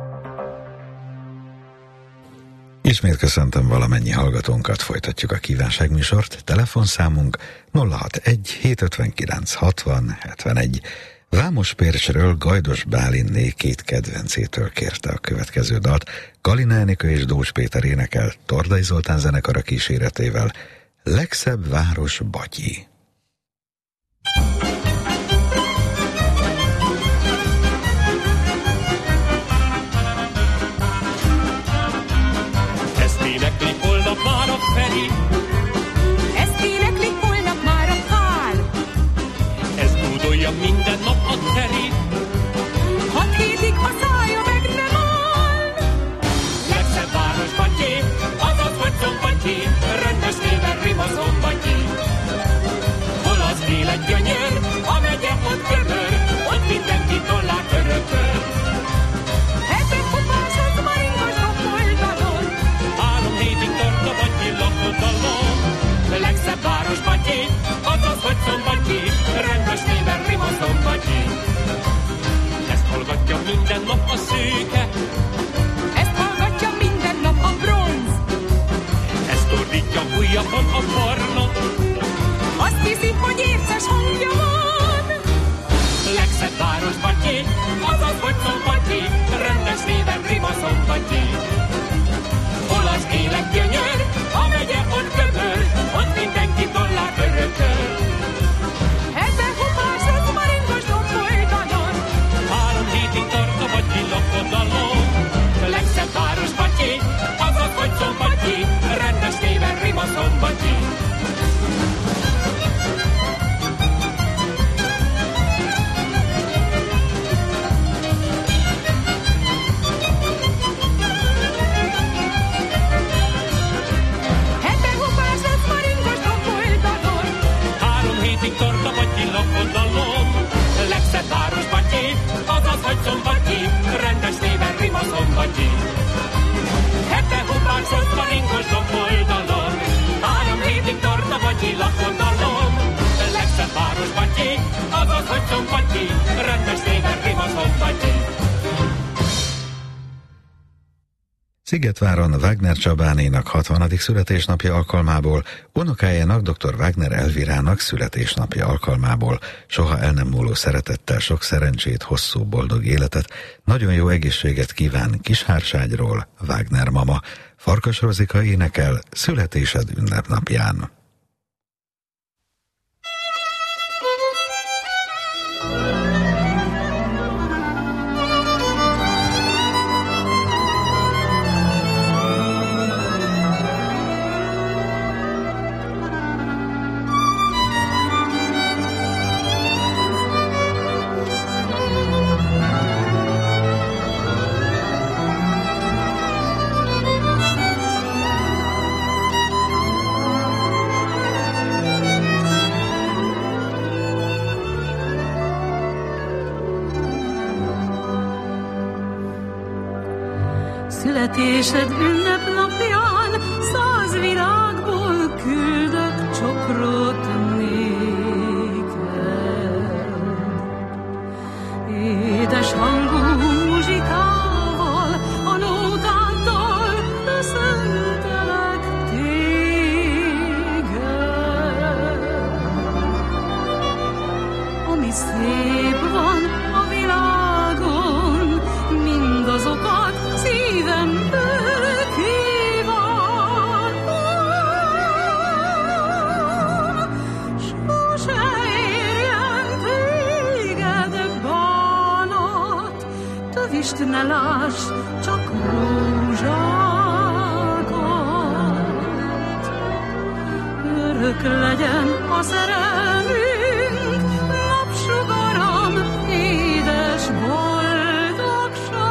Ismét köszöntöm valamennyi hallgatónkat, folytatjuk a kívánságműsort. Telefonszámunk 061 759 60 71. Vámos Pércsről Gajdos Bálinné két kedvencétől kérte a következő dalt. Galina Enikő és Dózs Péter énekel Tordai Zoltán zenekara kíséretével. Legszebb város Batyi. Ezt énekli holnap már a Feri, ezt énekli holnap már a Pál, ez búdolja minden nap a Teri. 6 hétig a szája meg nem áll. Legszebb város Batyi, azaz vagy Szombatyi, rendes néven rima Szombatyi. Hol az élet gyönyör, a megye ott gömör, ott mindenki dollár örökör. Ebben kupás az maringos doboldalon, 3 hétig tart a Batyi lakodalom. Legszebb város Batyi, azaz vagy Szombatyi, rendes néven rima Szombatyi. Ezt hallgatja minden nap a szőke, ezt hallgatja minden nap a bronz, ezt ordítja ujjabban a barna, azt hiszi, hogy érces hangja van. legszebb város Batyi, azaz vagy Szombatyi, rendes néven rima Szombatyi. Hol az élet gyönyör, a megye ott gömör, ott mindenki dollár örökör. Ebben kupás az maringos doboldalon, 3 hétig tart a Batyi lakodalom. Legszebb város Batyi, azaz vagy Szombatyi, rendes néven rima Szombatyi. ebben kupás az maringos doboldalon, 3 hétig tart a Batyi lakodalom. Legszebb város Batyi, azaz vagy Szombatyi, rendes néven rima Szombatyi. Ebben hupásos maringos doboldalon, 3 hétig tart a Batyi lakodalom. Legszebb város Batyi, azaz vagy Szombatyi, rendes néven rima Szombatyi. Szigetváron Wagner Csabánénak 60. születésnapja alkalmából, unokájának dr. Wagner Elvirának születésnapja alkalmából soha el nem múló szeretettel, sok szerencsét, hosszú boldog életet, nagyon jó egészséget kíván Kishárságról Wagner mama. Farkas Rozika énekel születésed ünnepnapján. Születésed ünnepnapján 100 virágból küldök csokrot néked. Édes hangú muzsikával, a nótáddal köszöntelek téged. Ami szép van a világon, mindazokat szívemből kívánom. Sose érjen téged bánat, tövist ne láss, csak rózsákat. Örök legyen a szerelmünk, napsugaram, édes boldogság.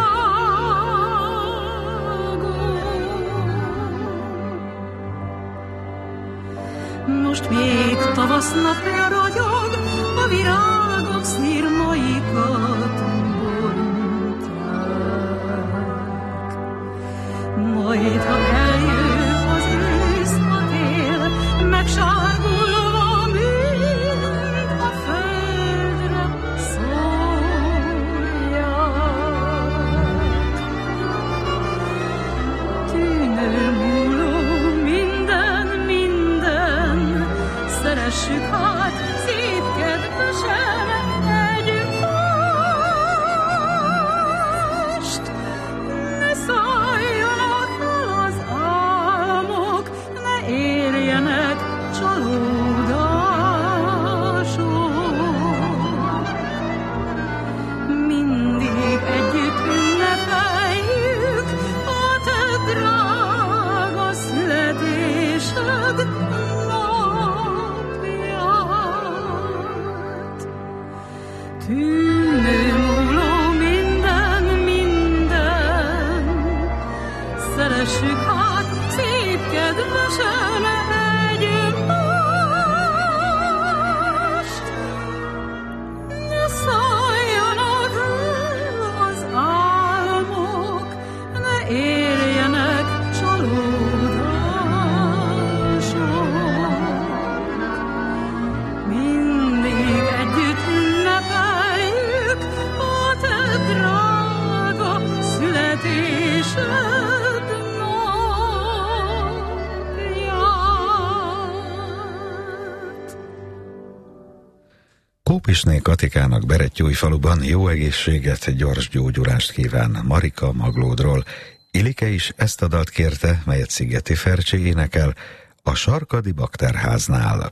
Most még tavasznapja ragyog, a virágok szirmaikat bontják. Majd, ha eljön az ősz, a tél, megsárgulva mind a földre szólják. Tűnő múló minden, szeressük hát szép kedvesen együtt. tűnő múló minden, szeressük hát szép kedvesen egymást. Ne szálljanak el az álmok, ne érjenek csalódások. Mindig együtt ünnepeljük a te drága születésed. Kópisné Katikának Berettyújfaluban jó egészséget, gyors gyógyulást kíván Marika Maglódról. Ilike is ezt a dalt kérte, melyet Szigeti Fercsi énekel a Sarkadi Bakterháznál.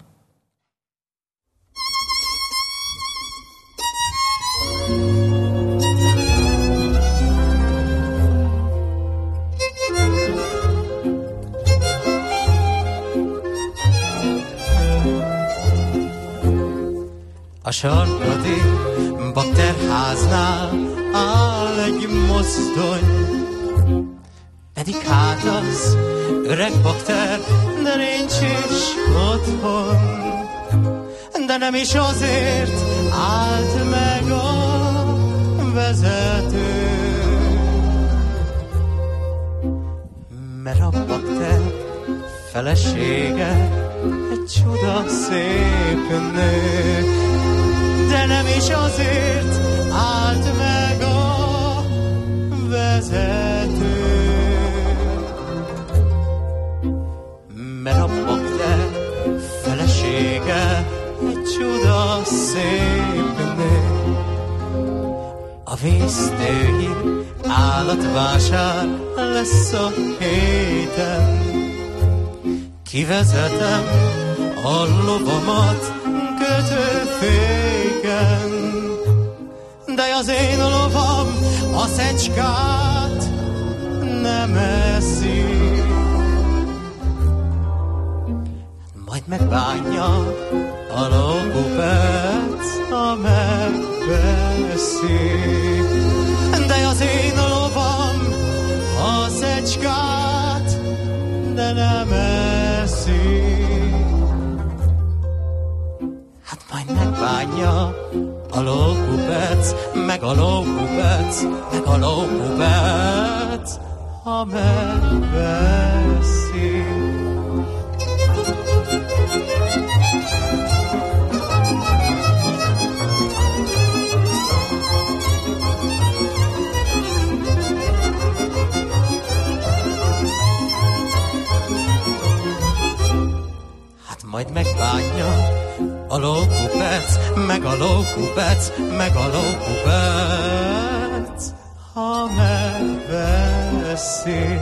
A Sarkadi Bakterháznál áll egy mozdony, pedig hát az öreg bakter, de nincs is otthon. De nem is azért állt meg a vezető, mert a bakter felesége egy csoda szép nő. De nem is azért állt meg a vezető, mert a bakter felesége egy csoda szép nő. A vésztői állatvásár lesz a héten, kivezetem a lovamat kötőféken, de az én lovam a szecskát nem eszi. Majd megbánja a lókupec, ha megveszi, de az én lovam a szecskát de nem eszi. Majd megbánja a lókupec, meg a lókupec, meg a lókupec, ha megveszi. Hát majd megbánja a lókupec, meg a lókupec, meg a lókupec, ha megveszi.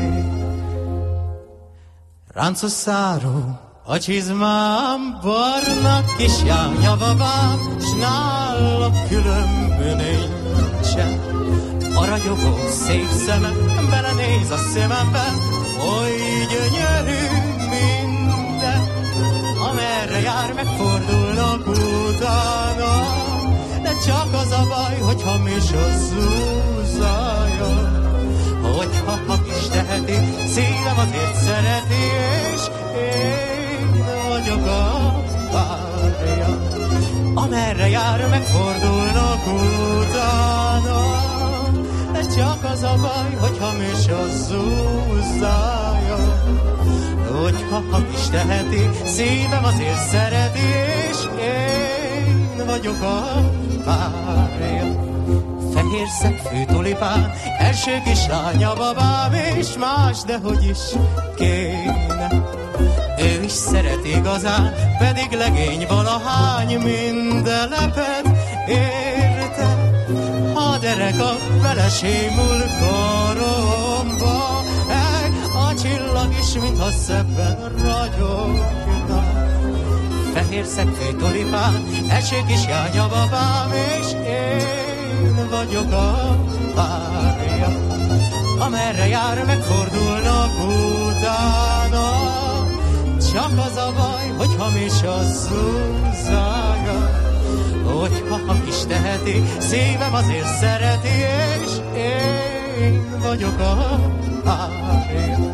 Ráncos száró a csizmám, barna kisjánya babám, s nála különbön nincsen. A ragyogó szép szeme belenéz a szemembe, oly gyönyörű minden. Amerre jár, megfordulnak utána, de csak az a baj, hogy hamis a zúzája. Hogyha hamis teheti, szívem azért szereti, és én vagyok a párja. Amerre jár, megfordulnak utána, de csak az a baj, hogy hamis a zúzája. Hogyha hamis teheti, szívem azért szereti, és én vagyok a párja. Fehér szegfű tulipán, első kislánya babám, és más, dehogy is kéne. Ő is szeret igazán, pedig legény valahány, minden leped érte. A derek a vele sémul karomba, a csillag is, mintha szebben ragyogna. Fehér szegfű tulipán, első kisjánya babám, és én vagyok a párja. Amerre jár, megfordulnak utána, csak az a baj, hogy hamis a zúzája. Hogyha hamis teheti, szereti, szívem azért szereti, és én vagyok a párja.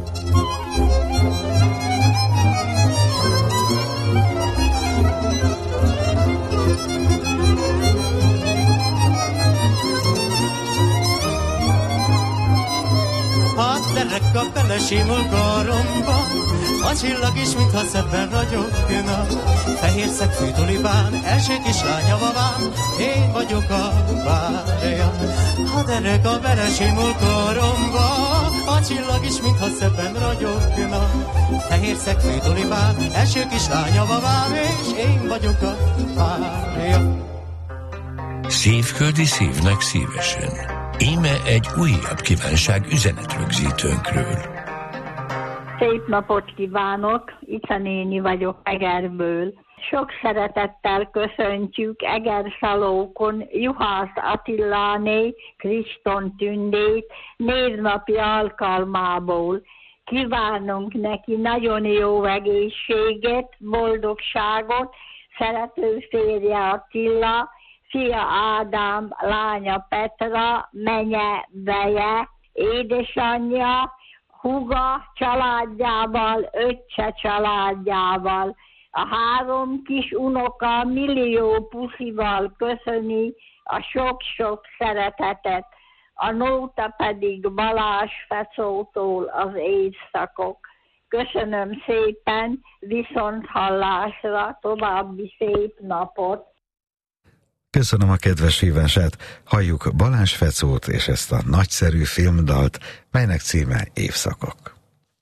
Dereka belesimul karomba, a csillag is, mintha szebben ragyogna. Fehér szegfű tulipán, első kislánya vaván, én vagyok a párja. A dereka belesimul karomba, a csillag is, mintha szebben ragyogna. Fehér szegfű tulipán, első kislánya vaván, és én vagyok a párja. Szívföldi szívnek szívesen. Íme egy újabb kívánság üzenetrögzítőnkről. Szép napot kívánok, Ica néni vagyok Egerből. Sok szeretettel köszöntjük Egerszalókon Juhász Attiláné, Kriston Tündét névnapi alkalmából. Kívánunk neki nagyon jó egészséget, boldogságot, szerető férje Attila, fia Ádám, lánya Petra, menye Beje, édesanyja, húga családjával, öccse családjával. A 3 kis unoka millió puszival köszöni a sok-sok szeretetet. A nóta pedig Balázs Fecótól az évszakok. Köszönöm szépen, viszont hallásra, további szép napot! Köszönöm a kedves hívását, halljuk Balázs Fecót és ezt a nagyszerű filmdalt, melynek címe Évszakok.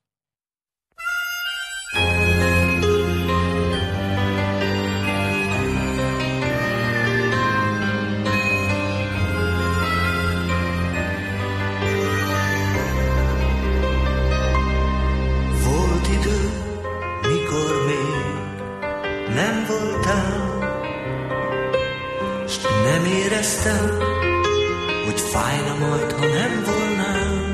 Volt idő, mikor még nem voltál, s nem éreztem, hogy fájna majd, ha nem volnál.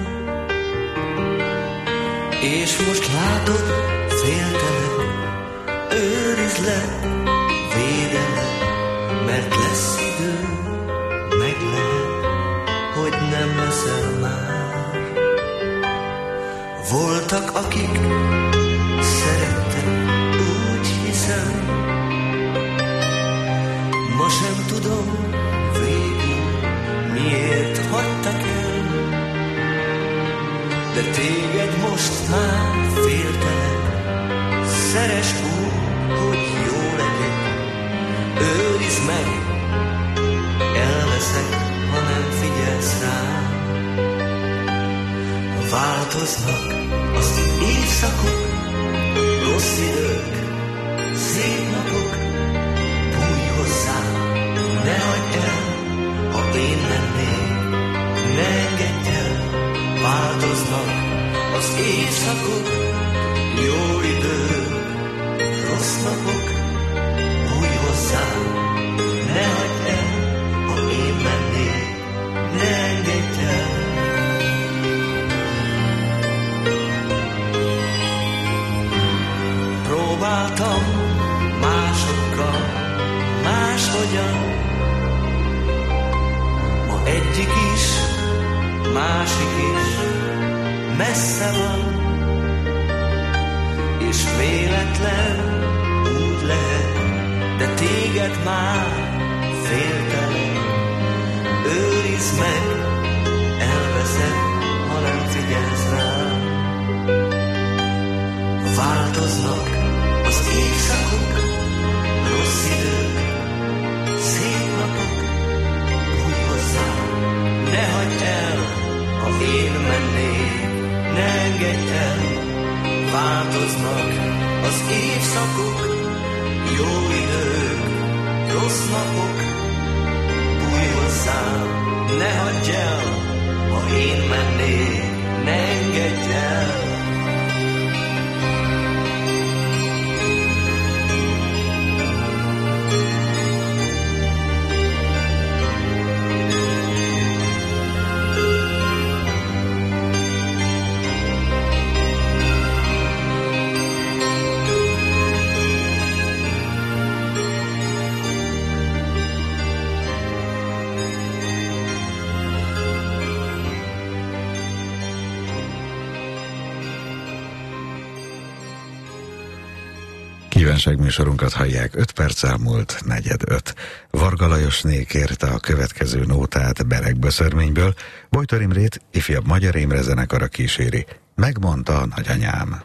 És most látod, féltelek, őrizlek, védelek, mert lesz idő, meg lehet, hogy nem leszel már. Voltak, akik szerettek, úgy hiszem, ma sem tudom végül, miért hagytak el, de téged most már féltelek, szeress úgy, hogy jó legyek, őrizd meg, elveszek, ha nem figyelsz rám. Változnak az évszakok, rossz idők, szép napok, bújj hozzám, ne hagyd el, ha én lennék, ne engedj el, változnak az évszakok, jó idők, rossz napok, bújj hozzám, ne hagyd el, ha én lennék, ne engedj el. Próbáltam másokkal, máshogyan, ma egyik is, másik is messze van, és véletlen úgy lehet, de téged már féltelek, őrizd meg, elveszed, ha nem figyelsz rám. Változnak az évszakok, rossz idők, szép napok, bújj hozzám, ne hagyd el, ha én mennék, ne engedj el, változnak az évszakok, jó idők, rossz napok, bújj hozzám, ne hagyd el, ha én mennék, ne engedj el. kívánságműsorunkat hallják, 5 perc elmúlt 4:45. Varga Lajosné kérte a következő nótát Beregböszörményből, Bojtor Imrét ifjabb Magyar Imre zenekara kíséri. Megmondta a nagyanyám.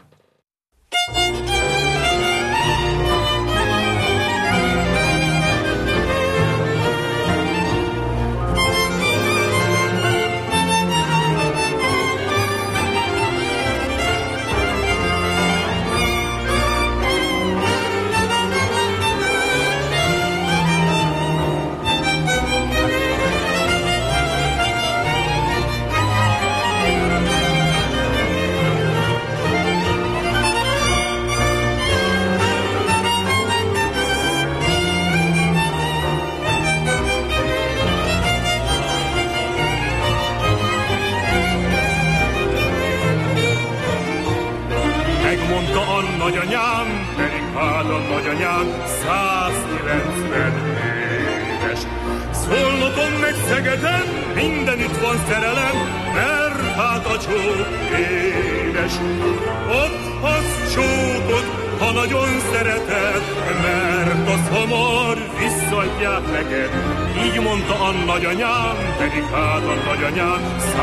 Nagyanyám, pedig hát a nagyanyám 190 éves. Szolnokon meg Szegeden mindenütt van szerelem, mert hát a csók édes. Ott hasz csókot, ha nagyon szereted, mert az hamar visszaadják neked. Így mondta a nagyanyám, pedig hát a nagyanyám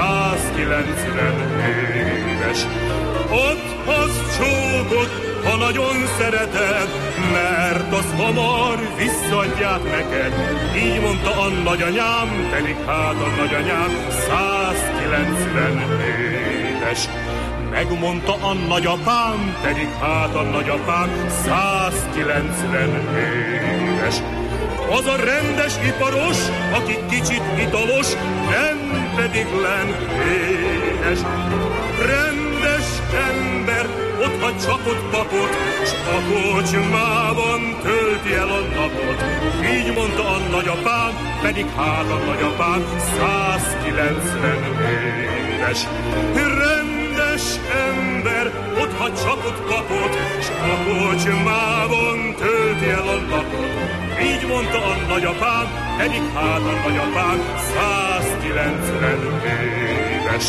190 éves. Ott hasz csókot, ha nagyon szereted, mert az hamar visszaadják neked. Így mondta a nagyanyám, pedig hát a nagyanyám 190 éves. Megmondta a nagyapám, pedig hát a nagyapám 190 éves. Az a rendes iparos, aki kicsit italos, nem pedig len éhes. Rendes ember, ottha csapott papot, s a kocsmában tölti el a napot. Így mondta a nagyapám, pedig hát a nagyapám 190 éves. Rendes ember, ottha csapott papot, s a kocsmában tölti el a napot. Így mondta a nagyapám, pedig hát a nagyapám 190 éves.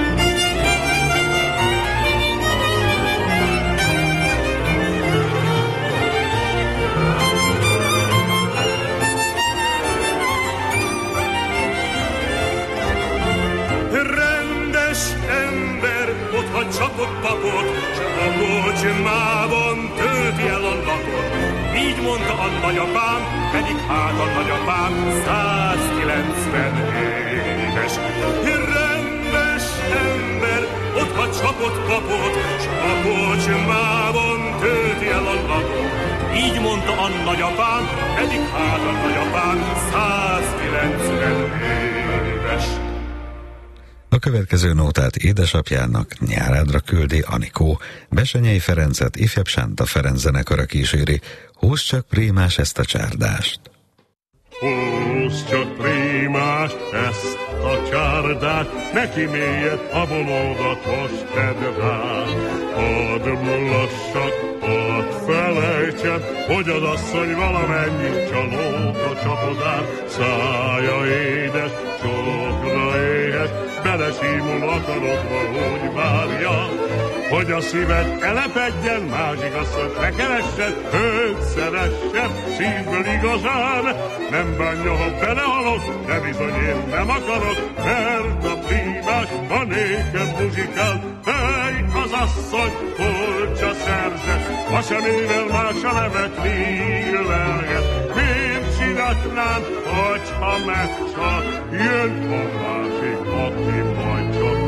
Ha csapott papot, s a kocsmában tölti el a napot. Így mondta a nagyapám, pedig hát a nagyapám 190 éves. Rendes ember, ottha csapott papot, s a kocsmában tölti el a napot. Így mondta a nagyapám, pedig hát a nagyapám 190 éves. A következő nótát édesapjának Nyárádra küldi Anikó, Besenyei Ferencet ifjabb Sánta Ferenc zenekara kíséri. Húzd csak prímás ezt a csárdást. Húzd csak prímás ezt a csárdást, neki mélyed a vonódatos kedvát. Hadd mulassak, hadd felejtsem, hogy az asszony valamennyi csalóka csapodár. Szája édes, csókra éhes, belesímul akarodva úgy várja, hogy a szíved elepedjen, másik asszonyt ne keressen, őt szeressen szívből igazán. Nem bánja, ha belehalok, de bizony én nem akarok, mert a prímás a nékem muzsikál. Hely, az asszony furcsa szerzett, a szemével más a nevet művelget. Miért csinálnám, hogyha megcsal, jön a másik, aki majd csak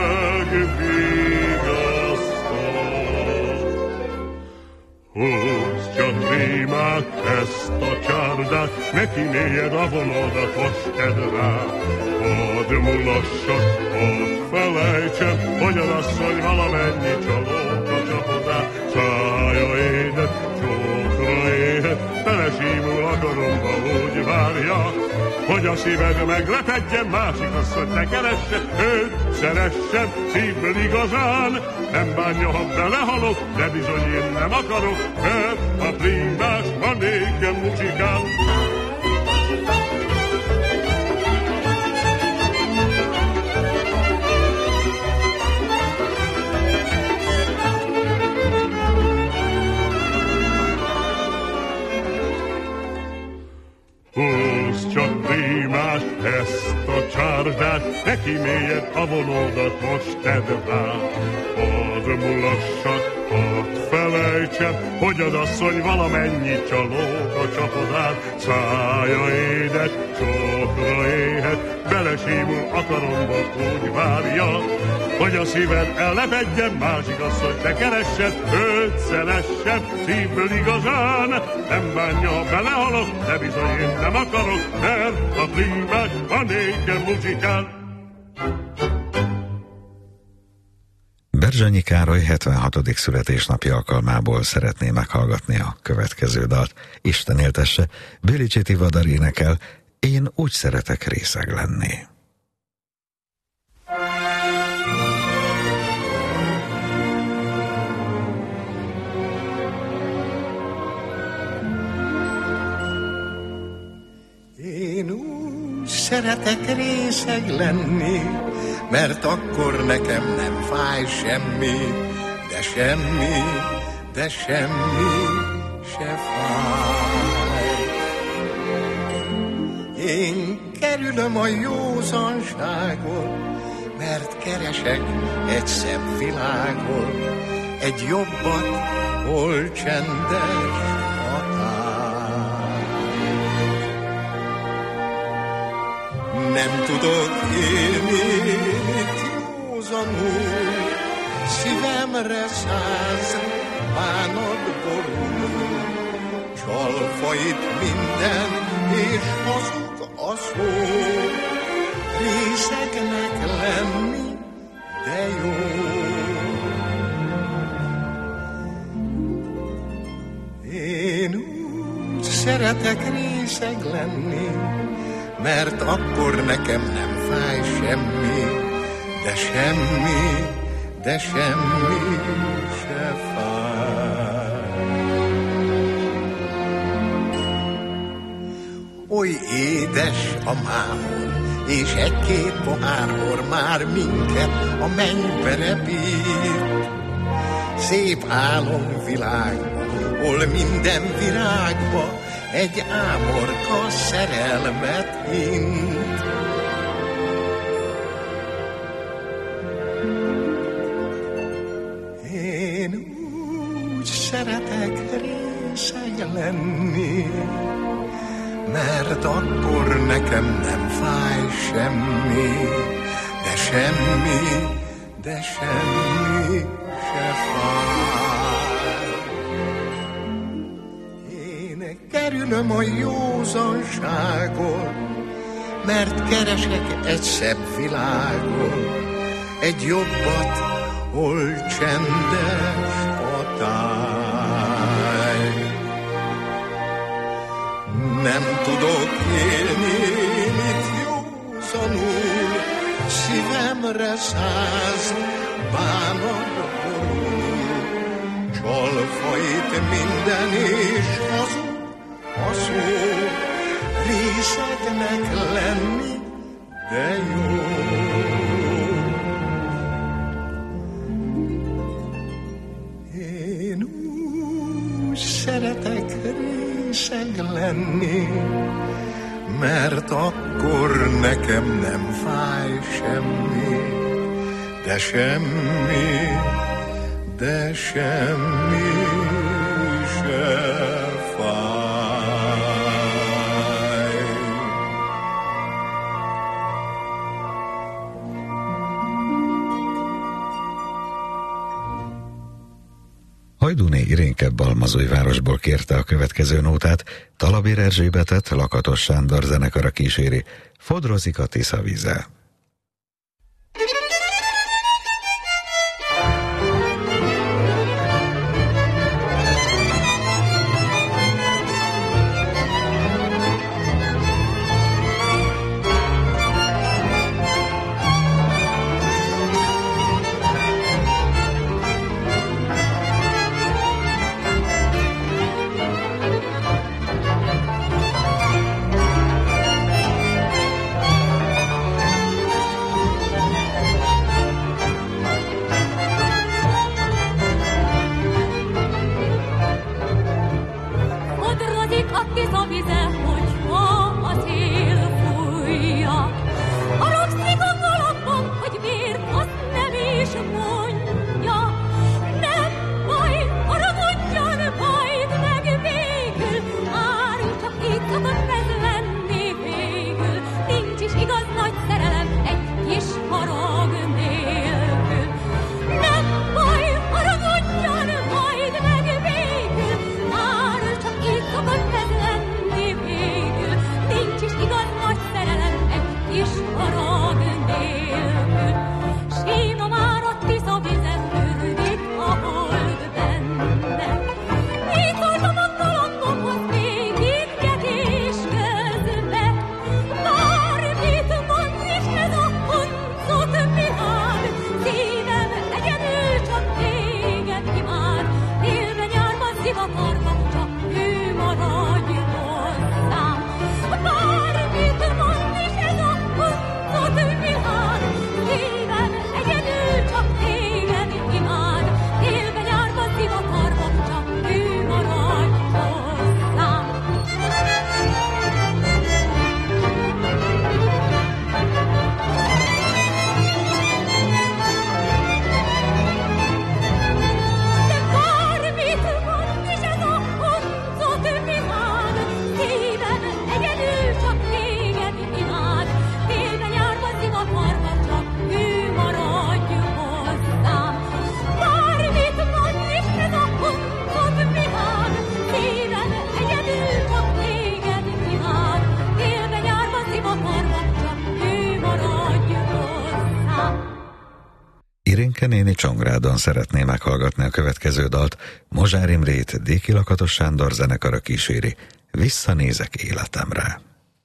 megvigasztal. Húzd csak prímát ezt a csárdát, neki mélyed a vonodatos kedvát. Hadd mulassak, hadd felejtsem, hogy az asszony valamennyi csalóka csapodát. Szája édes, csókra éhes, belesímul a koromba úgy várja, hogy a szíved meglepedjen, másik asszonyt ne keressen, őt szeressen szívből igazán. Nem bánja, ha belehalok, de bizony én nem akarok, mert a prímás ma nékem muzsikál. Húzd csak prímás ezt a csárdát, neki mélyed a vonódat most tedd rá. Hadd mulassak, hadd felejtsem, hogy az asszony valamennyi csalók a csapodát. Szája édes, csókra éhet, belesímul a karomba, úgy várja, hogy a szíved ellepedjen, másik asszony te keressed, őt szeressed, szívből igazán. Nem bánja, ha belehalok, de bizony én nem akarok, mert a prímás a nékem muzsikál. Berzsenyi Károly 76. születésnapja alkalmából szeretné meghallgatni a következő dalt. Isten éltesse, Bélicsi Tivadar énekel, Én úgy szeretek részeg lenni. Én úgy szeretek részeg lenni, mert akkor nekem nem fáj semmi, de semmi se fáj. Én kerülöm a józanságot, mert keresek egy szebb világot, egy jobbat, hol csendes határ. Nem tudok élni itt józanul, szívemre száz bánat borul. Csalfajt minden, és hazug a szó, részegnek lenni, de jó. Én úgy szeretek részeg lenni, mert akkor nekem nem fáj semmi, de semmi se fáj. Oly édes a mámor, és egy-két pohár már minket a mennybe repít. Szép álomvilágba, hol minden virágba egy ámorka szerelmet hint. Én úgy szeretek részeg lenni, mert akkor nekem nem fáj semmi, de semmi se fáj. Én kerülöm a józanságot, mert keresek egy szebb világot, egy jobbat, hol csendes a táj. Nem tudok élni itt józanul, szívemre száz bánat borul. Csalfajt minden és hazug a szó, részegnek lenni, de jó. Én úgy szeretek részeg lenni, mert akkor nekem nem fáj semmi, de semmi se fáj. Hajdúné Irénke Balmazújvárosból kérte a következő nótát, Talabér Erzsébetet Lakatos Sándor zenekara kíséri, Fodrozik a Tisza víze. Nyirinke néni Csongrádon szeretné meghallgatni a következő dalt. Mozsár Imrét Déki Lakatos Sándor zenekara kíséri. Visszanézek életemre.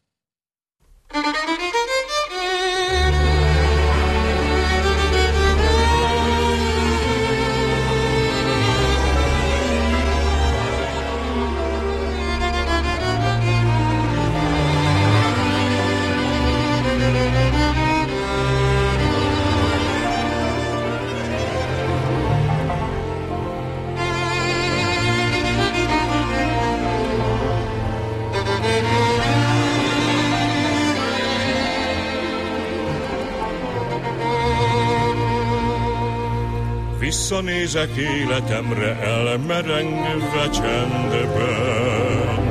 Visszanézek életemre elmerengve csendben,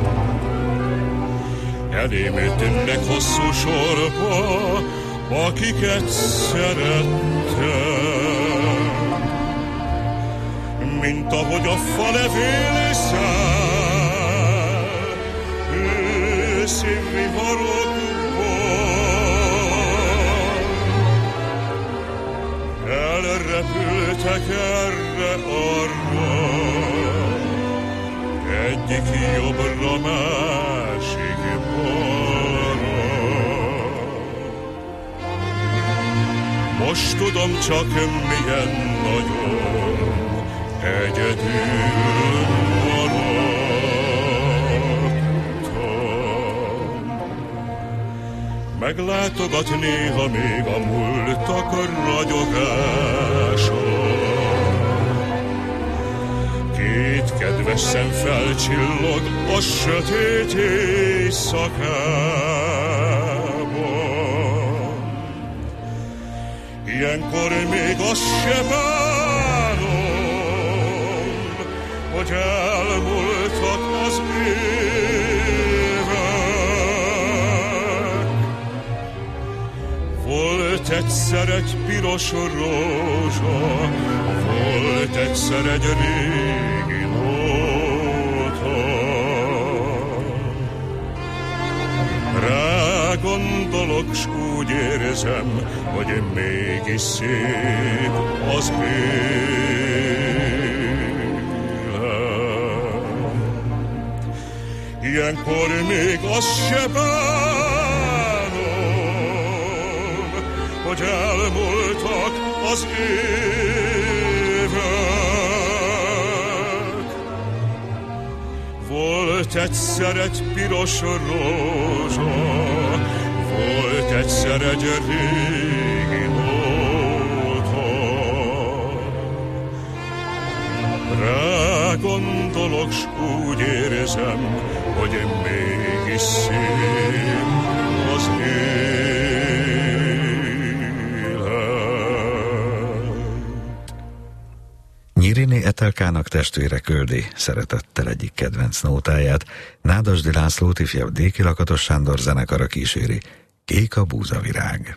elém tűnnek hosszú sorba, akiket szerettem. Mint ahogy a falevél száll, őszi viharokban, elrepültek erre-arra, egyik jobbra, másik balra. Most tudom csak milyen nagyon egyedül maradtam. Meglátogat néha még a múltak ragyogása, két kedves szem felcsillog a sötét éjszakában. Ilyenkor még azt se bánom, hogy elmúltak az évek. Volt egyszer egy piros rózsa, volt egyszer egy régi nóta. Rá gondolok, s úgy érzem, hogy mégis szép az élet. Ilyenkor még azt se bánom, hogy elmúltak az évek. Volt egyszer egy piros rózsa, volt egyszer egy régi nóta. Rá gondolok, s úgy érzem, hogy mégis szép az Nyirini Etelkának testvére küldi szeretettel egyik kedvenc nótáját. Nádasdy Lászlót ifjabb Déki Lakatos Sándor zenekara kíséri. Kék a búzavirág.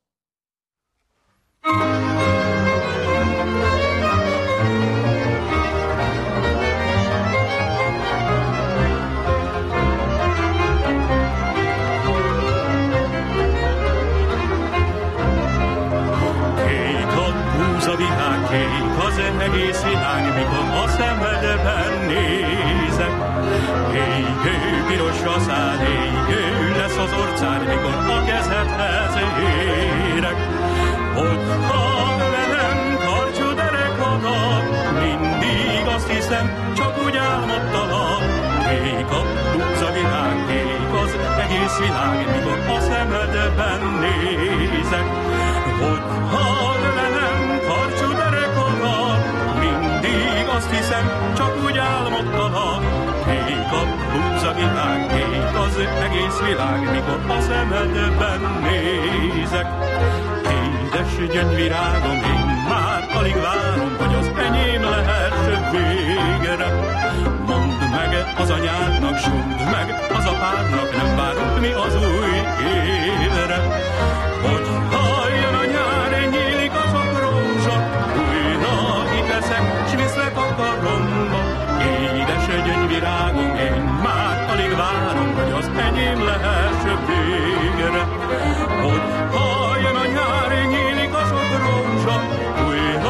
Kék az egész világ, mikor a szemedben nézek. Égő piros az áll, égő lesz az orcád, mikor a kezedhez érek. Hogyha le nem karcsú derekadat, mindig azt hiszem, csak úgy álmodtalak. Kék a búzavirág, kék az egész világ, mikor a szemedben nézek. Hogyha le nem karcsú derekadat, mindig azt hiszem, csak úgy álmodtalak. Kék a búzavirág, kék az egész világ, mikor a szemedben nézek. Édes gyöngyvirágom, én már alig várom, hogy az enyém lehess végre. Mondd meg az anyádnak, sundd meg az apádnak, nem várunk mi az új évre. Hogy halljon a nyár, nyílik az a rózsa, újra itt leszek, s viszlek a karomba. Édes gyöngyvirágom, én már alig várom, hogy az enyém lehess végre. Hogy halljon a nyár, nyílik az a rózsa, újra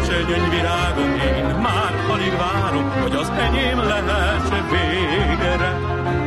se gyöngyvirágom, én már alig várom, hogy az enyém lehess végre.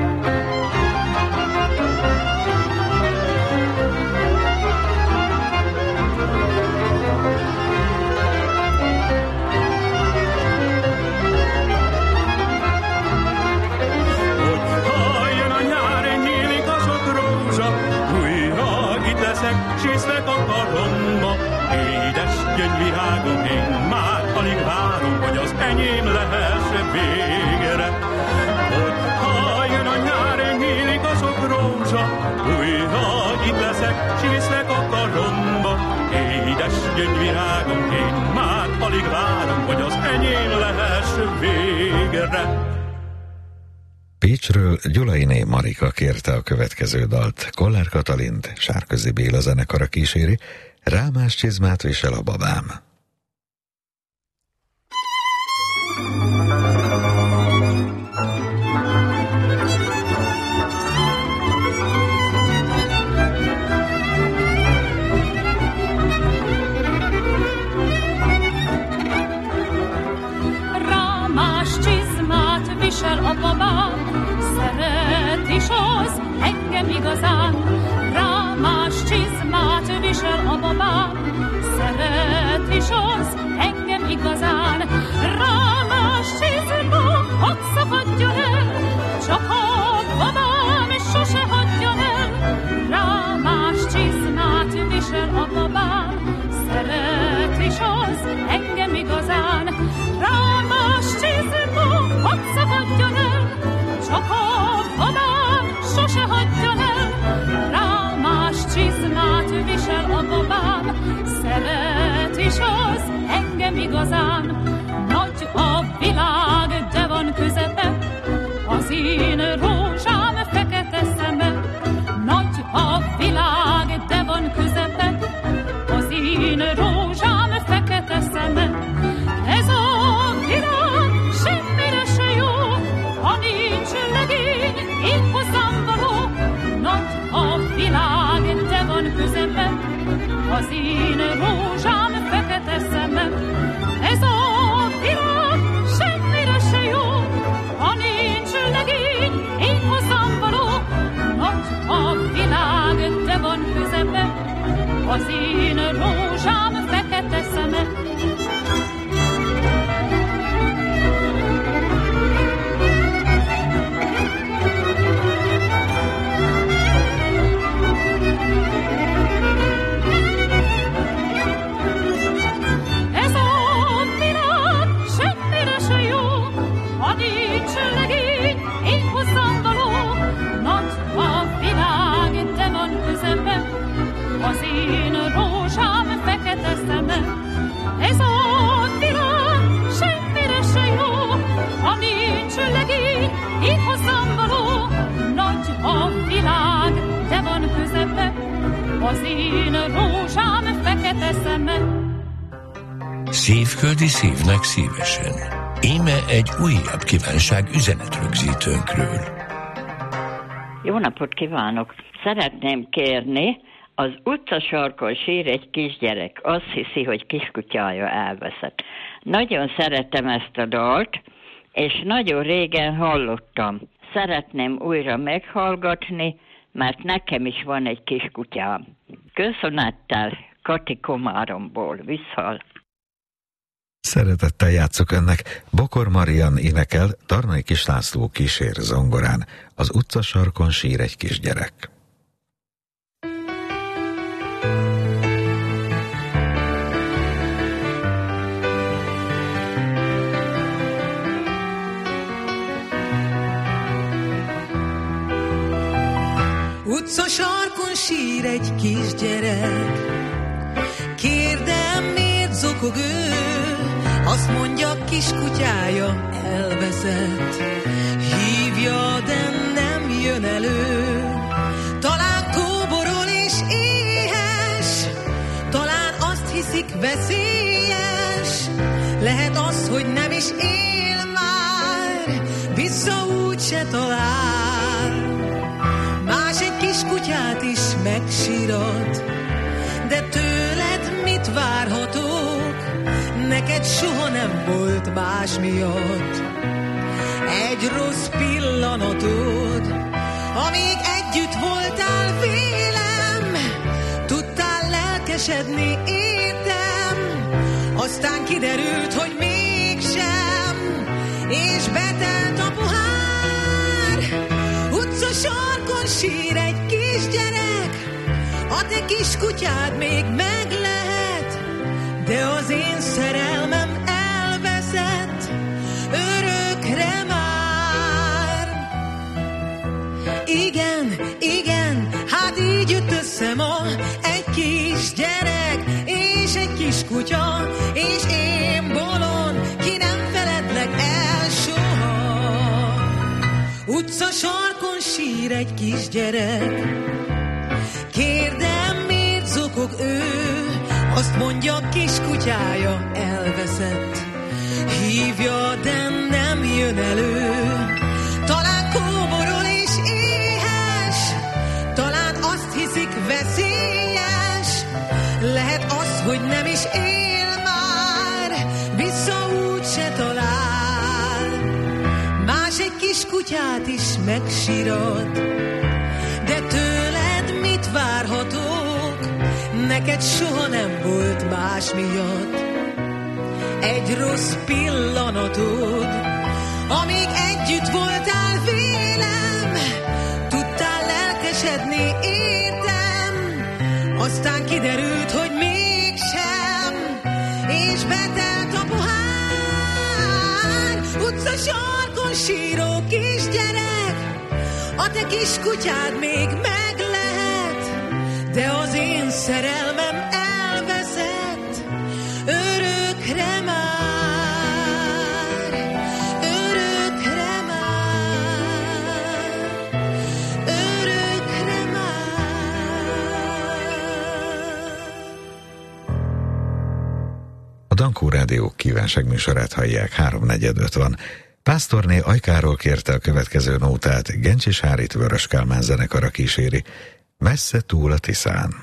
Csészlek a karomba, édes gyöngyvirágom, én már alig várom, hogy az enyém lehess végre. Hogy ha jön a nyár, nyílik a sok rózsa, újra itt leszek, csészlek a karomba, édes gyöngyvirágom, én már alig várom, hogy az enyém lehess végre. Pécsről Gyulainé Marika kérte a következő dalt. Kollár Katalint Sárközi Béla zenekara kíséri, Rámás csizmát visel a babám. Rámás csizmát visel a babám, szeret is az engem igazán. Rámás csizmát visel a babám, szeret is az engem igazán. Rámás csizma, hadd szakadjon el, csak a babám sose hagyjon el. Rámás csizmát visel a babám, szeret is az engem igazán. Rámás csizma, hadd szakadjon el, csak a babám sose hagyjon el. Rámás csizmát visel a babám, szeret is az engem igazán. Nagy a világ, de van közepe, az én rózsám fekete szeme. Nagy a világ, de van közepe, az én rózsám fekete szeme. Ez a világ semmire se jó, ha nincs legény, én hozzám való. Nagy a világ, de van közepe, az én rózsám fekete szeme. Ez a világ semmire se jó, ha nincs legény, én hozzám való. Nagy a világ, de van közepe, az én rózsám fekete szeme. Az én rózsám fekete szeme. Ez a világ semmire se jó, ha nincs legény, így hozzám való. Nagy a világ, de van közepe, az én rózsám fekete szeme. Szívföldi szívnek szívesen. Íme egy újabb kívánság üzenetrögzítőnkről. Jó napot kívánok! Szeretném kérni, az utcasarkon sír egy kisgyerek, azt hiszi, hogy kiskutyája elveszett. Nagyon szeretem ezt a dalt, és nagyon régen hallottam. Szeretném újra meghallgatni, mert nekem is van egy kiskutyám. Köszönettel Kati Komáromból. Visszhall. Szeretettel játszok önnek. Bokor Marian énekel, Tarnai Kislászló kísér zongorán. Az utcasarkon sír egy kisgyerek. Utcasarkon sír egy kisgyerek, kérdem, miért zokog ő? Azt mondja, kiskutyája elveszett. Hívja, de nem jön elő. Talán kóborol és éhes, talán azt hiszik veszélyes. Lehet az, hogy nem is él már, vissza úgy se talál. Más egy kiskutyát is megsírat, de tőled mit várhatok? neked soha nem volt más miatt. Egy rossz pillanatod, amíg együtt voltál vélem, tudtál lelkesedni értem, aztán kiderült, hogy mégsem, és betelt a pohár. Utca sarkon sír egy kisgyerek, a te kiskutyád még meg lehet, de az én szerelmem elveszett örökre már. Igen, igen, hát így jött össze ma egy kisgyerek és egy kiskutya, és én bolond, ki nem feledlek el soha. Utca sarkon sír egy kisgyerek, kérdem, miért zokog ő, azt mondja, kiskutyája elveszett. Hívja, de nem jön elő, talán kóborol és éhes, talán azt hiszik veszélyes, lehet az, hogy nem is él már, vissza úgy se talál. Más egy kiskutyát is megsírod, de tőled mit várhatok? Neked soha nem volt más miatt. Egy rossz pillanatod, amíg együtt voltál vélem, tudtál lelkesedni értem, aztán kiderült, hogy mégsem, és betelt a pohár. Utca sarkon síró kisgyerek, a te kiskutyád még meg lehet, de az én szerelmem elveszett örökre már. Örökre már. Örökre már. A Dankó Rádió kívánságműsorát hallják, 3:45 van. Pásztorné Ajkáról kérte a következő nótát, Gencsis Hárit Vörös Kálmán zenekara kíséri, Messze túl a Tiszán.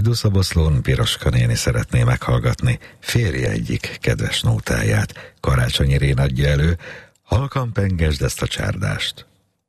Hajdúszoboszlón Piroska néni szeretné meghallgatni férje egyik kedves nótáját. Karácsony Irén adja elő, halkan pengesd ezt a csárdást.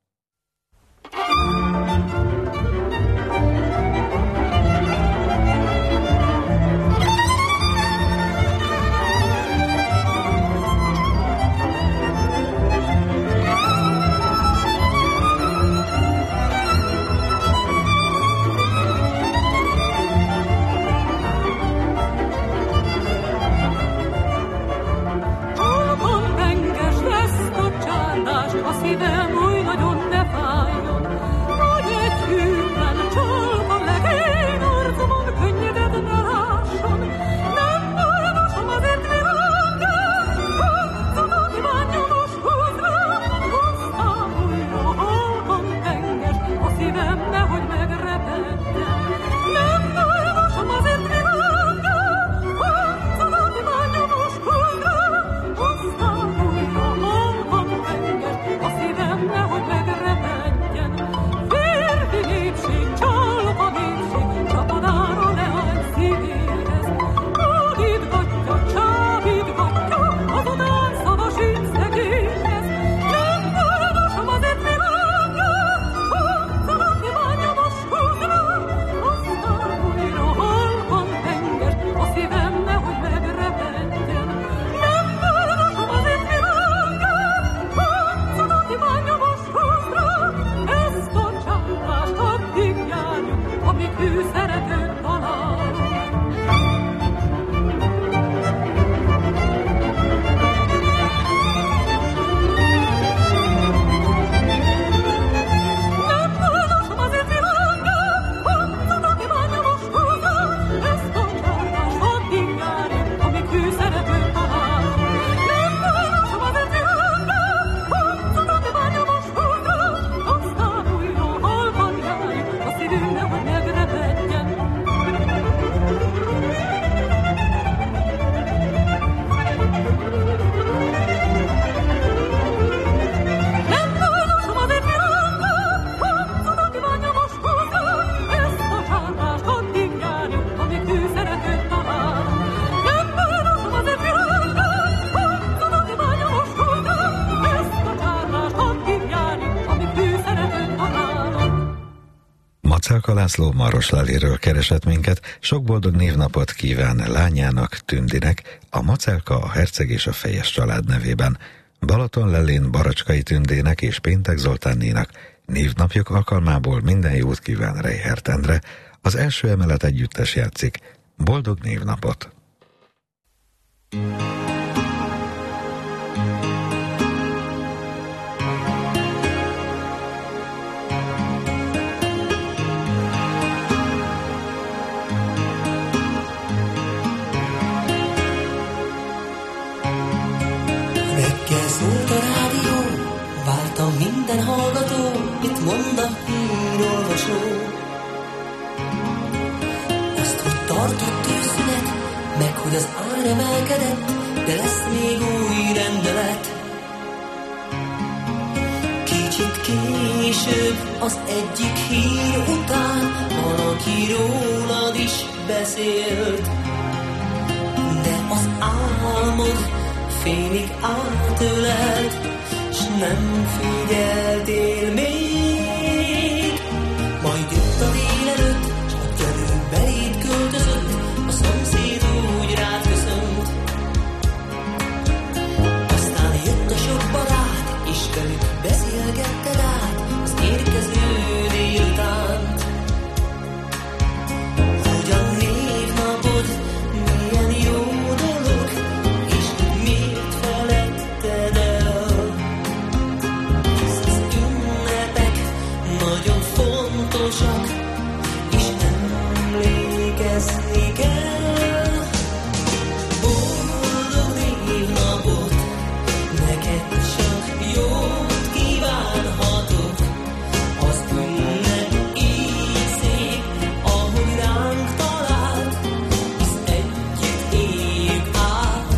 Macálka László Maros Laliről keresett minket, sok boldog névnapot kíván lányának, Tündinek, a Macálka, a Herceg és a Fejes család nevében, Balaton Lellén Baracskai Tündének és Péntek Zoltánnénak névnapjuk alkalmából minden jót kíván Reihert Endre, az első emelet együttes játszik. Boldog névnapot! Minden hallgató, mit mond a hírolvasó? Azt, hogy tartott tűzszünet, meg hogy az ár emelkedett, de lesz még új rendelet. Kicsit később az egyik hír után valaki rólad is beszélt, de az álmod félig átölelt, s nem figyeltél még. Majd jött a délelőtt, s a gyerő beléd költözött, a szomszéd úgy rád köszönt. Aztán jött a sok barát, és velük beszélgetted át az érkező délutánt. Hogy a névnapod milyen jó dolog, és miért feledted el? Nagyon fontosak, és emlékezni kell. Boldog névnapot, neked csak jót kívánhatok. Az ünnep így szép, ahogy ránk talált, hisz együtt éljük át.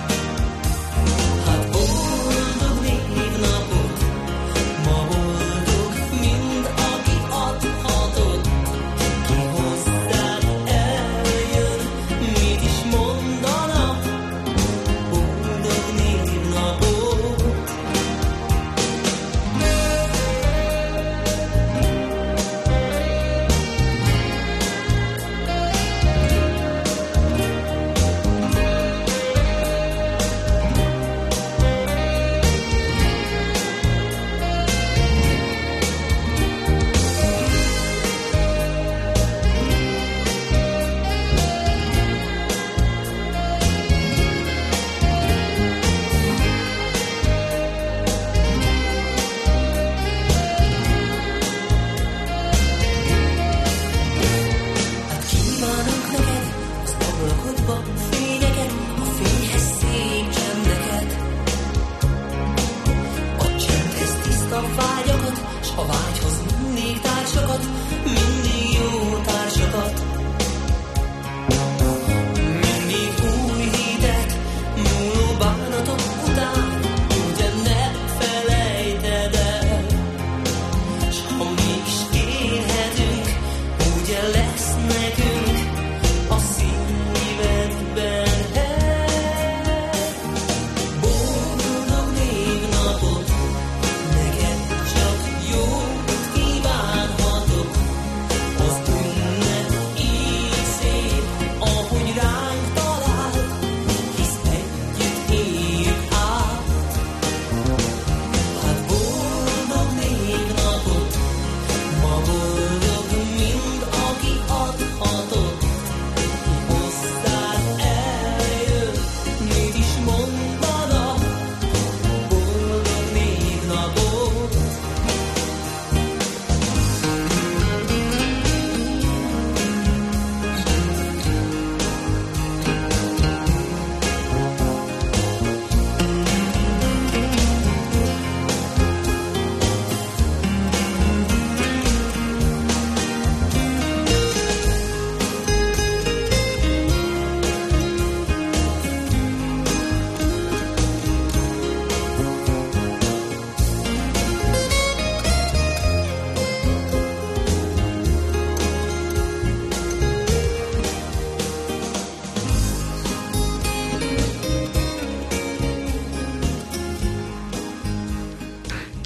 Hát boldog névnapot, ma boldog mind, aki adhatott, ki hozzád el.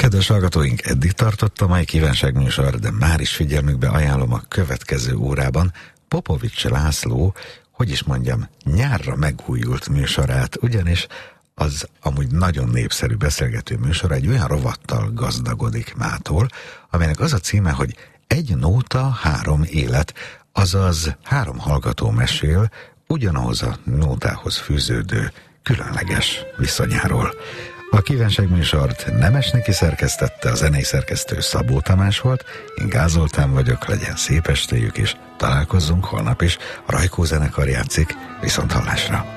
Kedves hallgatóink, eddig tartott a mai kívánságműsor, de már is figyelmükbe ajánlom a következő órában Popovics László, hogy is mondjam, nyárra megújult műsorát, ugyanis az amúgy nagyon népszerű beszélgető műsor egy olyan rovattal gazdagodik mától, amelynek az a címe, hogy Egy nóta, 3 élet, azaz 3 hallgató mesél ugyanahoz a nótához fűződő különleges viszonyáról. A kívánságműsort Nemes Niki szerkesztette, a zenei szerkesztő Szabó Tamás volt, én Gáz Zoltán vagyok, legyen szép estéjük, és találkozzunk holnap is. A Rajkó zenekar játszik, viszont hallásra!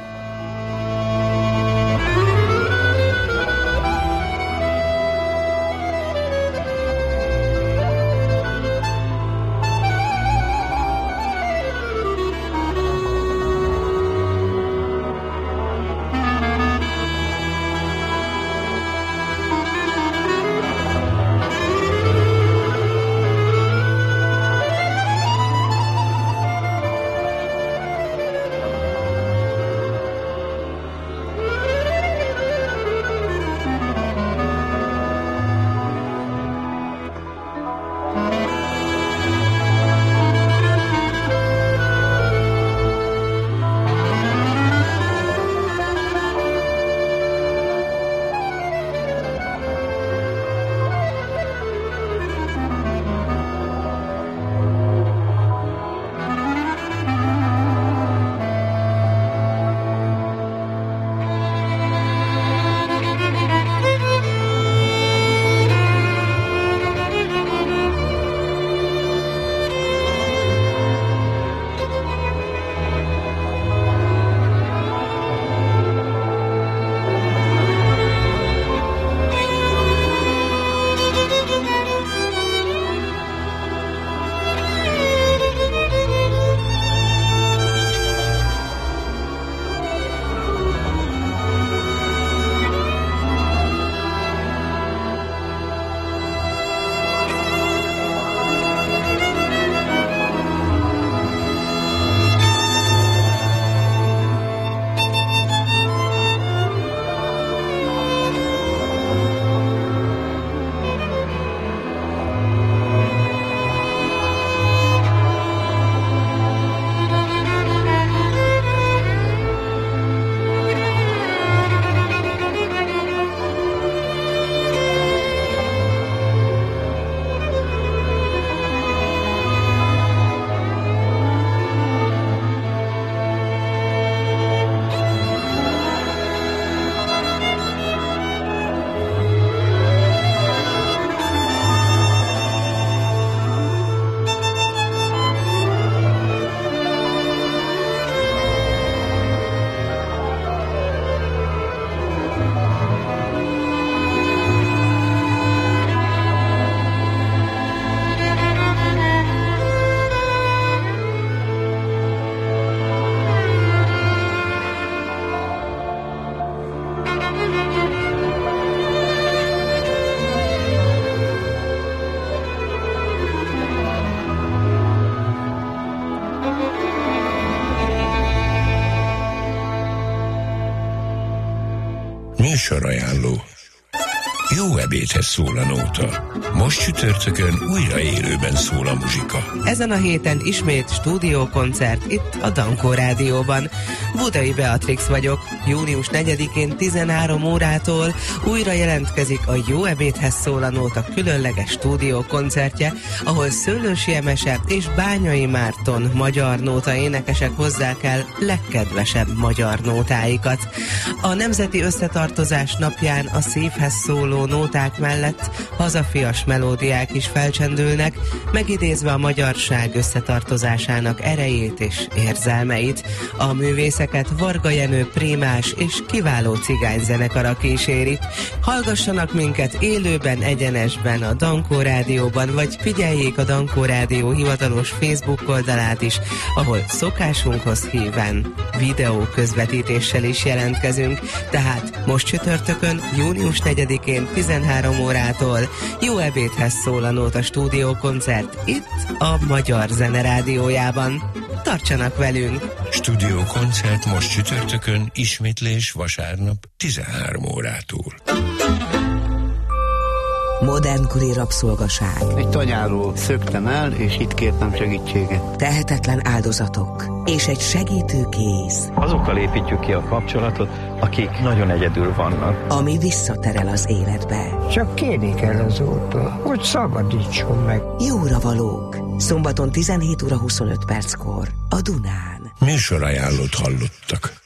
Műsorajánló. Jó ebédhez szól a nóta. Most csütörtökön újra élőben szól a muzsika. Ezen a héten ismét stúdiókoncert itt a Dankó Rádióban. Budai Beatrix vagyok. Június 4-én 13 órától újra jelentkezik a Jó ebédhez szól a nóta különleges stúdiókoncertje, ahol Szőlősi Emese és Bányai Márton magyar nóta énekesek hozzák el legkedvesebb magyar nótáikat. A Nemzeti Összetartozás napján a szívhez szóló nóták mellett hazafias melódiák is felcsendülnek, megidézve a magyarság összetartozásának erejét és érzelmeit. A művészeket Varga Jenő prémás és kiváló cigányzenekara kíséri. Hallgassanak minket élőben, egyenesben a Dankó Rádióban, vagy figyeljék a Dankó Rádió hivatalos Facebook oldalát is, ahol szokásunkhoz híven videó közvetítéssel is jelentkezünk. Tehát most csütörtökön, június 4-én 13 órától Jó ebédhez szól a nóta stúdiókoncert itt a Magyar Zene Rádiójában. Tartsanak velünk! Stúdiókoncert most csütörtökön, ismétlés vasárnap 13 órától. Modernkori rabszolgaság. Egy tanyáról szöktem el, és itt kértem segítséget. Tehetetlen áldozatok. És egy segítő kéz. Azokkal építjük ki a kapcsolatot, akik nagyon egyedül vannak. Ami visszaterel az életbe. Csak kérni kell az Úrtól, hogy szabadítson meg. Jóra valók. Szombaton 17 óra 25 perckor a Dunán. Műsorajánlót hallottak.